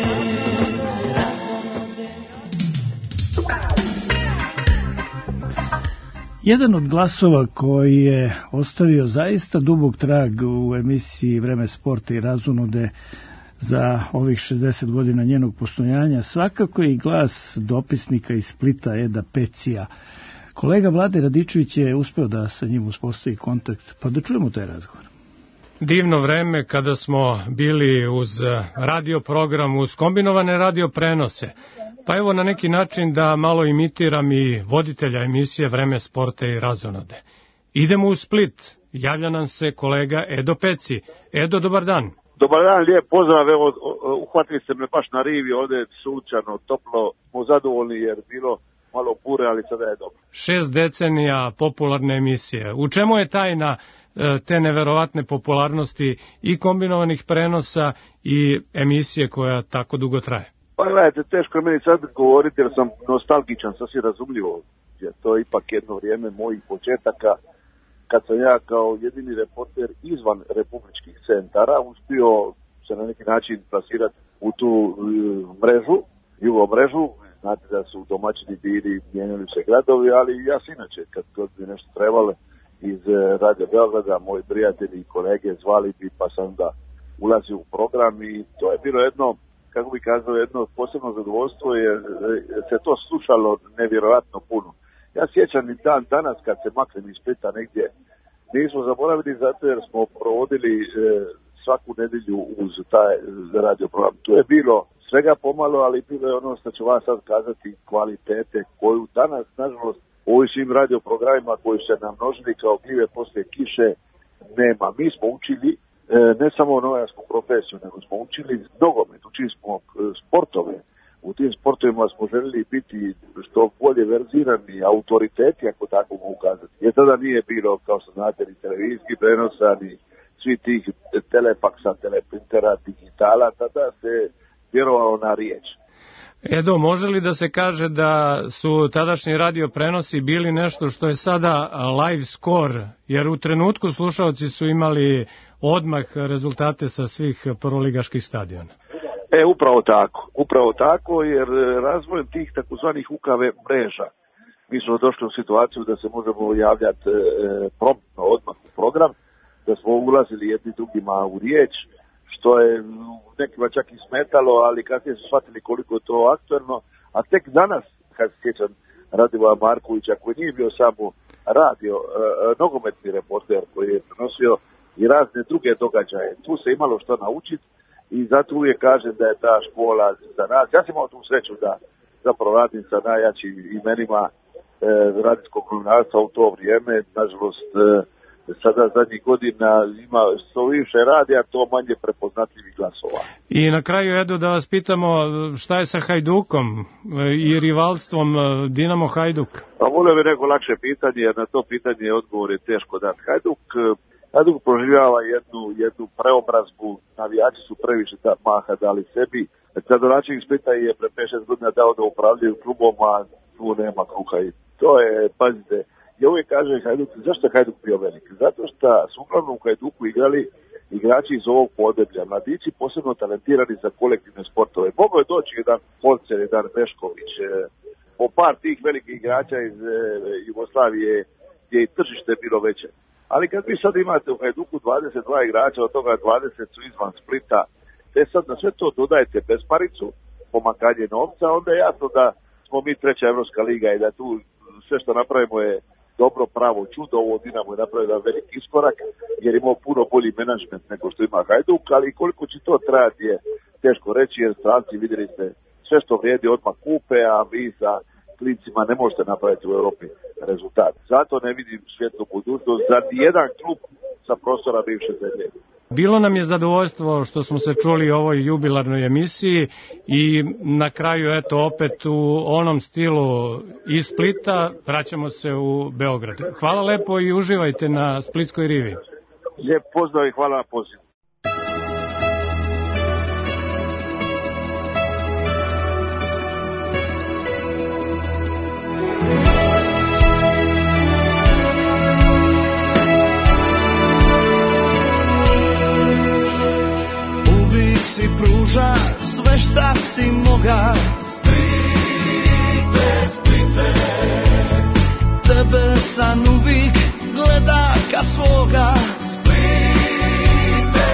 Jedan od glasova koji je ostavio zaista dubok trag u emisiji Vreme sporta i razonode za ovih 60 godina njenog postojanja, svakako je i glas dopisnika iz Splita Eda Pecija. Kolega Vlade Radičević je uspeo da sa njim uspostavi kontakt, pa da čujemo taj razgovor. Divno vreme kada smo bili uz radio program, uz kombinovane radio prenose. Pa evo na neki način da malo imitiram i voditelja emisije Vreme sporta i razonode. Idemo u Split, javlja nam se kolega Edo Peci. Edo, dobar dan. Dobar dan, lijep pozdrav, evo uhvatili ste me baš na rivi, ovdje sunčano, toplo, smo zadovoljni jer bilo malo bure, ali sada je dobro. 6 decenija popularne emisije. U čemu je tajna te neverovatne popularnosti i kombinovanih prenosa i emisije koja tako dugo traje? Pa gledajte, teško je meni sad govoriti jer sam nostalgičan, sasvim razumljivo, jer to je ipak jedno vrijeme mojih početaka, kad sam ja kao jedini reporter izvan republičkih centara uspio se na neki način plasirati u tu mrežu, jugo mrežu, znate da su domaćini bili, mijenjali se gradovi, ali ja sam inače, kad god bi nešto trebalo iz Radio Beograda, moji prijatelji i kolege zvali bi, pa sam da ulazio u program i to je bilo jedno, kako bi kazao, jedno posebno zadovoljstvo, jer se to slušalo nevjerojatno puno. Ja sjećam i dan danas kad se maknem iz Splita negdje, nismo zaboravili zato jer smo provodili svaku nedjelju uz taj radio program. Tu je bilo svega pomalo, ali bilo je ono što ću vas sad kazati, kvalitete koju danas, nažalost, u ovim svim radio programima koji se namnožili kao gljive poslije kiše nema. Mi smo učili ne samo novinsku profesiju, nego smo učili nogomet, učili smo sportove. U tim sportovima smo željeli biti što bolje verzirani autoriteti, ako tako mogu kazati. Jer tada nije bilo, kao što znate, ni televizijski prenosa, ni svi tih telepaksa, teleprintera, digitala, tada se vjerovalo na riječ. Edo, može li da se kaže da su tadašnji radio prenosi bili nešto što je sada live score, jer u trenutku slušalci su imali odmah rezultate sa svih prvoligaških stadiona? Upravo tako, jer razvojem tih takozvanih UKV mreža mi smo došli u situaciju da se možemo javljati promptno odmah u program, da smo ulazili jedni drugima u riječ, što je nekima čak i smetalo, ali kasnije su shvatili koliko je to aktualno, a tek danas, kad se sjećam Radivoja Markovića, koji nije bio samo radio, nogometni reporter koji je prenosio i razne druge događaje, tu se imalo što naučiti i zato uvijek kažem da je ta škola za nas. Ja sam imao tu sreću da zapravo radim sa najjačim imenima radijskog novinarstva u to vrijeme, nažalost sada zadnjih godina ima što više radija, to manje prepoznatljivih glasova. I na kraju, Edo, da vas pitamo šta je sa Hajdukom i rivalstvom Dinamo Hajduk? Pa volio bi neko lakše pitanje, jer na to pitanje odgovor je teško dati. Hajduk proživljava jednu preobrazbu, navijači su previše maha dali sebi. Gradonačelnik Splita je pre 5-6 godina dao da upravljaju klubom, a tu nema kruha i to je, pazite, ja uvijek kažem Hajduk, zašto je Hajduk bio velik? Zato što su uglavnom u Hajduku igrali igrači iz ovog podeblja, mladići posebno talentirani za kolektivne sportove. Mogao je doći jedan Polcer, jedan Bešković, po par tih velikih igrača iz Jugoslavije gdje je tržište bilo veće. Ali kad vi sad imate u Hajduku 22 igrača, od toga 20 su izvan Splita, te sad na sve to dodajete besparicu, pomakanje novca, onda je jasno da smo mi treća Evropska liga i da tu sve što napravimo je dobro, pravo, čudo. Ovo Dinamo je napravio jedan veliki iskorak jer imao puno bolji menadžment nego što ima Hajduk, ali koliko će to trajati je teško reći jer stranci, vidjeli ste, sve što vrijedi odmah kupe, a vi sa klincima ne možete napraviti u Europi rezultat. Zato ne vidim svjetlu budućnost za nijedan klub sa prostora bivše zemlje. Bilo nam je zadovoljstvo što smo se čuli u ovoj jubilarnoj emisiji i na kraju, eto, opet u onom stilu iz Splita vraćamo se u Beograd. Hvala lepo i uživajte na Splitskoj rivi. Lijep pozdrav i hvala na pozivu. Si pruža sve šta si moga. Splite, Splite, tebe san uvijek gleda ka svoga. Splite,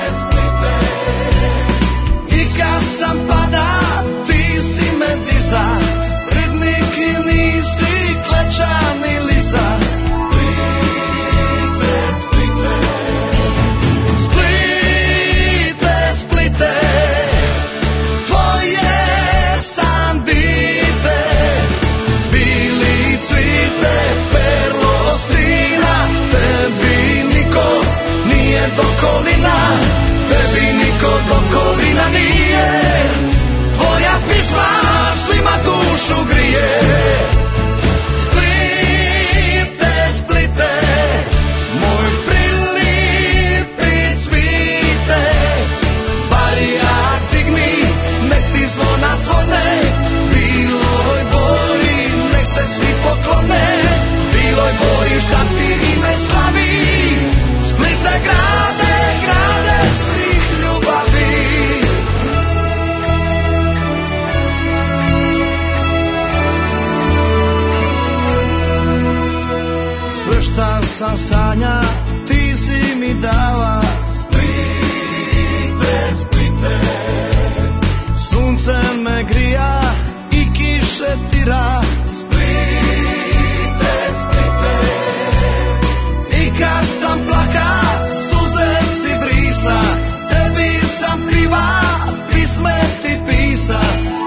sam sanja, ti si mi dala. Splite, Splite, sunce me grija i kiše tira. Splite, Splite, i kad sam plaka, suze si brisa, tebi sam piva, pisme ti pisa.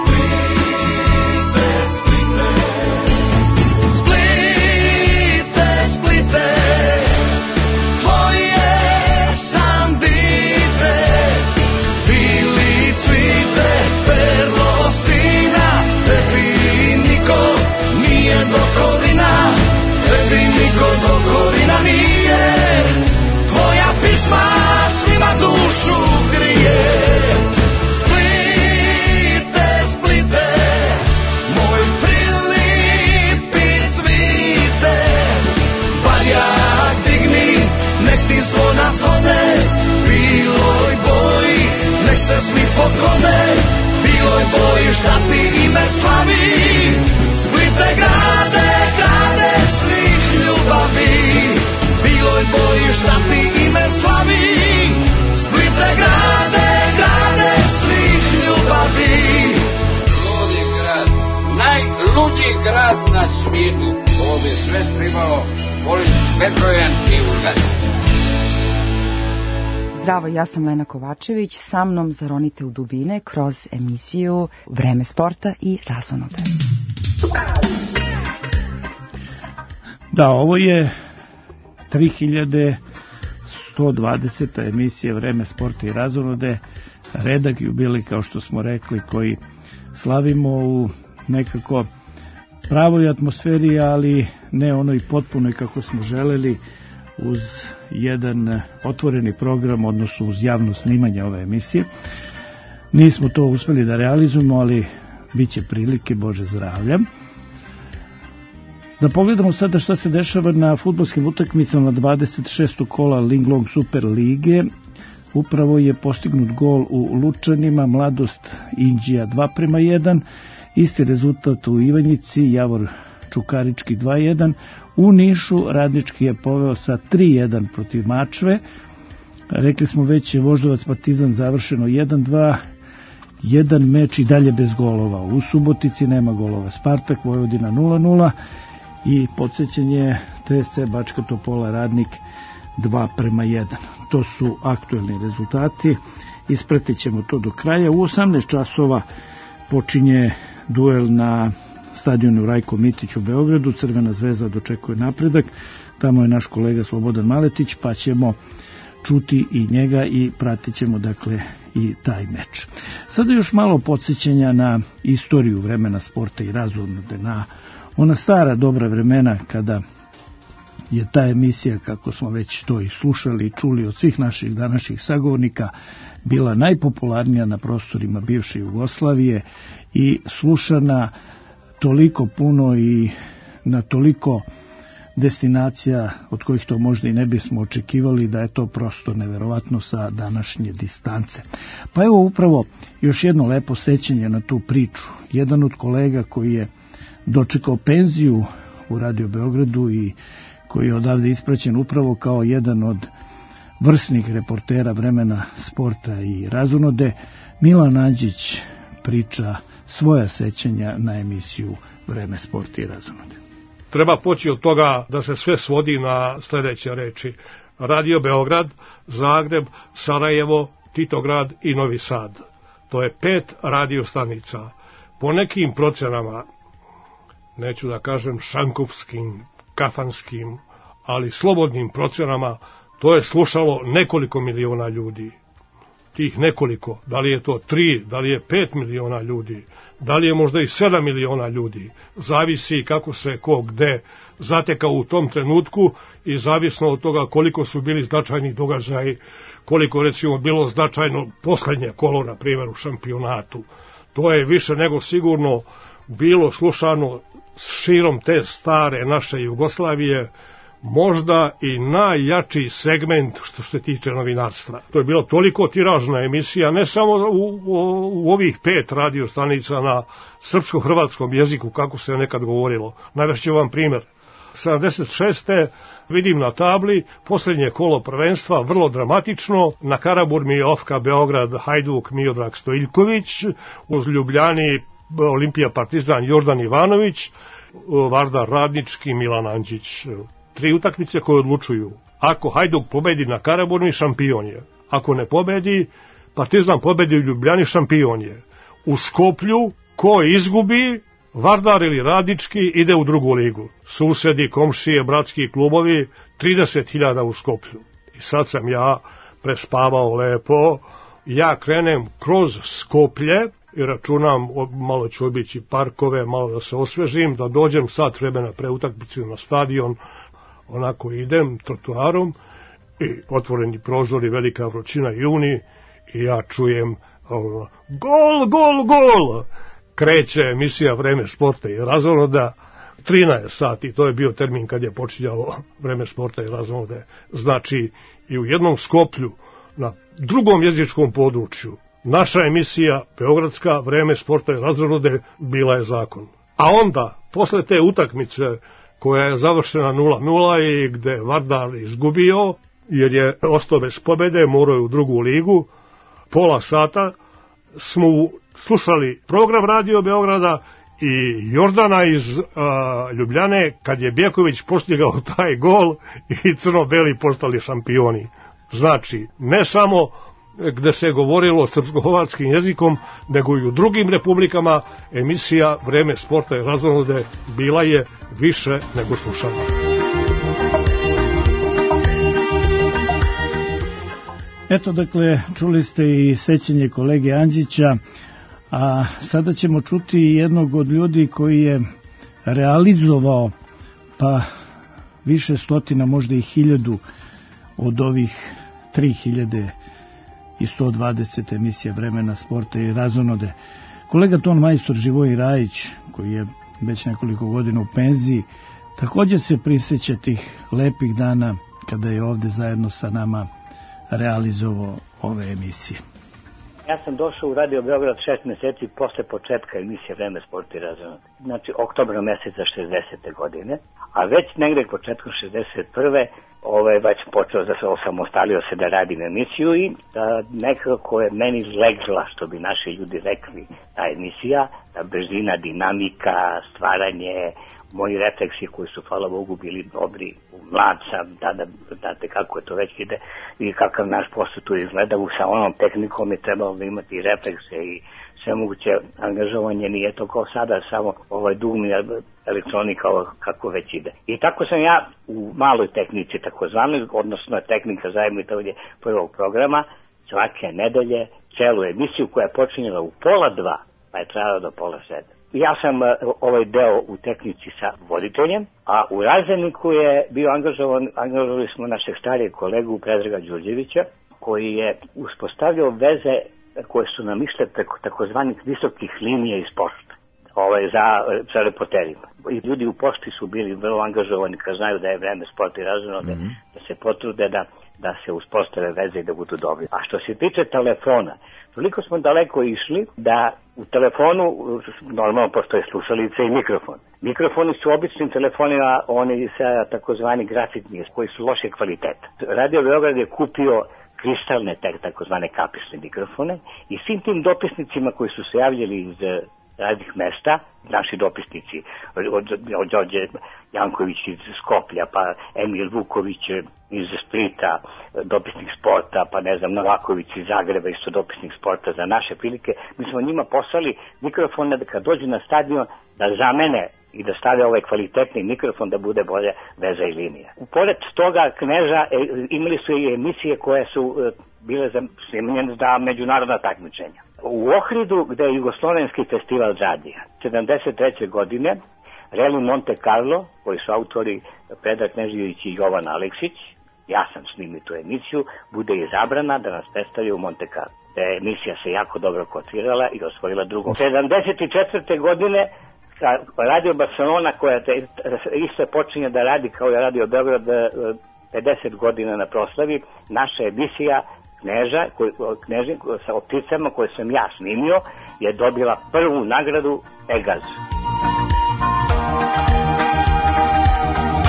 Biloj boji šta ti ime slavi, Splite grade, grade svih ljubavi. Biloj boji šta ti ime slavi, Splite grade, grade svih ljubavi. Ludi grad, najluđi grad na svijetu, ovo bi sve trebalo voliti bezbrojan i ulgati. Zdravo, ja sam Lena Kovačević, sa mnom zaronite u dubine kroz emisiju Vreme sporta i razonode. Da, ovo je 3120. emisija Vreme sporta i razonode, redak jubilej, kao što smo rekli, koji slavimo u nekako pravoj atmosferi, ali ne onoj potpunoj kako smo želeli, uz jedan otvoreni program, odnosno uz javno snimanje ove emisije. Nismo to uspeli da realizujemo, ali bit će prilike, Bože zdravlja. Da pogledamo sada šta se dešava na fudbalskim utakmicama 26. kola Linglong Super lige. Upravo je postignut gol u Lučanima, Mladost Inđija 2:1, isti rezultat u Ivanjici, Javor Čukarički 2:1, u Nišu Radnički je poveo sa 3:1 protiv Mačve. Rekli smo već, je Voždovac Partizan završeno 1:2, jedan meč i dalje bez golova. U Subotici nema golova. Spartak Vojvodina 0:0 i podsećanje TSC Bačka Topola Radnik 2:1. To su aktuelni rezultati. Ispratit ćemo to do kraja. U 18 časova počinje duel na stadionu Rajko Mitić u Beogradu. Crvena zvezda dočekuje napredak. Tamo je naš kolega Slobodan Maletić, pa ćemo čuti i njega i pratit ćemo dakle i taj meč. Sada još malo podsjećanja na istoriju vremena sporta i razonode, na ona stara dobra vremena kada je ta emisija, kako smo već to i slušali i čuli od svih naših današnjih sagovornika, bila najpopularnija na prostorima bivše Jugoslavije i slušana toliko puno i na toliko destinacija od kojih to možda i ne bismo očekivali, da je to prosto neverovatno sa današnje distance. Pa evo upravo još jedno lepo sećanje na tu priču. Jedan od kolega koji je dočekao penziju u Radio Beogradu i koji je odavde ispraćen upravo kao jedan od vrsnih reportera vremena sporta i razonode, Milan Anđić priča svoja sećanja na emisiju Vreme sporta i razonode. Treba poći od toga da se sve svodi na sljedeće reči. Radio Beograd, Zagreb, Sarajevo, Titograd i Novi Sad. To je 5 radio stanica. Po nekim procenama, neću da kažem šankovskim, kafanskim, ali slobodnim procenama, to je slušalo nekoliko miliona ljudi. Tih nekoliko, da li je to 3, da li je 5 miliona ljudi, da li je možda i 7 miliona ljudi, zavisi kako se ko gde zatekao u tom trenutku i zavisno od toga koliko su bili značajni događaji, koliko recimo bilo značajno poslednje kolo, na primjer u šampionatu. To je više nego sigurno bilo slušano širom te stare naše Jugoslavije, možda i najjači segment što se tiče novinarstva. To je bila toliko tiražna emisija, ne samo u ovih 5 radiostanica na srpsko-hrvatskom jeziku, kako se nekad govorilo. Navešću vam primjer. 76. vidim na tabli posljednje kolo prvenstva, vrlo dramatično. Na Karaburmi Ofka Beograd Hajduk Miodrag Stojiljković, uz Ljubljani Olimpija Partizan Jordan Ivanović, Vardar Radnički Milan Anđić. 3 utakmice koje odlučuju. Ako Hajduk pobedi na Karaburmi, šampion je. Ako ne pobedi, Partizan pobedi u Ljubljani, šampion je. U Skoplju, ko izgubi, Vardar ili Radnički ide u drugu ligu. Susedi, komšije, bratski klubovi, 30.000 u Skoplju. I sad sam ja prespavao lepo. Ja krenem kroz Skoplje i računam, malo ću obići parkove, malo da se osvežim, da dođem sat vremena pre utakmice na stadion. Onako idem trotoarom i otvoreni prozori, velika vrućina, juni, i ja čujem gol, gol, gol. Kreće emisija Vreme sporta i razonode, 13 sati, to je bio termin kad je počinjalo Vreme sporta i razonode. Znači, i u jednom Skoplju, na drugom jezičkom području, naša emisija beogradska Vreme sporta i razonode bila je zakon. A onda, posle te utakmice koja je završena 0-0 i gde Vardar izgubio, jer je ostao bez pobede, morao je u drugu ligu, pola sata smo slušali program Radio Beograda i Jordana iz Ljubljane, kad je Bjeković postigao taj gol i crno-beli postali šampioni. Znači, ne samo gde se je govorilo srpsko-hrvatskim jezikom, nego i u drugim republikama emisija Vreme sporta i razonode bila je više nego slušana. Eto, dakle, čuli ste i sećanje kolege Anđića, a sada ćemo čuti jednog od ljudi koji je realizovao pa više stotina, možda i 1000 od ovih 3120 emisija Vremena sporta i razonode. Kolega ton majstor Živojin Rajić, koji je već nekoliko godina u penziji, također se prisjeća tih lepih dana kada je ovde zajedno sa nama realizovao ove emisije. Ja sam došao u Radio Beograd 6 meseci posle početka emisije Vreme sporta i razonode. Znači, oktobra meseca 60. godine, a već negde početkom 61. već počeo da se osamostalio se da radim emisiju i nekako je meni legla, što bi naši ljudi rekli, ta emisija, ta brzina, dinamika, stvaranje, moji refleksi koji su, hvala Bogu, bili dobri. Mlad sam, tada, znate kako je to već ide i kakav naš posao tu izgleda, sa onom tehnikom je trebalo da imati i reflekse i sve moguće angažovanje, nije to kao sada, samo dugmi elektronika kako već ide. I tako sam ja u maloj tehnici, takozvanoj, odnosno tehnika zajednice prvog programa, svake nedelje celu emisiju koja je počinjela u 1:30, pa je trajala do 6:30. Ja sam ovaj deo u tehnici sa voditeljem, a u razredniku je bio angažovali smo našeg starijeg kolegu Predraga Đurđevića, koji je uspostavljao veze koje su nam išle preko takozvanih visokih linija iz pošte, za reporterima. I ljudi u pošti su bili vrlo angažovani kad znaju da je Vreme sporta i razonode, da se potrude da se uspostave veze i da budu dobri. A što se tiče telefona, toliko smo daleko išli da u telefonu, normalno postoje slušalice i mikrofon. Mikrofoni su običnim telefonima, oni sa takozvani grafitni, koji su loše kvaliteta. Radio Beograd je kupio kristalne, takozvane kapisne mikrofone i svim tim dopisnicima koji su se javljali iz raznih mesta, naši dopisnici, od Đorđe Janković iz Skoplja, pa Emil Vuković iz Splita, dopisnik sporta, pa ne znam, Novaković iz Zagreba, isto dopisnik sporta za naše prilike. Mi smo njima poslali mikrofone da kad dođu na stadion da zamene i da stave ovaj kvalitetni mikrofon da bude bolje veza i linija. Pored toga Kneža imali su i emisije koje su bile snimljene za međunarodna takmičenja. U Ohridu, gde je Jugoslovenski festival radija, 73. godine, Reli Monte Carlo, koji su autori Predrag Knežević i Jovan Aleksić, ja sam snimio tu emisiju, bude izabrana da nas predstavlja u Monte Carlo. Emisija se jako dobro kotirala i osvojila drugo. 74. godine Radio Barcelona, koja isto počinje da radi kao je Radio Beograd 50 godina na proslavi, naša emisija Kneža sa opticama koje sam ja snimio je dobila prvu nagradu Egaz.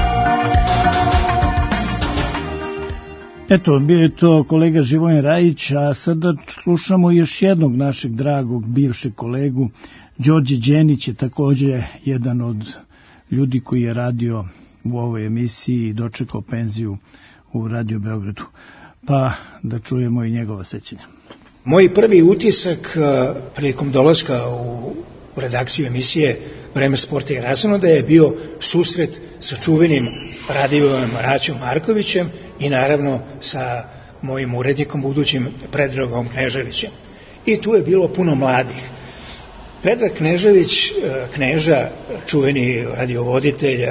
Eto, bio je to kolega Živojin Rajić, a sada slušamo još jednog našeg dragog bivšeg kolegu. Đorđe Đenić je takođe jedan od ljudi koji je radio u ovoj emisiji i dočekao penziju u Radio Beogradu. Pa da čujemo i njegova sećanja. Moj prvi utisak prilikom dolaska u redakciju emisije Vreme sporta i razonoda je bio susret sa čuvenim Radivojom Raćom Markovićem i naravno sa mojim urednikom budućim Predragom Kneževićem. I tu je bilo puno mladih. Predrag Knežević, Kneža, čuveni radiovoditelj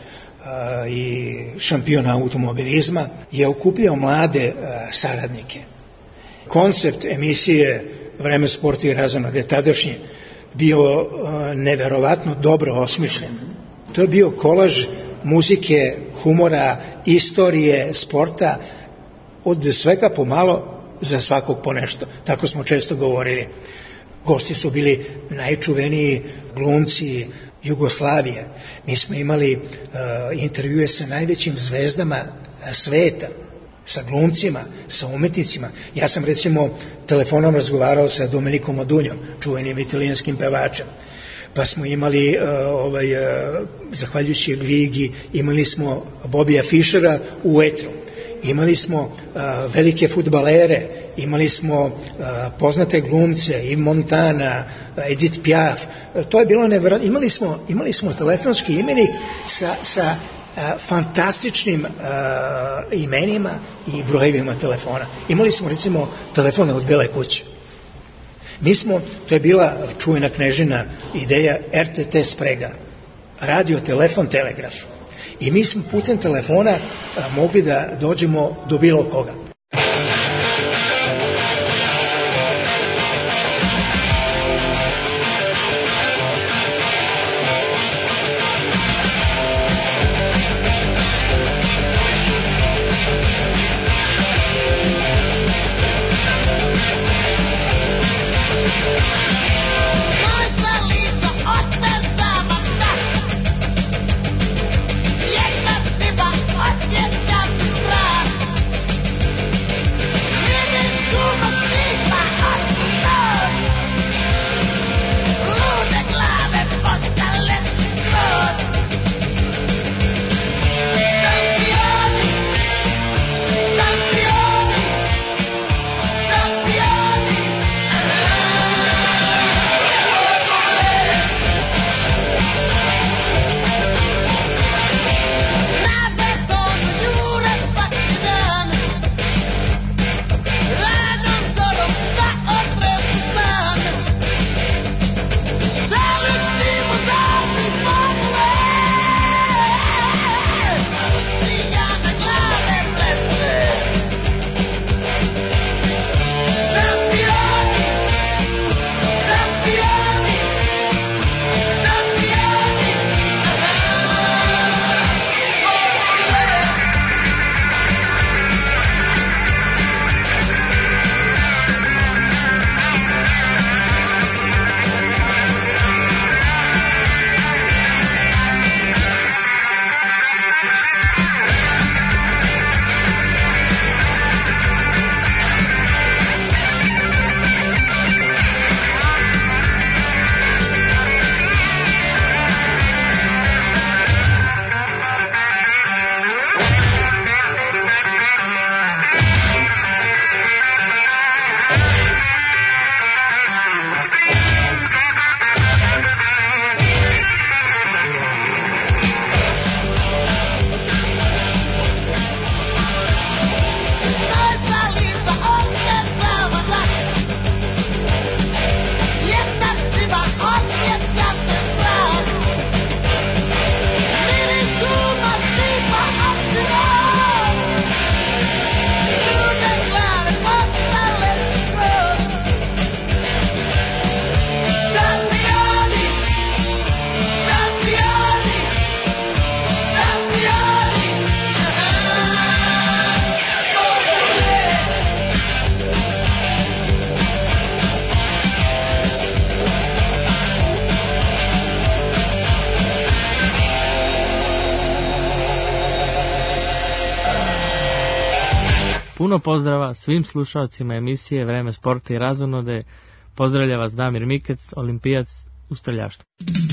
i šampion automobilizma, je okupljao mlade saradnike. Koncept emisije Vreme sporta i razonoda je tadašnji bio neverovatno dobro osmišljen. To je bio kolaž muzike, humora, istorije, sporta, od svega pomalo, za svakog po nešto. Tako smo često govorili. Gosti su bili najčuveniji glumci Jugoslavije. Mi smo imali intervjue sa najvećim zvezdama sveta, sa glumcima, sa umetnicima. Ja sam recimo telefonom razgovarao sa Domenikom Modunjom, čuvenim italijanskim pevačem. Pa smo imali, zahvaljujući Ligi, imali smo Bobija Fišera u etru. Imali smo velike fudbalere, imali smo poznate glumce, i Montana, Edith Piaf. To je bilo nevjerojatno. Imali smo telefonski imenik sa fantastičnim imenima i brojevima telefona. Imali smo recimo telefone od Bele kuće. To je bila čuvena Knežina ideja RTT sprega, radio, telefon, telegraf. I mi smo putem telefona mogli da dođemo do bilo koga. puno pozdrava svim slušalcima emisije Vreme sporta i razonode. Pozdravlja vas Damir Mikec, olimpijac u streljaštvu.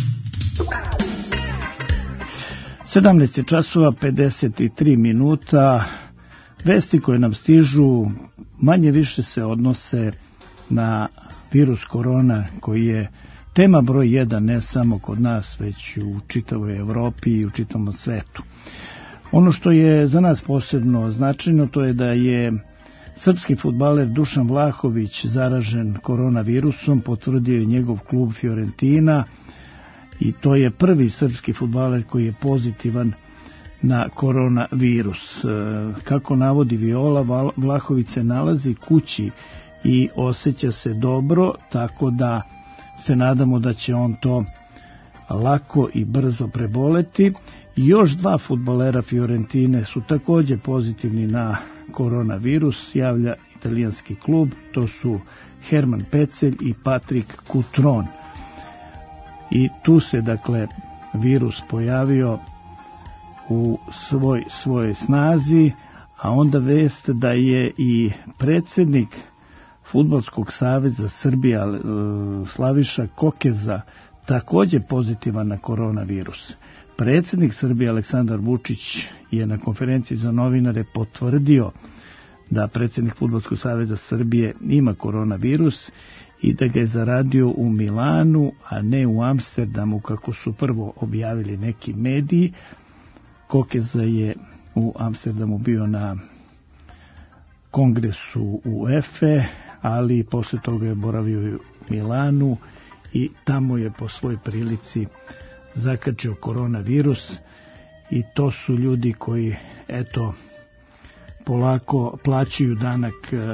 17 časova 53 minuta. Vesti koje nam stižu manje više se odnose na virus korona koji je tema broj 1 ne samo kod nas, već u čitavoj Evropi i u čitavom svetu. Ono što je za nas posebno značajno to je da je srpski fudbaler Dušan Vlahović zaražen koronavirusom, potvrdio je njegov klub Fiorentina i to je prvi srpski fudbaler koji je pozitivan na koronavirus. Kako navodi Viola, Vlahović se nalazi kući i osjeća se dobro, tako da se nadamo da će on to lako i brzo preboleti. Još 2 fudbalera Fiorentine su također pozitivni na koronavirus, javlja italijanski klub, to su Herman Pecelj i Patrik Kutron. I tu se dakle virus pojavio u svojoj snazi, a onda vest da je i predsjednik Fudbalskog saveza Srbije Slaviša Kokeza također pozitivan na koronavirus. Predsjednik Srbije Aleksandar Vučić je na konferenciji za novinare potvrdio da predsjednik Fudbalskog saveza Srbije ima koronavirus i da ga je zaradio u Milanu, a ne u Amsterdamu kako su prvo objavili neki mediji. Kokeza je u Amsterdamu bio na kongresu UEFA, ali posle toga je boravio u Milanu i tamo je po svoj prilici zakačio koronavirus i to su ljudi koji eto polako plaćaju danak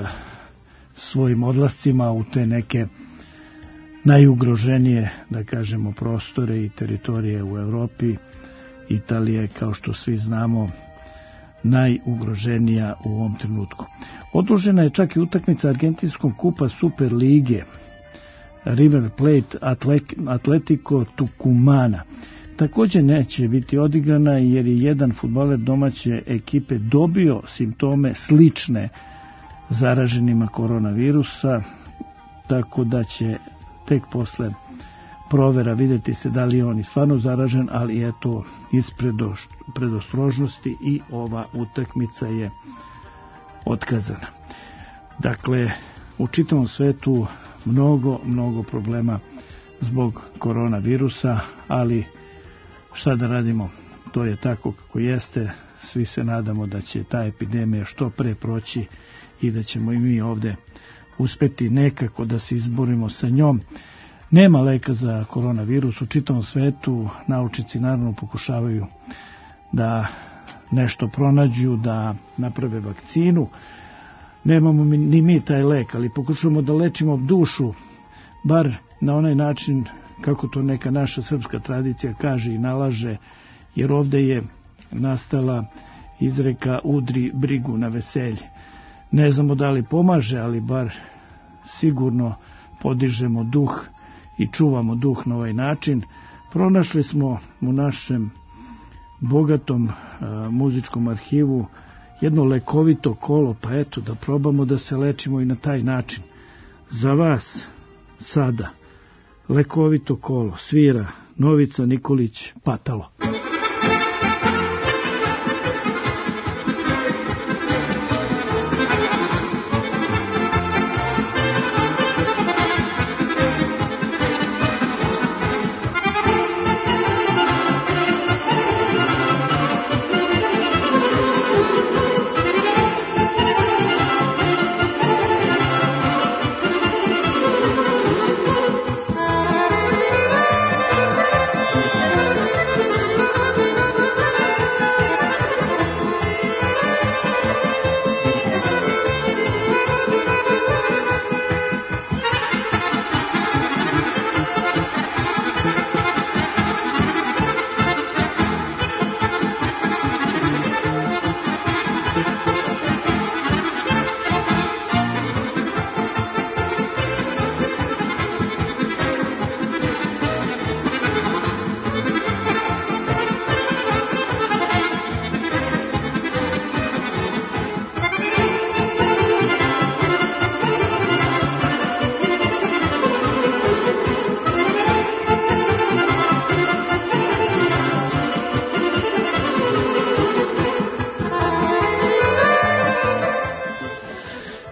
svojim odlascima u te neke najugroženije, da kažemo, prostore i teritorije u Evropi. Italija je, kao što svi znamo, najugroženija u ovom trenutku. Odložena je čak i utakmica Argentinskog kupa Super lige River Plate Atletico Tucumana. Također neće biti odigrana jer je jedan fudbaler domaće ekipe dobio simptome slične zaraženima koronavirusa, tako da će tek posle provera vidjeti se da li je on i stvarno zaražen, ali eto iz predostrožnosti i ova utakmica je otkazana. Dakle, u čitavom svetu mnogo problema zbog koronavirusa, ali šta da radimo, to je tako kako jeste. Svi se nadamo da će ta epidemija što pre proći i da ćemo i mi ovdje uspjeti nekako da se izborimo sa njom. Nema leka za koronavirus u čitavom svetu, naučnici naravno pokušavaju da nešto pronađu, da naprave vakcinu. Nemamo ni mi taj lek, ali pokušavamo da lečimo dušu, bar na onaj način kako to neka naša srpska tradicija kaže i nalaže, jer ovdje je nastala izreka udri brigu na veselje. Ne znamo da li pomaže, ali bar sigurno podižemo duh i čuvamo duh na ovaj način. Pronašli smo u našem bogatom muzičkom arhivu jedno lekovito kolo, pa eto da probamo da se lečimo i na taj način. Za vas sada lekovito kolo svira Novica Nikolić Patalo.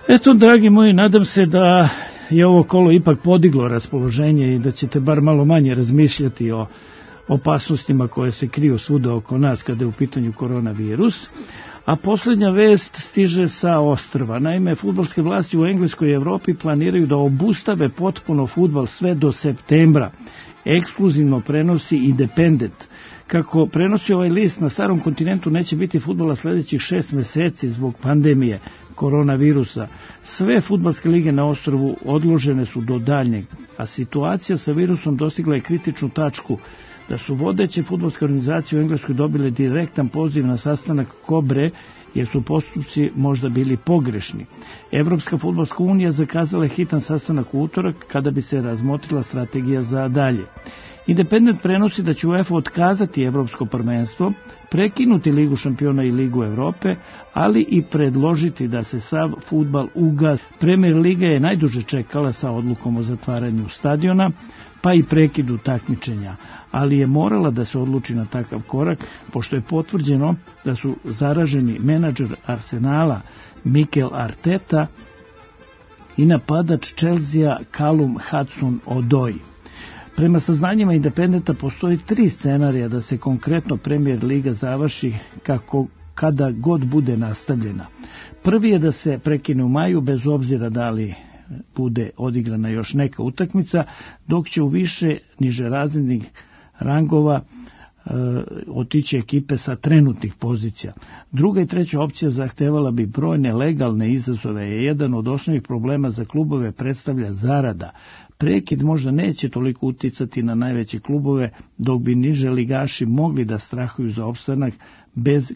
Eto, dragi moji, nadam se da je ovo kolo ipak podiglo raspoloženje i da ćete bar malo manje razmišljati o opasnostima koje se kriju svuda oko nas kada je u pitanju koronavirus. A posljednja vest stiže sa ostrva. Naime, fudbalske vlasti u Engleskoj i Evropi planiraju da obustave potpuno fudbal sve do septembra. Ekskluzivno prenosi Independent. Kako prenosi ovaj list, na starom kontinentu neće biti fudbala sljedećih 6 meseci zbog pandemije koronavirusa. Sve fudbalske lige na ostrvu odložene su do daljnjeg, a situacija sa virusom dostigla je kritičnu tačku da su vodeće fudbalske organizacije u Engleskoj dobile direktan poziv na sastanak Kobre, jer su postupci možda bili pogrešni. Evropska fudbalska unija zakazala je hitan sastanak u utorak kada bi se razmotrila strategija za dalje. Independent prenosi da će UEFA otkazati Evropsko prvenstvo, prekinuti Ligu šampiona i Ligu Evrope, ali i predložiti da se sav fudbal ugasi. Premier Liga je najduže čekala sa odlukom o zatvaranju stadiona, pa i prekidu takmičenja, ali je morala da se odluči na takav korak, pošto je potvrđeno da su zaraženi menadžer Arsenala Mikel Arteta i napadač Chelsea Callum Hudson-Odoi. Prema saznanjima Independenta postoji 3 scenarija da se konkretno Premier Liga završi kada god bude nastavljena. Prvi je da se prekine u maju bez obzira da li bude odigrana još neka utakmica, dok će u više nižerazrednih rangova otići ekipe sa trenutnih pozicija. Druga i treća opcija zahtevala bi brojne legalne izazove, je jedan od osnovnih problema za klubove predstavlja zarada. Prekid možda neće toliko uticati na najveće klubove, dok bi niže ligaši mogli da strahuju za opstanak bez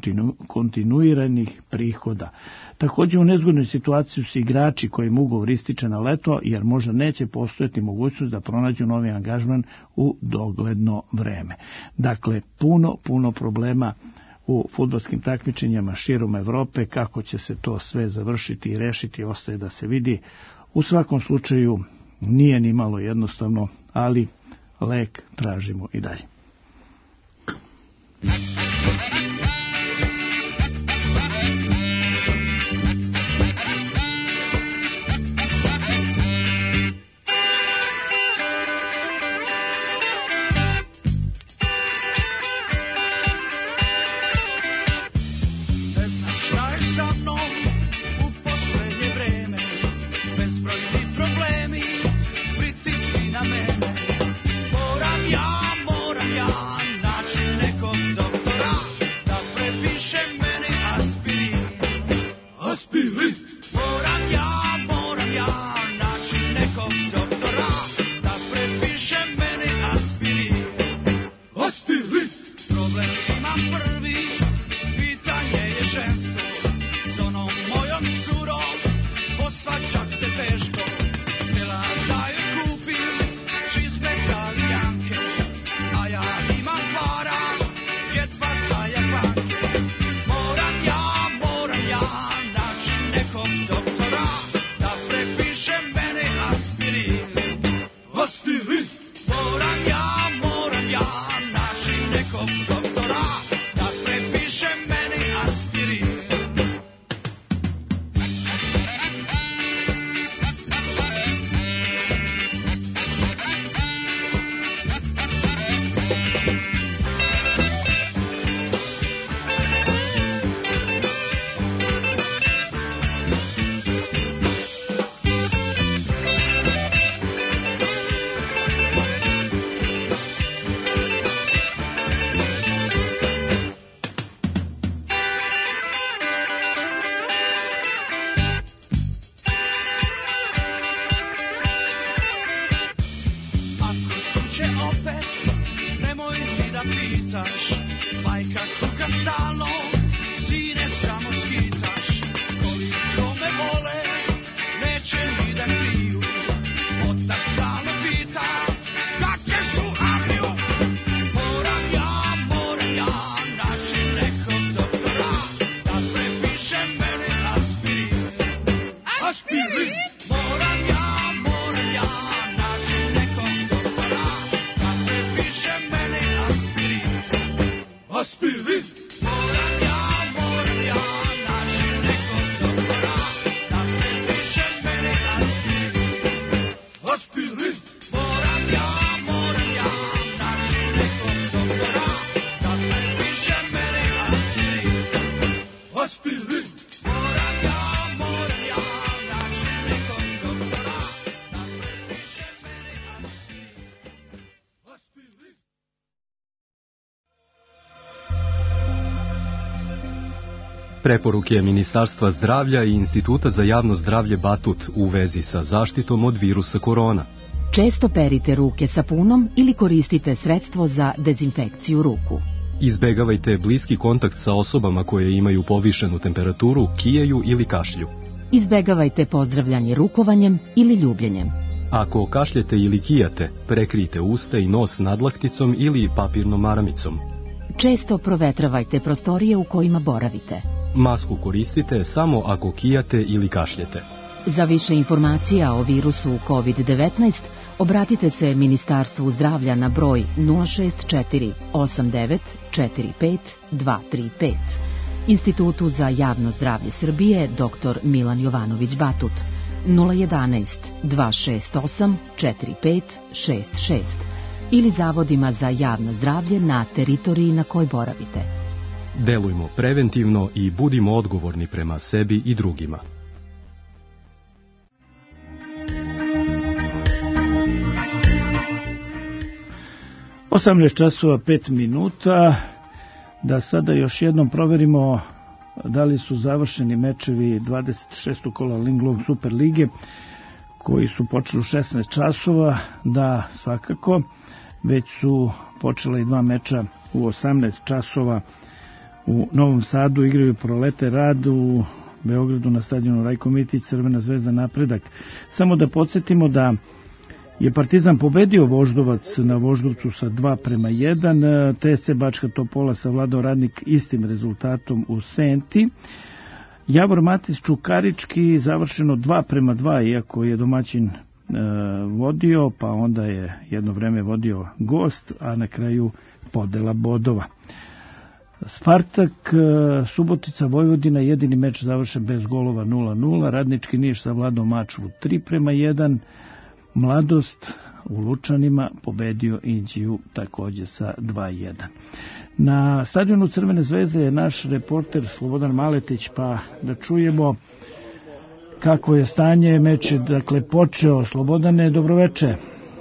kontinuiranih prihoda. Također u nezgodnoj situaciji su igrači kojim ugovor ističe na leto, jer možda neće postojati mogućnost da pronađu novi angažman u dogledno vreme. Dakle, puno problema u fudbalskim takmičenjima širom Evrope. Kako će se to sve završiti i rešiti, ostaje da se vidi. U svakom slučaju nije ni malo jednostavno, ali lek tražimo i dalje. Aspirin. Preporuke Ministarstva zdravlja i Instituta za javno zdravlje Batut u vezi sa zaštitom od virusa korona. Često perite ruke sapunom ili koristite sredstvo za dezinfekciju ruku. Izbegavajte bliski kontakt sa osobama koje imaju povišenu temperaturu, kijaju ili kašlju. Izbegavajte pozdravljanje rukovanjem ili ljubljenjem. Ako kašljete ili kijate, prekrijte usta i nos nadlakticom ili papirnom maramicom. Često provetravajte prostorije u kojima boravite. Masku koristite samo ako kijate ili kašljete. Za više informacija o virusu COVID-19 obratite se Ministarstvu zdravlja na broj 064 89 45 235, Institutu za javno zdravlje Srbije dr. Milan Jovanović Batut 011 268 4566 ili zavodima za javno zdravlje na teritoriji na kojoj boravite. Delujmo preventivno i budimo odgovorni prema sebi i drugima. časova 5 minuta. Da sada još jednom proverimo da li su završeni mečevi 26. kola Linglong Super lige koji su počeli u 16 časova. Da, svakako. Već su počela i 2 meča u 18 časova u Novom Sadu. Igraju Prolete Rad, u Beogradu na stadionu Rajko Mitić, Crvena zvezda Napredak. Samo da podsjetimo da je Partizan pobedio Voždovac na Voždovcu sa 2:1, TSC Bačka Topola savladao Radnik istim rezultatom u Senti. Javor Matić Čukarički završeno 2:2, iako je domaćin vodio, pa onda je jedno vreme vodio gost, a na kraju podela bodova. Spartak Subotica Vojvodina, jedini meč završen bez golova 0:0, Radnički Niš savladao Mačvu 3:1, Mladost u Lučanima pobedio Inđiju takođe sa 2:1. Na stadionu Crvene zvezde je naš reporter Slobodan Maletić, pa da čujemo kako je stanje. Meč je dakle počeo. Slobodane, dobroveče.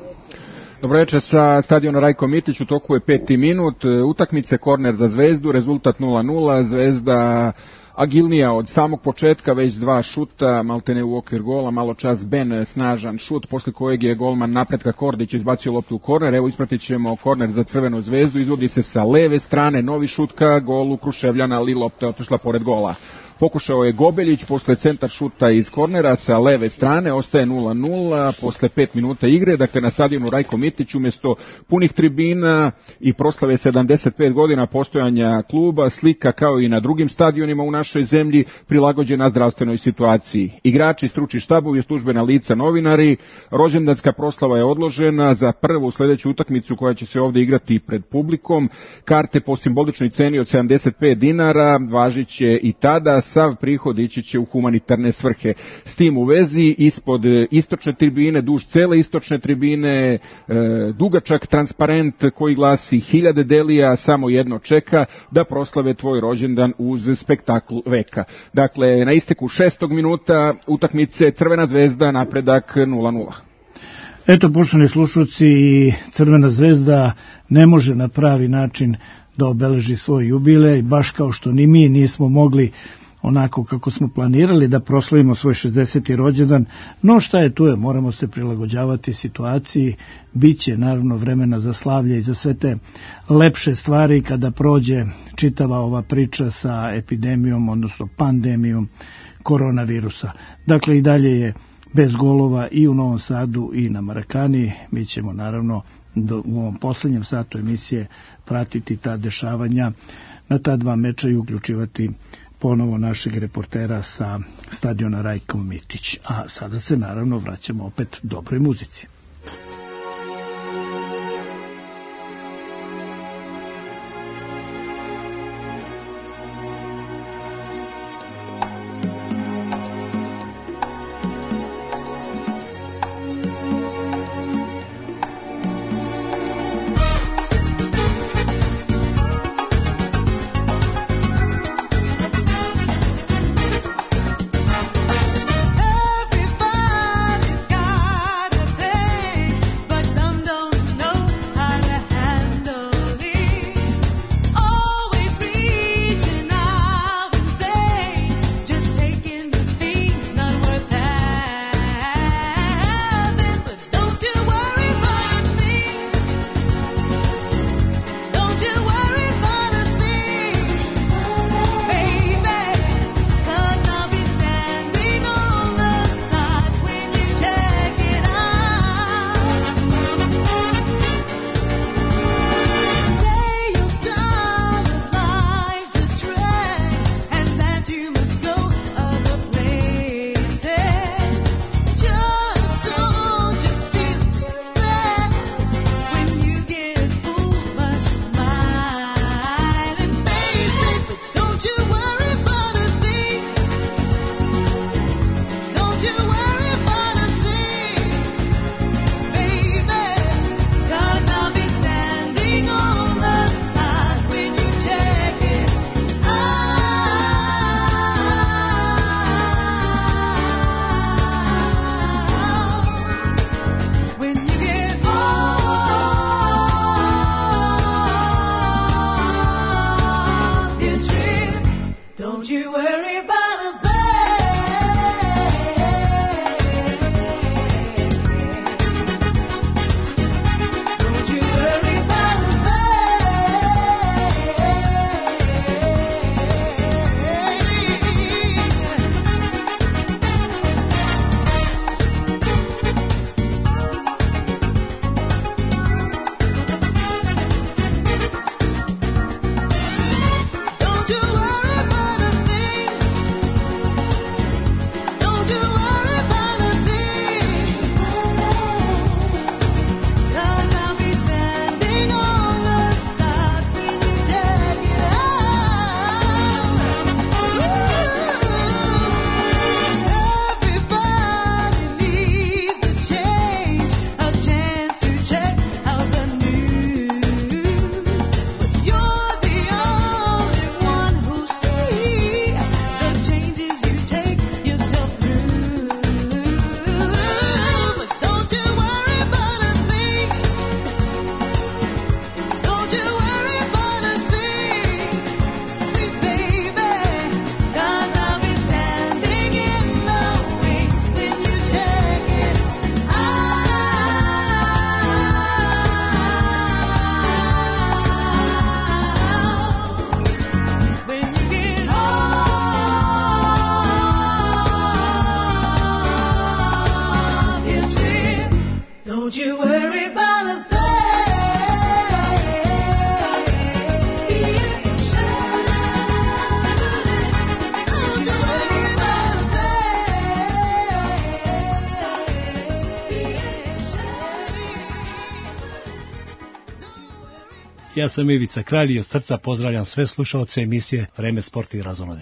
Dobroveče sa stadiona Rajko Mitić, u toku je 5. minut, utakmice, korner za Zvezdu, rezultat 0:0, Zvezda agilnija od samog početka, već 2 šuta, maltene u okvir gola, malo čas Ben, snažan šut, posle kojeg je golman Napretka Kordić izbacio loptu u korner. Evo ispratit ćemo korner za Crvenu zvezdu, izvodi se sa leve strane, novi šut ka golu Kruševljana, ali lopta je otišla pored gola. Pokušao je Gobeljić posle centar šuta iz kornera sa leve strane, ostaje 0:0 posle 5 minuta igre. Dakle, na stadionu Rajko Mitić umjesto punih tribina i proslave 75 godina postojanja kluba, slika kao i na drugim stadionima u našoj zemlji prilagođena zdravstvenoj situaciji. Igrači, stručni štabovi, službena lica, novinari. Rođendanska proslava je odložena za prvu sledeću utakmicu koja će se ovdje igrati pred publikom. Karte po simboličnoj ceni od 75 dinara važiće i tada. Sav prihod ići će u humanitarne svrhe. S tim u vezi, ispod istočne tribine, duž cele istočne tribine, dugačak transparent koji glasi 1000 delija, samo jedno čeka da proslave tvoj rođendan uz spektakl veka. Dakle, na isteku 6. minuta utakmice Crvena zvezda, Napredak 0:0. Eto, poštovani slušalci, Crvena zvezda ne može na pravi način da obeleži svoj jubilej, baš kao što ni mi nismo mogli onako kako smo planirali da proslavimo svoj 60. rođendan, no šta je tu je, moramo se prilagođavati situaciji, bit će naravno vremena za slavlje i za sve te lepše stvari kada prođe čitava ova priča sa epidemijom, odnosno pandemijom koronavirusa. Dakle, i dalje je bez golova i u Novom Sadu i na Marakani. Mi ćemo naravno u ovom poslednjem satu emisije pratiti ta dešavanja na ta 2 meča i uključivati ponovo našeg reportera sa stadiona Rajko Mitić. A sada se naravno vraćamo opet dobroj muzici. Everybody's got a day. ja sam Ivica Kralj i od srca pozdravljam sve slušaoce emisije Vreme sporta i razonode.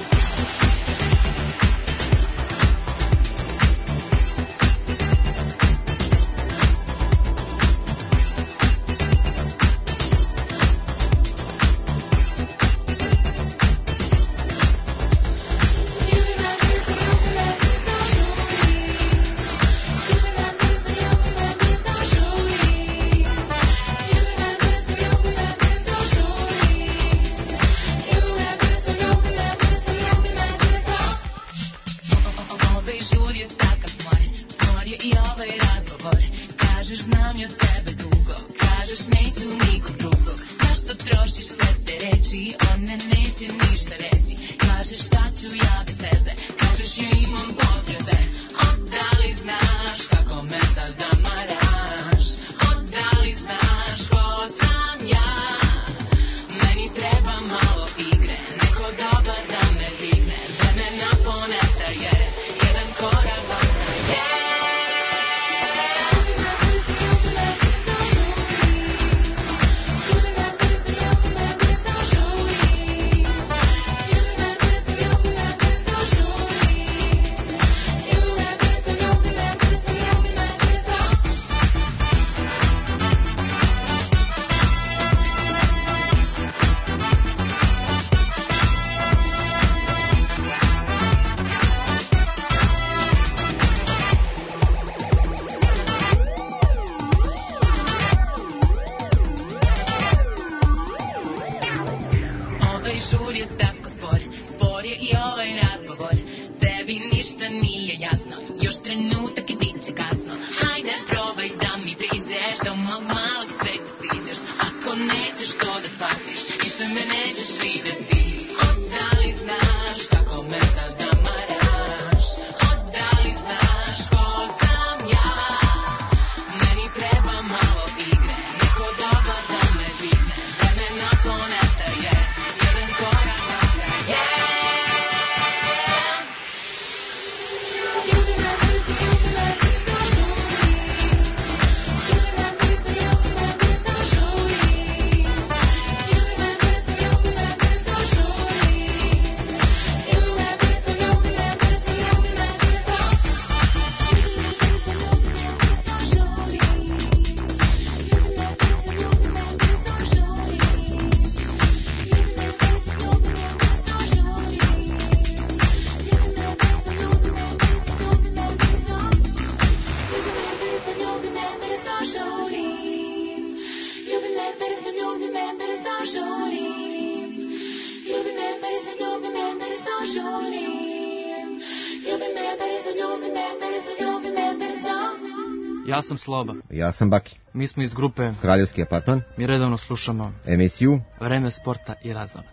Ja sam Sloba. Ja sam Baki. Mi smo iz grupe Kraljevski apartman. Mi redovno slušamo emisiju Vreme sporta i razonode.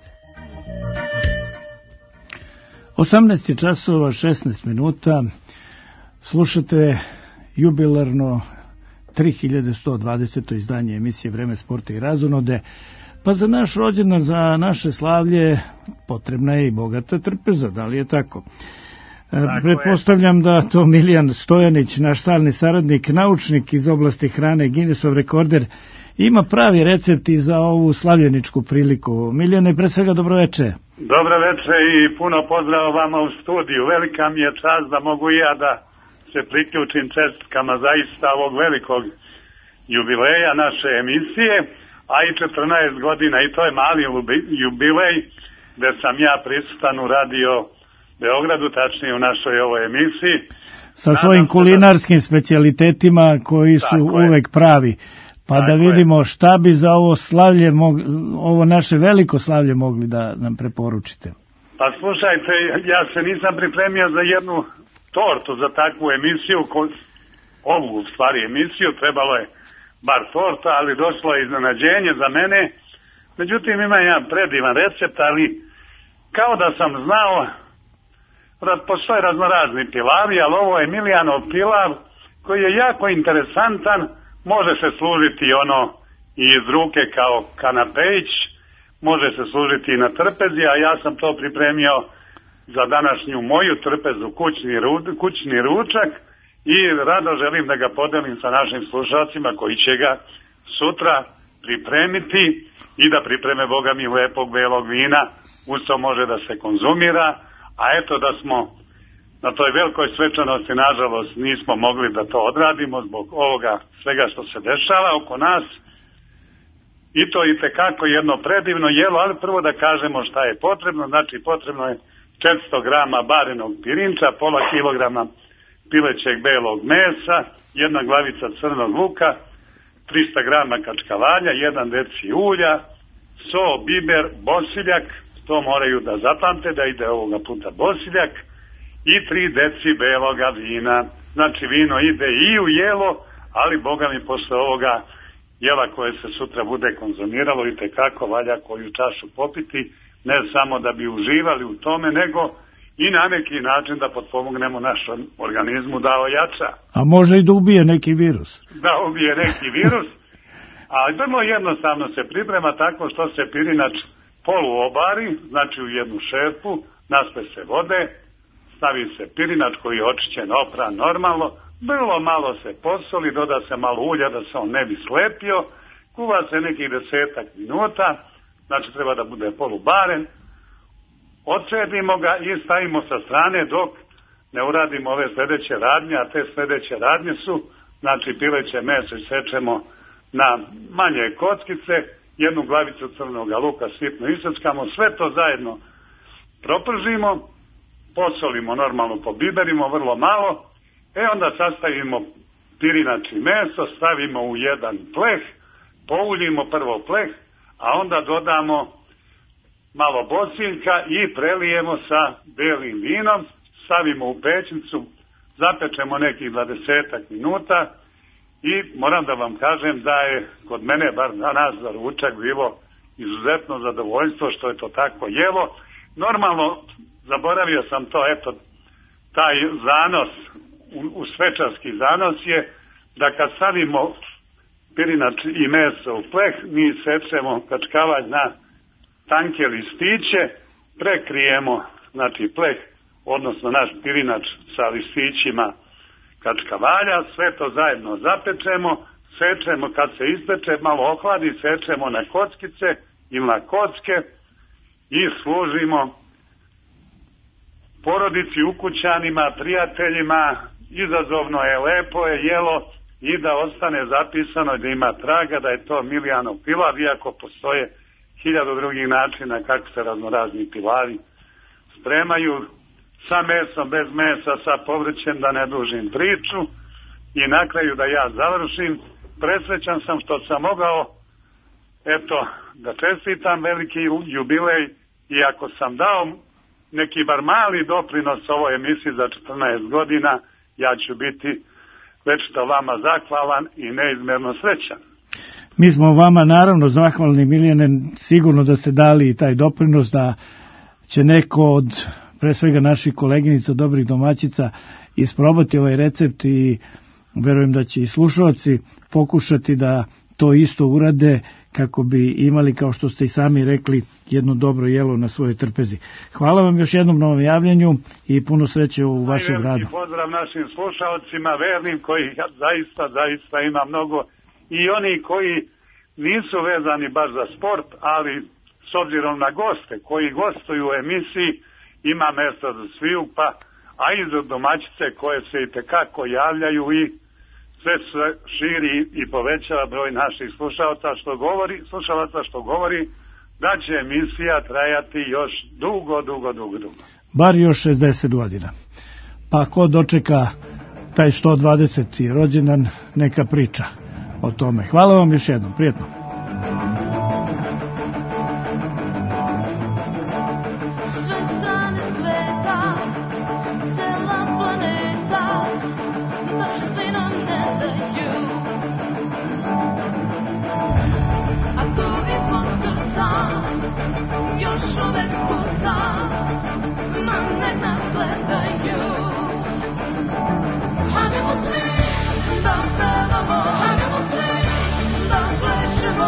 18 časova 16 minuta. Slušate jubilarno 3120. izdanje emisije Vreme sporta i razonode. Pa za naš rođendan, za naše slavlje potrebna je i bogata trpeza, da li je tako? Pretpostavljam da to Miljan Stojanić, naš stalni saradnik, naučnik iz oblasti hrane, Guinnessov rekorder, ima pravi recept i za ovu slavljeničku priliku. Miljane, pre svega dobroveče. Dobro veče i puno pozdrava vama u studiju. Velika mi je čast da mogu i ja da se priključim čestitkama zaista ovog velikog jubileja naše emisije, a i 14 godina, i to je mali jubilej, gde sam ja prisutan u Radio Beogradu, tačnije u našoj ovoj emisiji. Sa svojim kulinarskim specijalitetima koji su uvek pravi. Pa da vidimo šta bi za ovo slavlje, ovo naše veliko slavlje mogli da nam preporučite. Pa slušajte, ja se nisam pripremio za jednu tortu za takvu emisiju, ovu u stvari emisiju, trebalo je bar torta, ali došlo je iznenađenje za mene. Međutim, ima jedan predivan recept, ali kao da sam znao, postoje raznorazni pilavi, ali ovo je Miljanov pilav koji je jako interesantan, može se služiti ono i iz ruke kao kanapejić, može se služiti i na trpezi, a ja sam to pripremio za današnju moju trpezu, kućni ručak, i rado želim da ga podelim sa našim slušalcima koji će ga sutra pripremiti i da pripreme, Boga mi, lepog belog vina, usto može da se konzumira, a eto da smo na toj velikoj svečanosti, nažalost, nismo mogli da to odradimo zbog ovoga svega što se dešava oko nas. I to i tekako jedno predivno jelo, ali prvo da kažemo šta je potrebno. Znači, potrebno je 400 grama barenog pirinča, pola kilograma pilećeg belog mesa, 1 glavica crnog luka, 300 grama kačkavalja, 1 deci ulja, so, biber, bosiljak, to moraju da zapamte da ide ovoga puta bosiljak, i 3 deci beloga vina. Znači, vino ide i u jelo, ali, Boga mi, posle ovoga jela koje se sutra bude konzumiralo, i tekako valja koju čašu popiti, ne samo da bi uživali u tome, nego i na neki način da potpomognemo našom organizmu da ojača. A može i da ubije neki virus. Da ubije neki virus, ali vrlo jednostavno se priprema tako što se pirinač poluobari, znači u jednu šerpu, naspe se vode, stavi se pirinač koji je očišćen, opran normalno, vrlo malo se posoli, doda se malo ulja da se on ne bi slepio, kuva se nekih 10 minuta, znači treba da bude polubaren, odcedimo ga i stavimo sa strane dok ne uradimo ove sljedeće radnje, a te sljedeće radnje su, znači pileće meso isečemo na manje kockice, 1 glavicu crnog luka sitno iseckamo, sve to zajedno propržimo, posolimo normalno, pobiberimo vrlo malo, onda sastavimo pirinač i meso, stavimo u jedan pleh, pouljimo prvo pleh, a onda dodamo malo bosiljka i prelijemo sa belim vinom, stavimo u pećnicu, zapečemo nekih 20 minuta i moram da vam kažem da je kod mene, bar danas za ručak, bilo izuzetno zadovoljstvo što je to tako jelo. Normalno, zaboravio sam to, eto, taj zanos, u svečarski zanos je da kad stavimo pirinač i meso u pleh, mi sečemo kačkavalj na tanke listiće, prekrijemo, znači, pleh, odnosno naš pirinač sa listićima kačkavalja, sve to zajedno zapečemo, sečemo, kad se ispeče, malo ohladi, sečemo na kockice ili na kocke i služimo porodici, ukućanima, prijateljima. Izazovno je, lepo je jelo i da ostane zapisano da ima traga da je to Miljanov pilav, iako postoje 1000 drugih načina kako se raznorazni pilavi spremaju, sa mesom, bez mesa, sa povrćem, da ne dužim priču. I na kraju da ja završim, presrećan sam što sam mogao, eto, da čestitam veliki jubilej, i ako sam dao neki bar mali doprinos ovoj emisiji za 14 godina, ja ću biti večito vama zahvalan i neizmjerno srećan. Mi smo vama naravno zahvalni, Milijane, sigurno da ste dali i taj doprinos, da će neko od, pre svega, naših koleginica, dobrih domaćica, isprobati ovaj recept i verujem da će i slušalci pokušati da to isto urade kako bi imali, kao što ste i sami rekli, jedno dobro jelo na svojoj trpezi. Hvala vam još jednom na ovom javljanju i puno sreće u vašem radu. Pozdrav našim slušalcima, vernim, koji zaista ima mnogo, i oni koji nisu vezani baš za sport, ali s obzirom na goste koji gostuju u emisiji, ima mjesta za sviju, pa a i za domaćice koje se i tekako javljaju i sve širi i povećava broj naših slušalaca, što govori da će emisija trajati još dugo. Bar još 60 godina. Pa ko dočeka taj 120. rođendan, neka priča o tome. Hvala vam još jednom, prijetno. Hajdemo svi da pevamo, hajdemo svi da plešemo.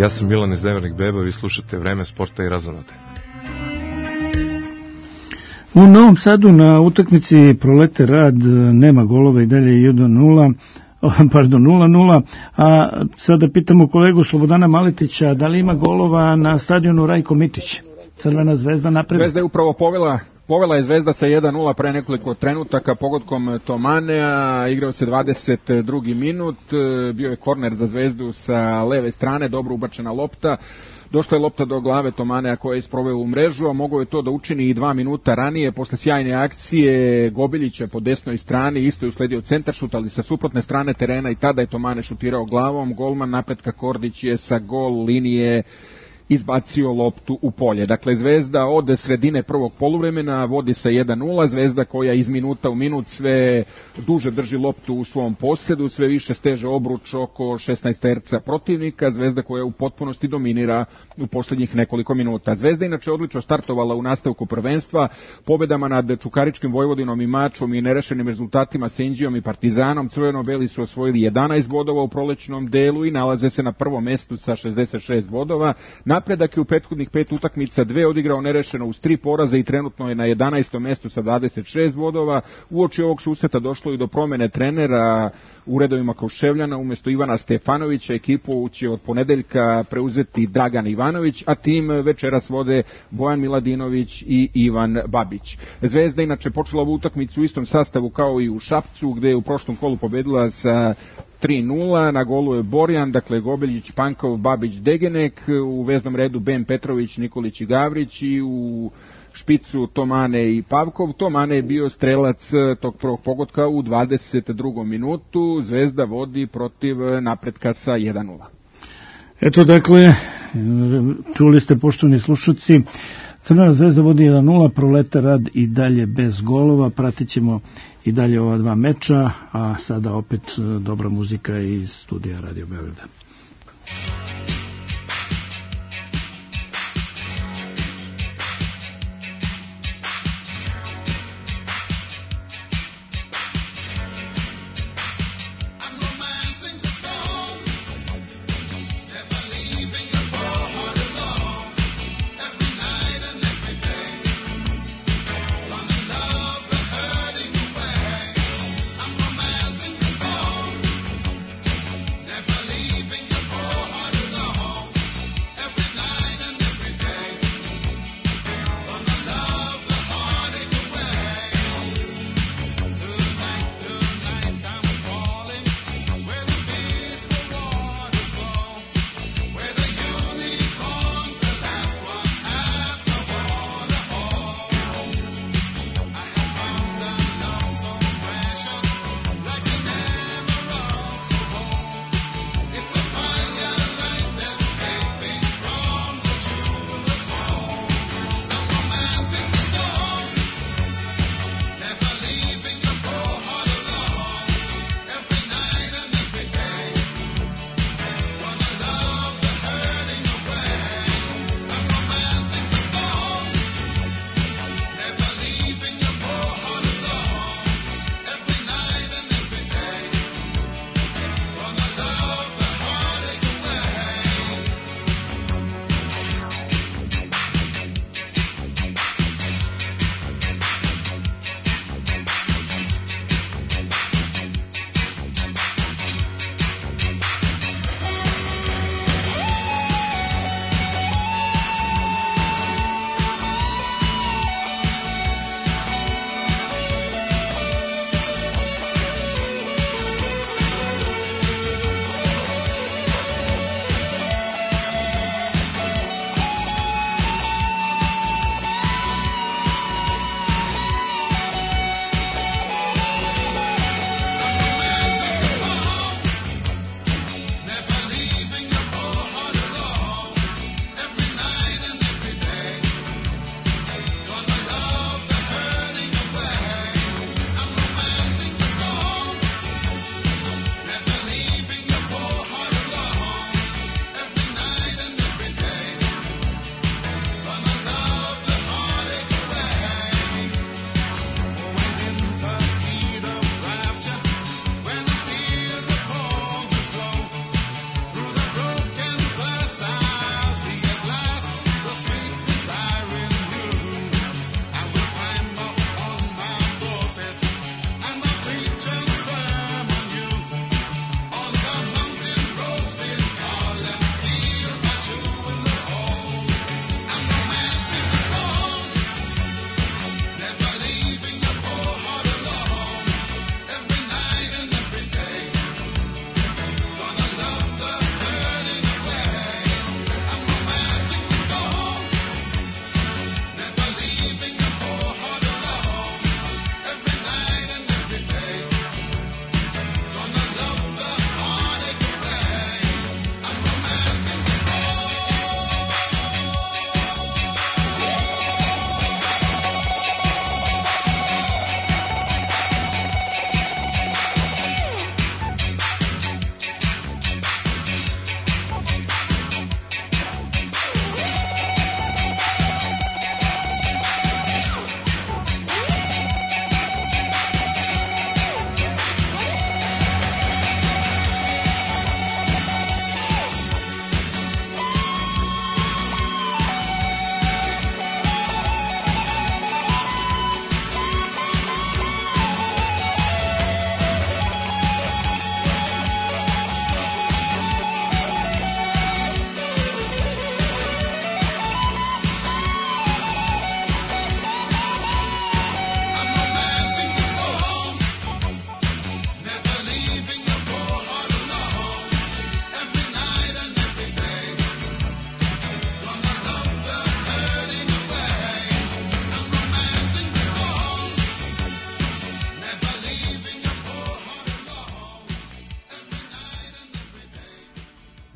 Ja sam Milan iz Nevernih Beba, vi slušate Vreme sporta i razonode. U Novom Sadu na utakmici Prolete Rad nema golova i dalje 1-0. Pardon, 0-0, a sada pitamo kolegu Slobodana Maletića da li ima golova na stadionu Rajko Mitić. Crvena zvezda napred. Zvezda je upravo povela je Zvezda sa 1-0 pre nekoliko trenutaka pogodkom Tomanea, igrao se 22. minut, bio je korner za Zvezdu sa leve strane, dobro ubačena lopta. Došla je lopta do glave Tomanea koja je isproveo u mrežu, a mogao je to da učini i 2 minuta ranije. Posle sjajne akcije Gobiljića po desnoj strani, isto je usledio centaršut, ali sa suprotne strane terena i tada je Tomane šutirao glavom. Golman Napretka Kordić je sa gol linije izbacio loptu u polje. Dakle, Zvezda od sredine prvog poluvremena vodi sa 1-0, Zvezda koja iz minuta u minut sve duže drži loptu u svom posedu, sve više steže obruč oko 16 terca protivnika, Zvezda koja u potpunosti dominira u posljednjih nekoliko minuta. Zvezda inače odlično startovala u nastavku prvenstva, pobedama nad Čukaričkim Vojvodinom i Mačvom i nerešenim rezultatima sa Inđijom i Partizanom. Crveno-beli su osvojili 11 bodova u prolećnom delu i nalaze se na prvom mestu sa 66 bodova. Napredak je u prethodnih 5 utakmica 2 odigrao nerešeno uz 3 poraza i trenutno je na 11. mestu sa 26 bodova. Uoči ovog susreta došlo i do promene trenera u redovima Kruševljana. Umjesto Ivana Stefanovića ekipu će od ponedeljka preuzeti Dragan Ivanović, a tim večeras vode Bojan Miladinović i Ivan Babić. Zvezda inače počela ovu utakmicu u istom sastavu kao i u Šapcu, gde je u prošlom kolu pobedila sa 3-0, na golu je Borjan, dakle Gobeljić, Pankov, Babić, Degenek, u veznom redu Ben Petrović, Nikolić i Gavrić i u špicu Tomane i Pavkov. Tomane je bio strelac tog prvog pogotka u 22. minutu, Zvezda vodi protiv Napretka sa 1-0. Eto dakle, čuli ste poštovani slušalci, Crvena Zvezda vodi 1-0, Prolete Rad i dalje bez golova, pratit ćemo i dalje ova 2 meča, a sada opet dobra muzika iz studija Radio Beograda. Never leaving your poor heart alone.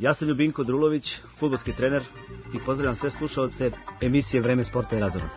Ja sam Ljubinko Drulović, fudbalski trener i pozdravljam sve slušalce emisije Vreme sporta i razonode.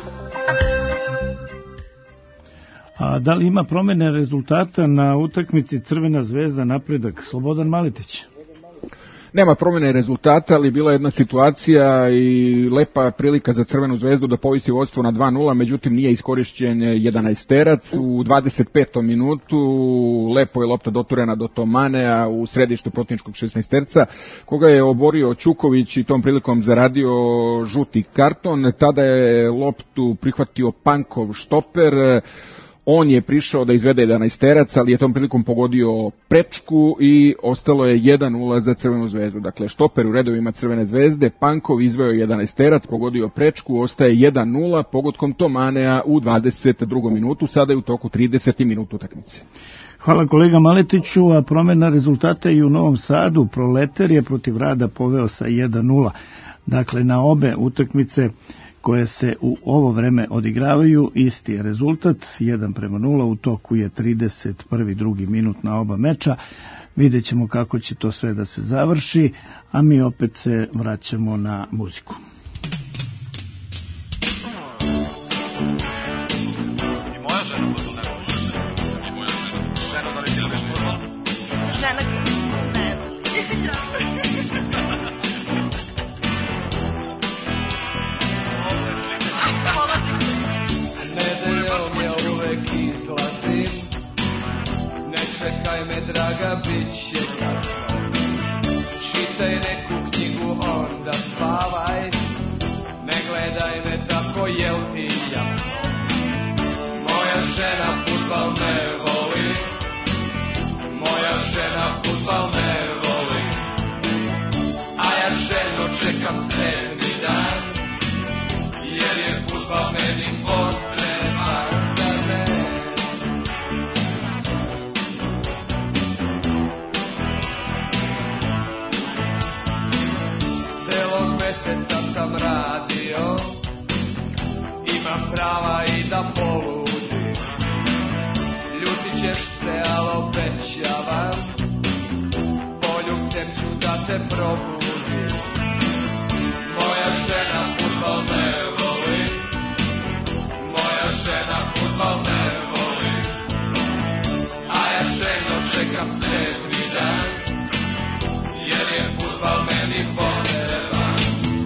A da li ima promjene rezultata na utakmici Crvena zvezda Napredak? Slobodan Maletić. Nema promjene rezultata, ali bila jedna situacija i lepa prilika za Crvenu zvezdu da povisi vodstvo na 2:0, međutim nije iskorišćen 11-terac. U 25. minutu lepo je lopta doturena do Tomanea u središtu protivničkog 16-terca, koga je oborio Ćuković i tom prilikom zaradio žuti karton. Tada je loptu prihvatio Pankov štoper. On je prišao da izvede 11-terac, ali je tom prilikom pogodio prečku i ostalo je 1:0 za Crvenu zvezdu. Dakle, štoper u redovima Crvene zvezde, Pankov izveo 11-terac, pogodio prečku, ostaje 1:0 pogodkom Tomanea u 22. minutu, sada je u toku 30. minutu utakmice. Hvala kolega Maletiću, a promjena rezultata i u Novom Sadu. Proletar je protiv Rada poveo sa 1:0. Dakle, na obe utakmice koje se u ovo vreme odigravaju, isti je rezultat, 1:0, u toku je 31. drugi minut na oba meča. Vidjet ćemo kako će to sve da se završi, a mi opet se vraćamo na muziku. Draga, bit će kasno. Čitaj neku knjigu, onda spavaj. Ne gledaj me tako, jel ti jasno? Moja žena fudbal ne voli. Moja žena fudbal ne voli. A ja ženo čekam 7. dan, jer je fudbal meni potreban. Sam radio, imam prava i da poludim. Ljutit ćeš se, al obećavam, poljubcem ću da te probudim. Moja žena fudbal ne voli. Moja žena fudbal ne voli. A ja ženo čekam 7. dan, jer je fudbal meni potreban.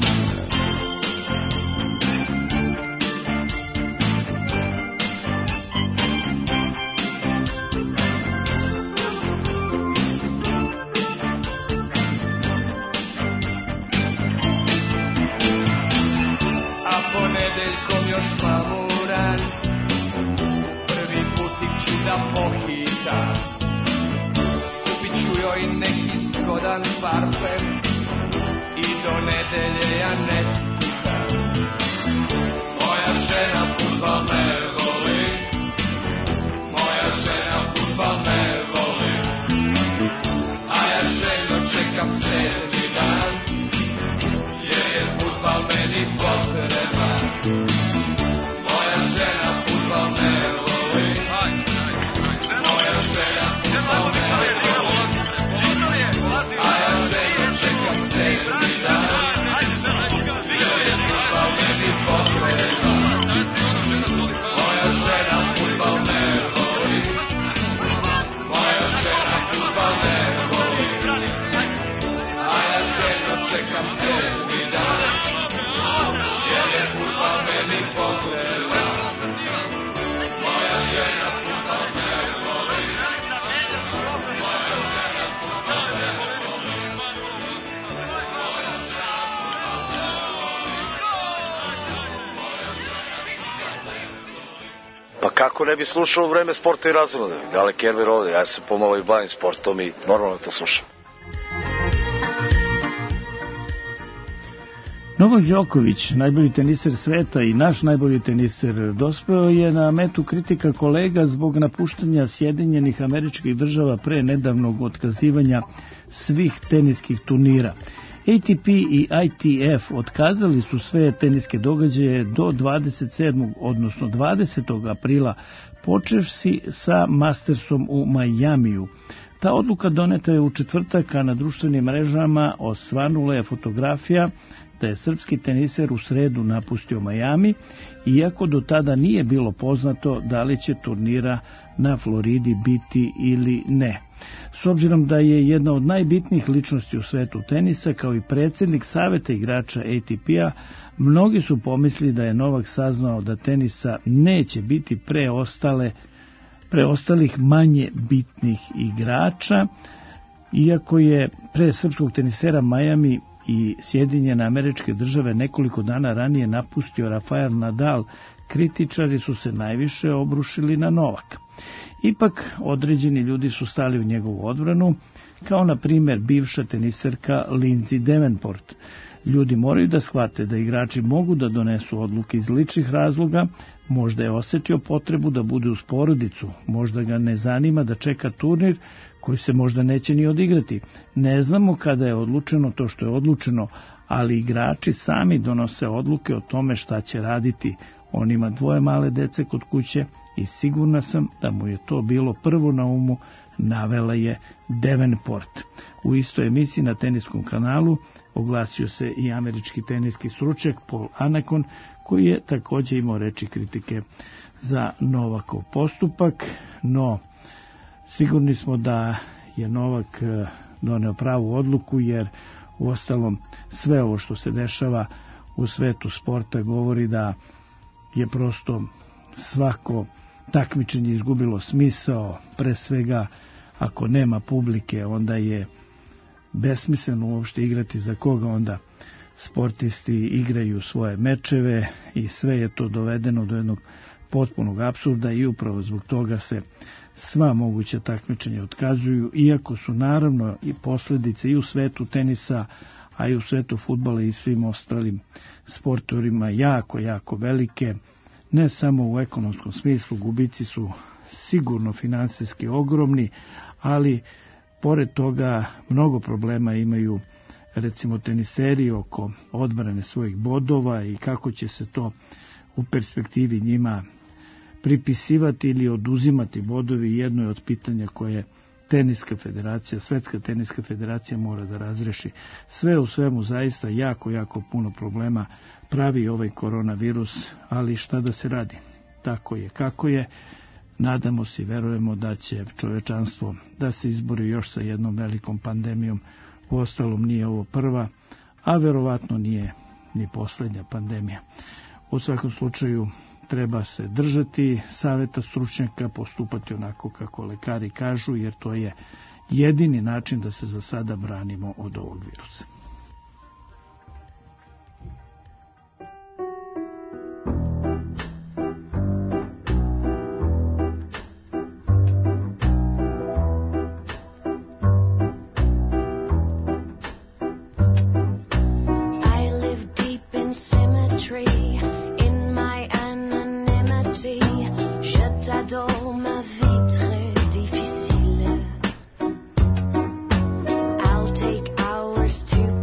Nedeljkom još mamuran, prvi putik ću da pohitam. Kupit ću joj neki zgodan parfem i do nedelje ja ne skutam. Moja žena fudbal ne voli. Moja žena fudbal ne voli. A ja ženo čekam 7. dan, jer je fudbal meni potreban. Moja žena fudbal ne voli. Moja žena fudbal ne voli. A ja ženo čekam 7. dan, jer je fudbal meni potreban. Moja žena fudbal ne voli. Moja žena fudbal ne voli. A ja ženo čekam 7. dan, jer je fudbal meni potreban. Moja žena fudbal ne voli. Moja žena fudbal ne voli. Moja žena fudbal ne voli. Pa kako ne bi slušao Vreme sporta i razonode? Gale Kerber ovdje, ja se pomalo i bavim sportom i normalno to slušam. Novak Đoković, najbolji teniser sveta i naš najbolji teniser, dospeo je na metu kritika kolega zbog napuštanja Sjedinjenih Američkih Država pre nedavnog otkazivanja svih teniskih turnira. ATP i ITF otkazali su sve teniske događaje do 27. odnosno 20. aprila, počevši sa Mastersom u Majamiju. Ta odluka doneta je u četvrtak, a na društvenim mrežama osvanula je fotografija da je srpski teniser u sredu napustio Miami, iako do tada nije bilo poznato da li će turnira na Floridi biti ili ne. S obzirom da je jedna od najbitnijih ličnosti u svetu tenisa, kao i predsjednik saveta igrača ATP-a, mnogi su pomislili da je Novak saznao da tenisa neće biti preostalih manje bitnih igrača, iako je pre srpskog tenisera Miami i Sjedinjene Američke Države nekoliko dana ranije napustio Rafael Nadal, kritičari su se najviše obrušili na Novaka. Ipak, određeni ljudi su stali u njegovu odbranu, kao na primjer bivša teniserka Lindsay Davenport. Ljudi moraju da shvate da igrači mogu da donesu odluke iz ličnih razloga, možda je osjetio potrebu da bude uz porodicu, možda ga ne zanima da čeka turnir koji se možda neće ni odigrati. Ne znamo kada je odlučeno to što je odlučeno, ali igrači sami donose odluke o tome šta će raditi. On ima 2 male dece kod kuće i sigurna sam da mu je to bilo prvo na umu, navela je Davenport. U istoj emisiji na teniskom kanalu oglasio se i američki teniski stručnjak Paul Annacone, koji je također imao reči kritike za Novakov postupak, no sigurni smo da je Novak doneo pravu odluku, jer uostalom sve ovo što se dešava u svetu sporta govori da je prosto svako takmičenje izgubilo smisao. Pre svega, ako nema publike, onda je besmisleno uopšte igrati. Za koga onda sportisti igraju svoje mečeve i sve je to dovedeno do jednog potpunog apsurda i upravo zbog toga se sva moguća takmičenja otkazuju, iako su naravno i posljedice i u svetu tenisa, a i u svetu fudbala i svim ostalim sportovima jako velike. Ne samo u ekonomskom smislu, gubici su sigurno finansijski ogromni, ali pored toga mnogo problema imaju recimo teniseri oko odbrane svojih bodova i kako će se to u perspektivi njima pripisivati ili oduzimati bodovi. Jedno je od pitanja koje teniska federacija, Svetska teniska federacija mora da razreši. Sve u svemu zaista jako puno problema pravi ovaj koronavirus, ali šta da se radi? Tako je kako je. Nadamo se i verujemo da će čovečanstvo da se izbori još sa jednom velikom pandemijom. Uostalom nije ovo prva, a verovatno nije ni poslednja pandemija. U svakom slučaju treba se držati saveta stručnjaka, postupati onako kako lekari kažu, jer to je jedini način da se za sada branimo od ovog virusa. I'll take hours to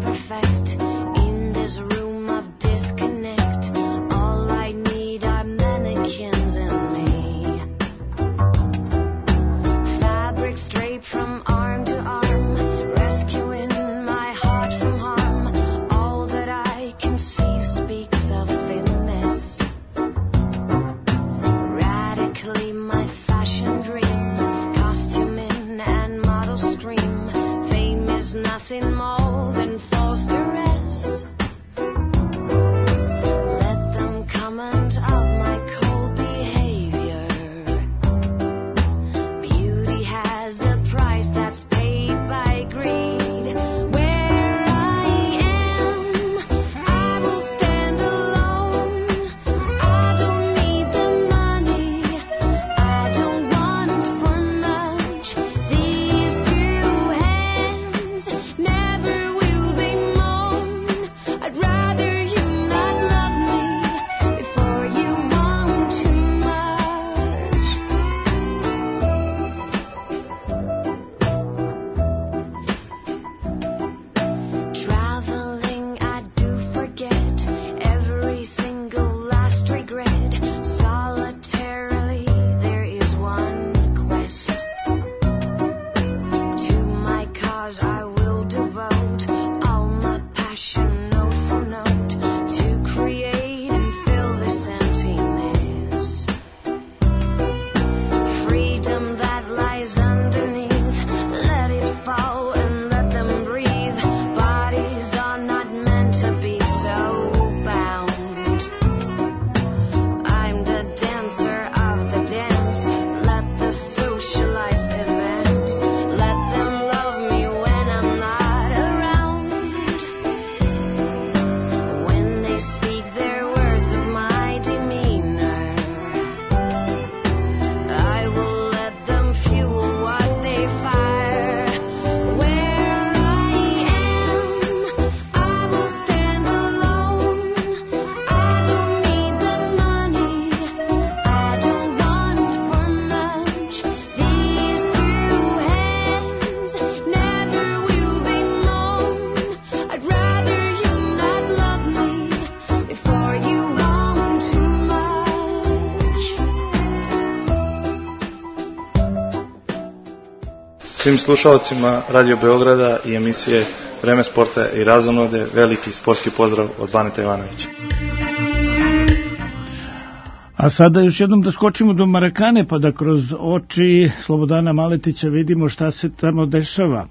Svim slušalcima Radio Beograda i emisije Vreme sporta i razonode veliki sportski pozdrav od Baneta Ivanovića. A sada još jednom da skočimo do Marakane, pa da kroz oči Slobodana Maletića vidimo šta se tamo dešava.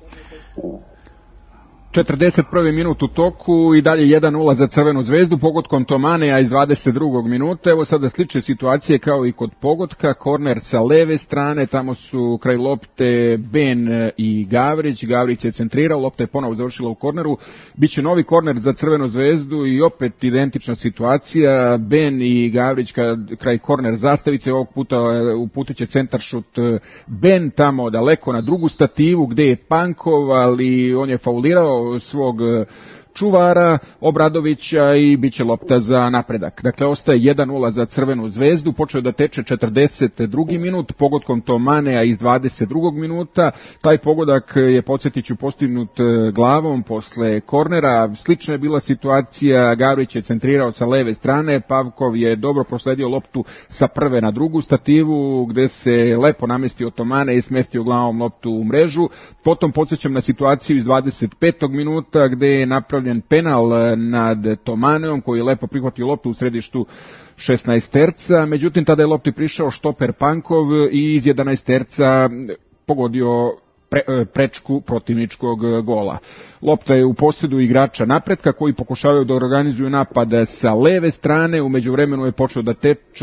41. minut u toku i dalje 1-0 za Crvenu zvezdu pogodkom Tomaneja iz 22. minuta. Evo sada slične situacije kao i kod pogotka. Korner sa leve strane, tamo su kraj lopte Ben i Gavrić. Gavrić je centrirao, lopta je ponovo završila u korneru. Biće novi korner za Crvenu zvezdu i opet identična situacija. Ben i Gavrić kraj korner zastavice, ovog puta uputit će centaršut Ben tamo daleko na drugu stativu gde je Pankov, ali on je faulirao svog čuvara Obradovića i bit će lopta za napredak. Dakle, ostaje 1-0 za Crvenu zvezdu, počeo da teče 42. minut, pogodkom Tomaneja iz 22. minuta. Taj pogodak je, podsjetiću, postignut glavom posle kornera. Slična je bila situacija, Gavrić je centrirao sa leve strane, Pavkov je dobro prosledio loptu sa prve na drugu stativu, gde se lepo namestio Tomane i smestio glavom loptu u mrežu. Potom podsjećam na situaciju iz 25. minuta, gde je napravljen penal nad Tomaneom, koji je lepo prihvatio loptu u središtu 16-terca, međutim tada je lopti prišao štoper Pankov i iz 11-terca pogodio prečku protivničkog gola. Lopta je u posjedu igrača napretka koji pokušavaju da organizuju napad sa leve strane, u međuvremenu je počeo da teče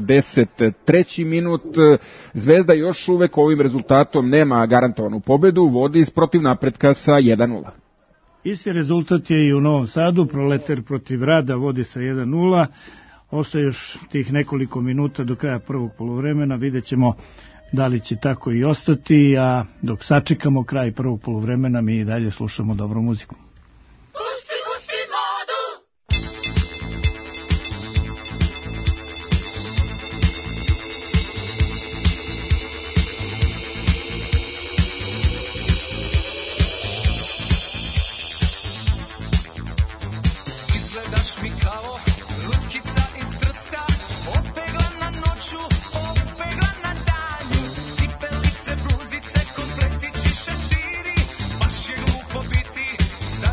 43. minut. Zvezda još uvek ovim rezultatom nema garantovanu pobedu, vodi protiv napretka sa 1-0. Isti rezultat je i u Novom Sadu, Proletar protiv Rada vodi sa 1-0, ostaje još tih nekoliko minuta do kraja prvog poluvremena, vidjet ćemo da li će tako i ostati, a dok sačekamo kraj prvog poluvremena mi i dalje slušamo dobru muziku. Baš je glupo biti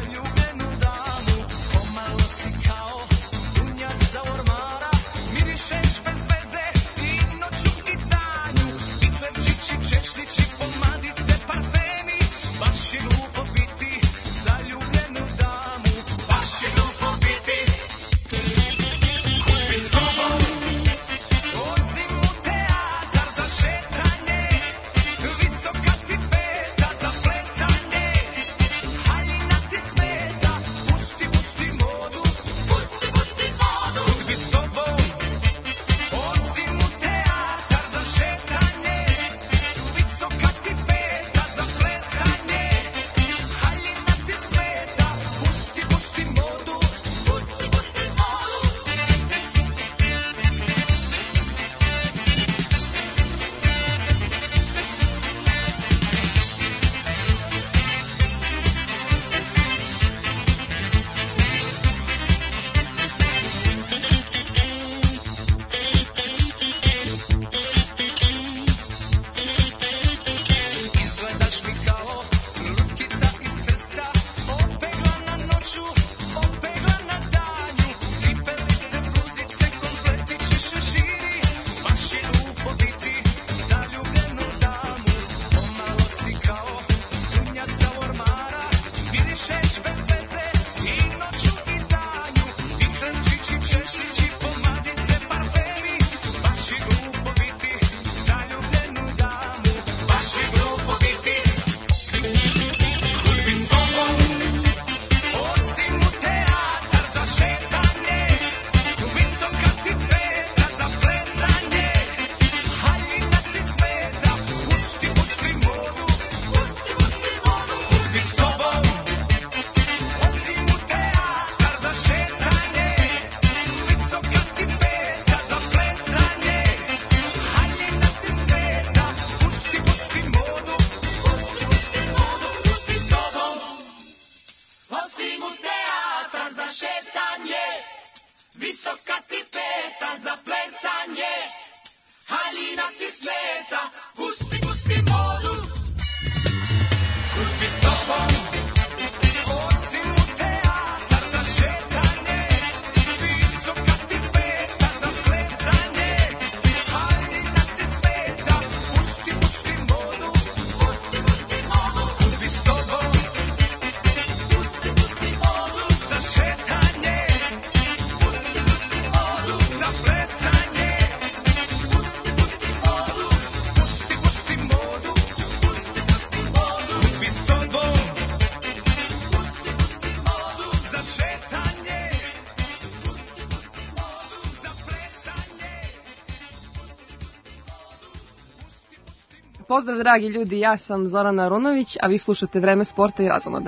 Pozdrav dragi ljudi, ja sam Zorana Arunović, a vi slušate Vreme sporta i razonode.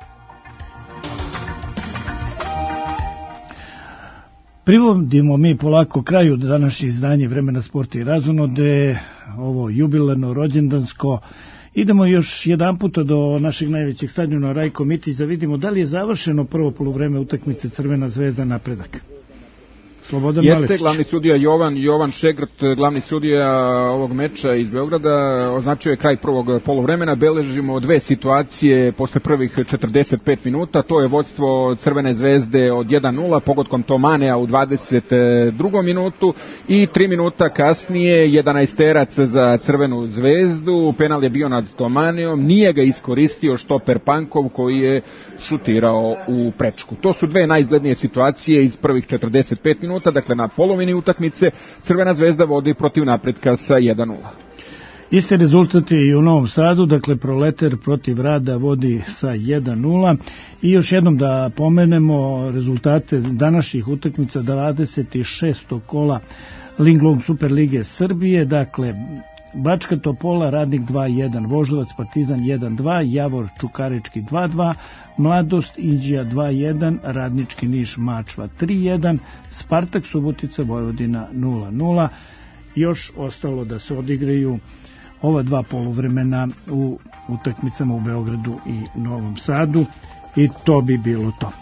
Privodimo mi polako kraju današnje izdanje Vremena sporta i razonode, ovo jubilarno rođendansko. Idemo još jedan puta do našeg najvećeg stadiona Rajko Mitić da vidimo da li je završeno prvo poluvreme utakmice Crvena zvezda Napredak. Slobodan Jeste, Maletić. glavni sudija Jovan Šegrt, glavni sudija ovog meča iz Beograda, označio je kraj prvog poluvremena. Beležimo dve situacije posle prvih 45 minuta, to je vođstvo Crvene zvezde od 1-0 pogodkom Tomanea u 22. minutu i 3 minuta kasnije 11-terac za Crvenu zvezdu, penal je bio nad Tomaneom, nije ga iskoristio štoper Pankov koji je šutirao u prečku. To su dve najizglednije situacije iz prvih 45 minuta. Dakle, na polovini utakmice Crvena zvezda vodi protiv Napretka sa 1-0. Isti rezultat je i u Novom Sadu, dakle Proleter protiv Rada vodi sa 1-0 i još jednom da pomenemo rezultate današnjih utakmica 26. kola Linglong Superlige Srbije, dakle Bačka Topola, Radnik 2-1, Voždovac Partizan 1-2, Javor Čukarički 2-2, Mladost Inđija 2-1, Radnički Niš Mačva 3-1, Spartak Subotica Vojvodina 0-0. Još ostalo da se odigraju ova dva poluvremena u utakmicama u Beogradu i Novom Sadu i to bi bilo to.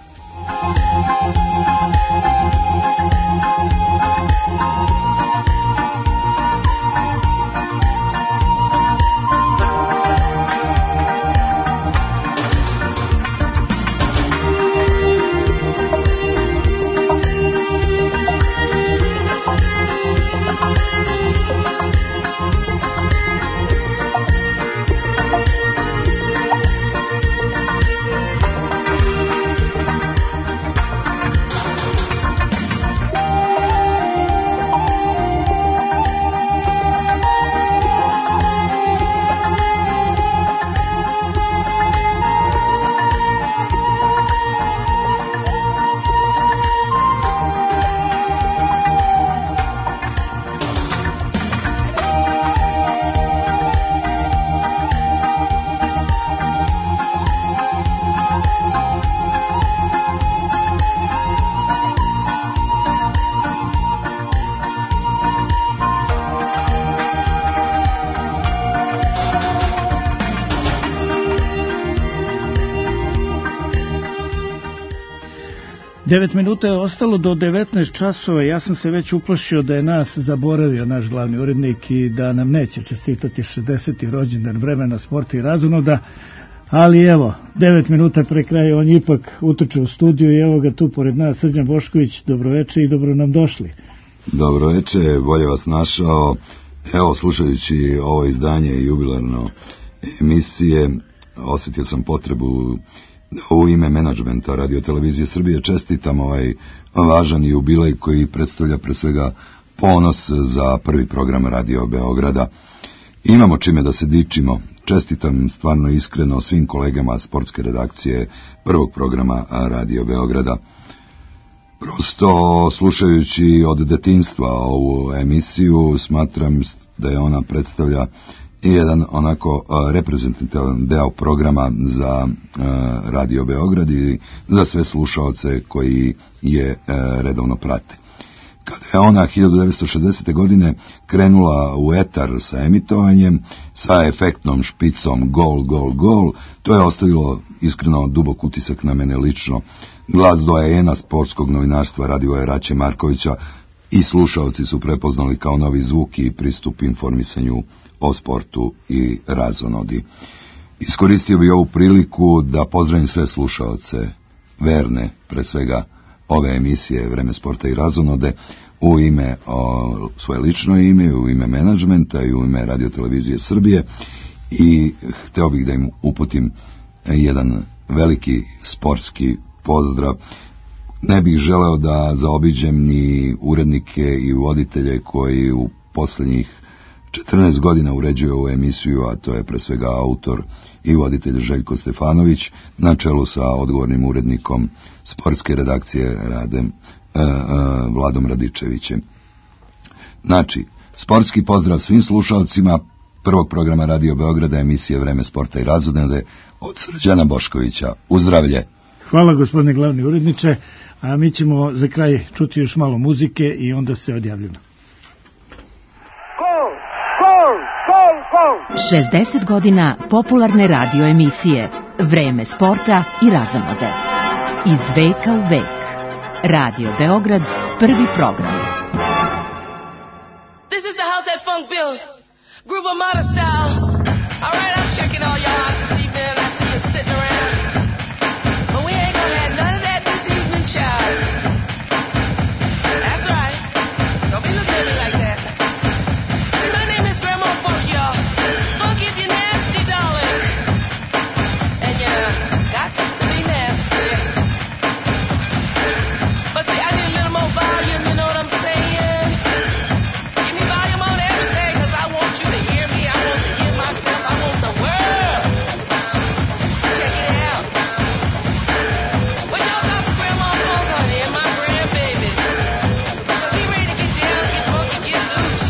Devet minuta je ostalo do 19 časova. Ja sam se već uplašio da je nas zaboravio naš glavni urednik i da nam neće čestitati 60. rođendan Vremena sporta i razonoda, ali evo, 9 minuta pre kraja on ipak utrče u studiju i evo ga tu pored nas Srđan Bošković. Dobroveče i dobro nam došli. Dobroveče, bolje vas našao. Evo, slušajući ovo izdanje jubilarno emisije, osjetio sam potrebu u ime menadžmenta Radio Televizije Srbije čestitam ovaj važan jubilej koji predstavlja pre svega ponos za prvi program Radio Beograda. Imamo čime da se dičimo. Čestitam stvarno iskreno svim kolegama sportske redakcije prvog programa Radio Beograda. Prosto slušajući od detinjstva ovu emisiju smatram da je ona predstavlja i jedan onako reprezentativan deo programa za Radio Beograd i za sve slušaoce koji je redovno prate. Kada je ona 1960. godine krenula u etar sa emitovanjem, sa efektnom špicom gol, gol, gol, to je ostavilo iskreno dubok utisak na mene lično. Glas doajena sportskog novinarstva Radivoja Raće Markovića i slušaoci su prepoznali kao novi zvuk i pristup informisanju o sportu i razonodi. Iskoristio bi ovu priliku da pozdravim sve slušaoce, verne, pre svega ove emisije Vreme sporta i razonode, u ime, svoje lično ime, u ime menadžmenta i u ime Radio Televizije Srbije i hteo bih da im uputim jedan veliki sportski pozdrav. Ne bih želeo da zaobiđem ni urednike i voditelje koji u posljednjih 14 godina uređuje ovu emisiju, a to je pre svega autor i voditelj Željko Stefanović, na čelu sa odgovornim urednikom sportske redakcije Vladom Radičevićem. Znači, sportski pozdrav svim slušalcima prvog programa Radio Beograda, emisije Vreme sporta i razonode od Srđana Boškovića. Uzdravlje! Hvala gospodine glavni uredniče, a mi ćemo za kraj čuti još malo muzike i onda se odjavljamo. 60 godina popularne radio emisije Vreme sporta i razonode. Iz veka u vek. Radio Beograd, prvi program. This is the house that funk built. Groove Armada style. All right, I'm checking all y'all out this evening. I see you sitting around. But we ain't gonna have none of that this evening, child. That's right. Don't be looking at me like that. See, my name is Grandma Funk, y'all. Funk if you're nasty, darling. And you got to be nasty. But see, I need a little more volume, you know what I'm saying? Give me volume on everything, 'cause I want you to hear me. I want to hear myself. I want the world. Check it out. What y'all got for Grandma Funk, honey, and my grandbabies? 'Cause we ready to get down, get funky, get loose.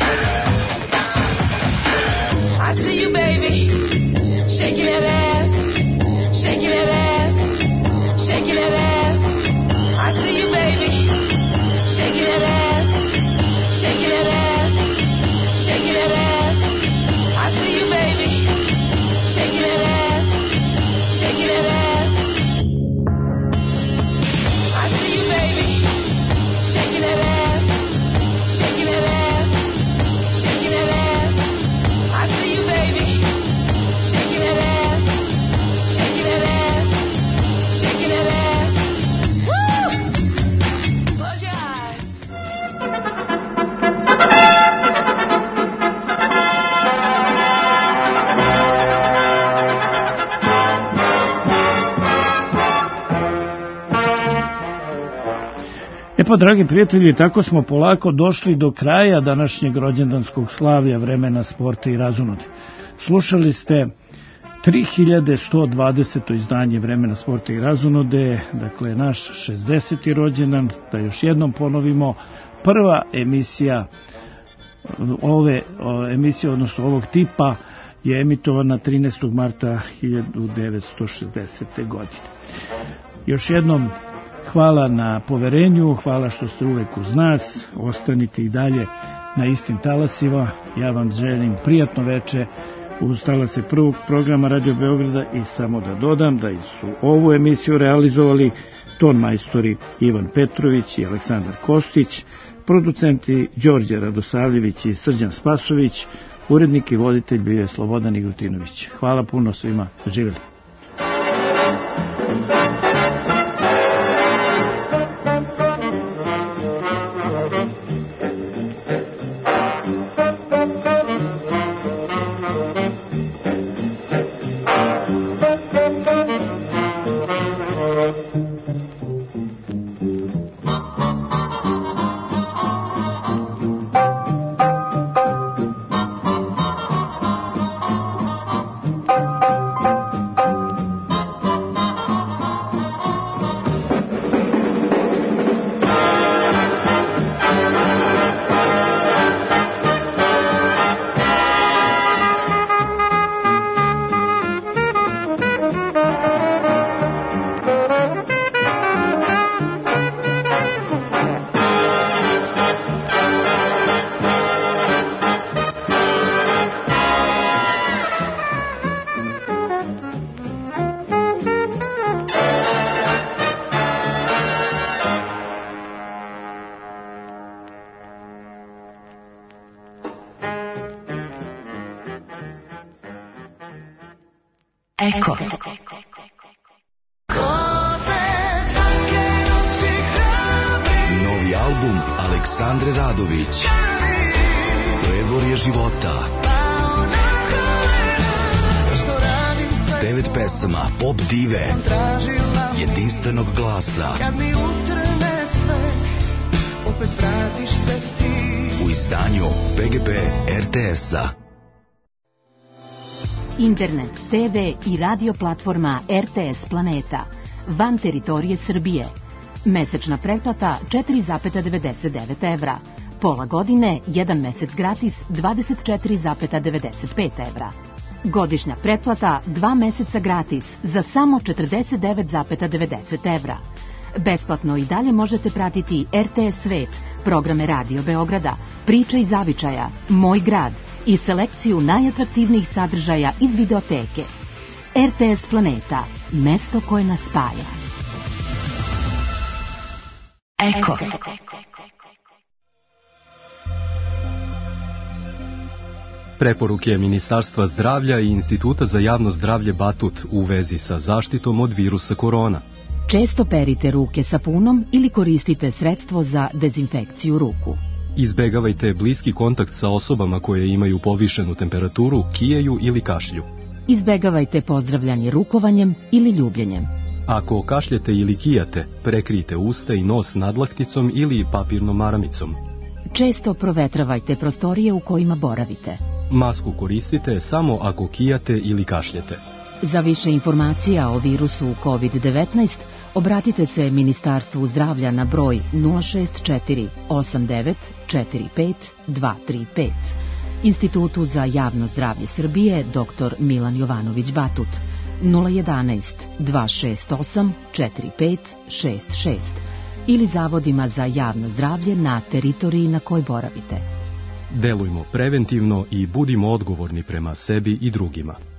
I see you, baby. Shaking that ass. Shaking that ass. Shaking that ass. I see you, baby. Shaking that ass. Shaking that ass. Shaking that ass. I see you, baby. Shaking that ass. Shaking that ass. I see you, baby. Shaking that ass. Shaking that ass. Shaking that ass. I see you, baby. Shaking that ass. Shaking that ass. Shaking that ass. Woo! Close your eyes. E pa, dragi prijatelji, tako smo polako došli do kraja današnjeg rođendanskog slavlja Vremena sporta i razonode. Slušali ste 3120. izdanje Vremena sporta i razonode, dakle naš 60. rođendan, da još jednom ponovimo, prva emisija odnosno ovog tipa je emitovana 13. marta 1960. godine. Još jednom hvala na poverenju, hvala što ste uvek uz nas, ostanite i dalje na istim talasima. Ja vam želim prijatno veče uz talase prvog programa Radio Beograda i samo da dodam da su ovu emisiju realizovali ton majstori Ivan Petrović i Aleksandar Kostić, producenti Đorđe Radosavljević i Srđan Spasović, urednik i voditelj bio je Slobodan Igutinović. Hvala puno svima, živjeli. Eko. Novi album Aleksandre Radović. Prevorje života. 9 pesama pop dive jedinstvenog glasa. U izdanju PGP RTS-a. Internet, TV i radio platforma RTS Planeta. Van teritorije Srbije. Mesečna pretplata 4,99 evra. Pola godine, 1 mesec gratis 24,95 evra. Godišnja pretplata 2 meseca gratis za samo 49,90 evra. Besplatno i dalje možete pratiti RTS Svet, programe Radio Beograda, Priče iz zavičaja, Moj grad i selekciju najatraktivnijih sadržaja iz videoteke. RTS Planeta, mesto koje nas spaja. Eko. Preporuke Ministarstva zdravlja i Instituta za javno zdravlje Batut u vezi sa zaštitom od virusa korona. Često perite ruke sapunom ili koristite sredstvo za dezinfekciju ruku. Izbegavajte bliski kontakt sa osobama koje imaju povišenu temperaturu, kijeju ili kašlju. Izbegavajte pozdravljanje rukovanjem ili ljubljenjem. Ako kašljete ili kijate, prekrijte usta i nos nadlakticom ili papirnom maramicom. Često provetravajte prostorije u kojima boravite. Masku koristite samo ako kijate ili kašljete. Za više informacija o virusu COVID-19 obratite se Ministarstvu zdravlja na broj 064 89 45 235, Institutu za javno zdravlje Srbije dr. Milan Jovanović Batut 011 268 4566 ili zavodima za javno zdravlje na teritoriji na kojoj boravite. Delujmo preventivno i budimo odgovorni prema sebi i drugima.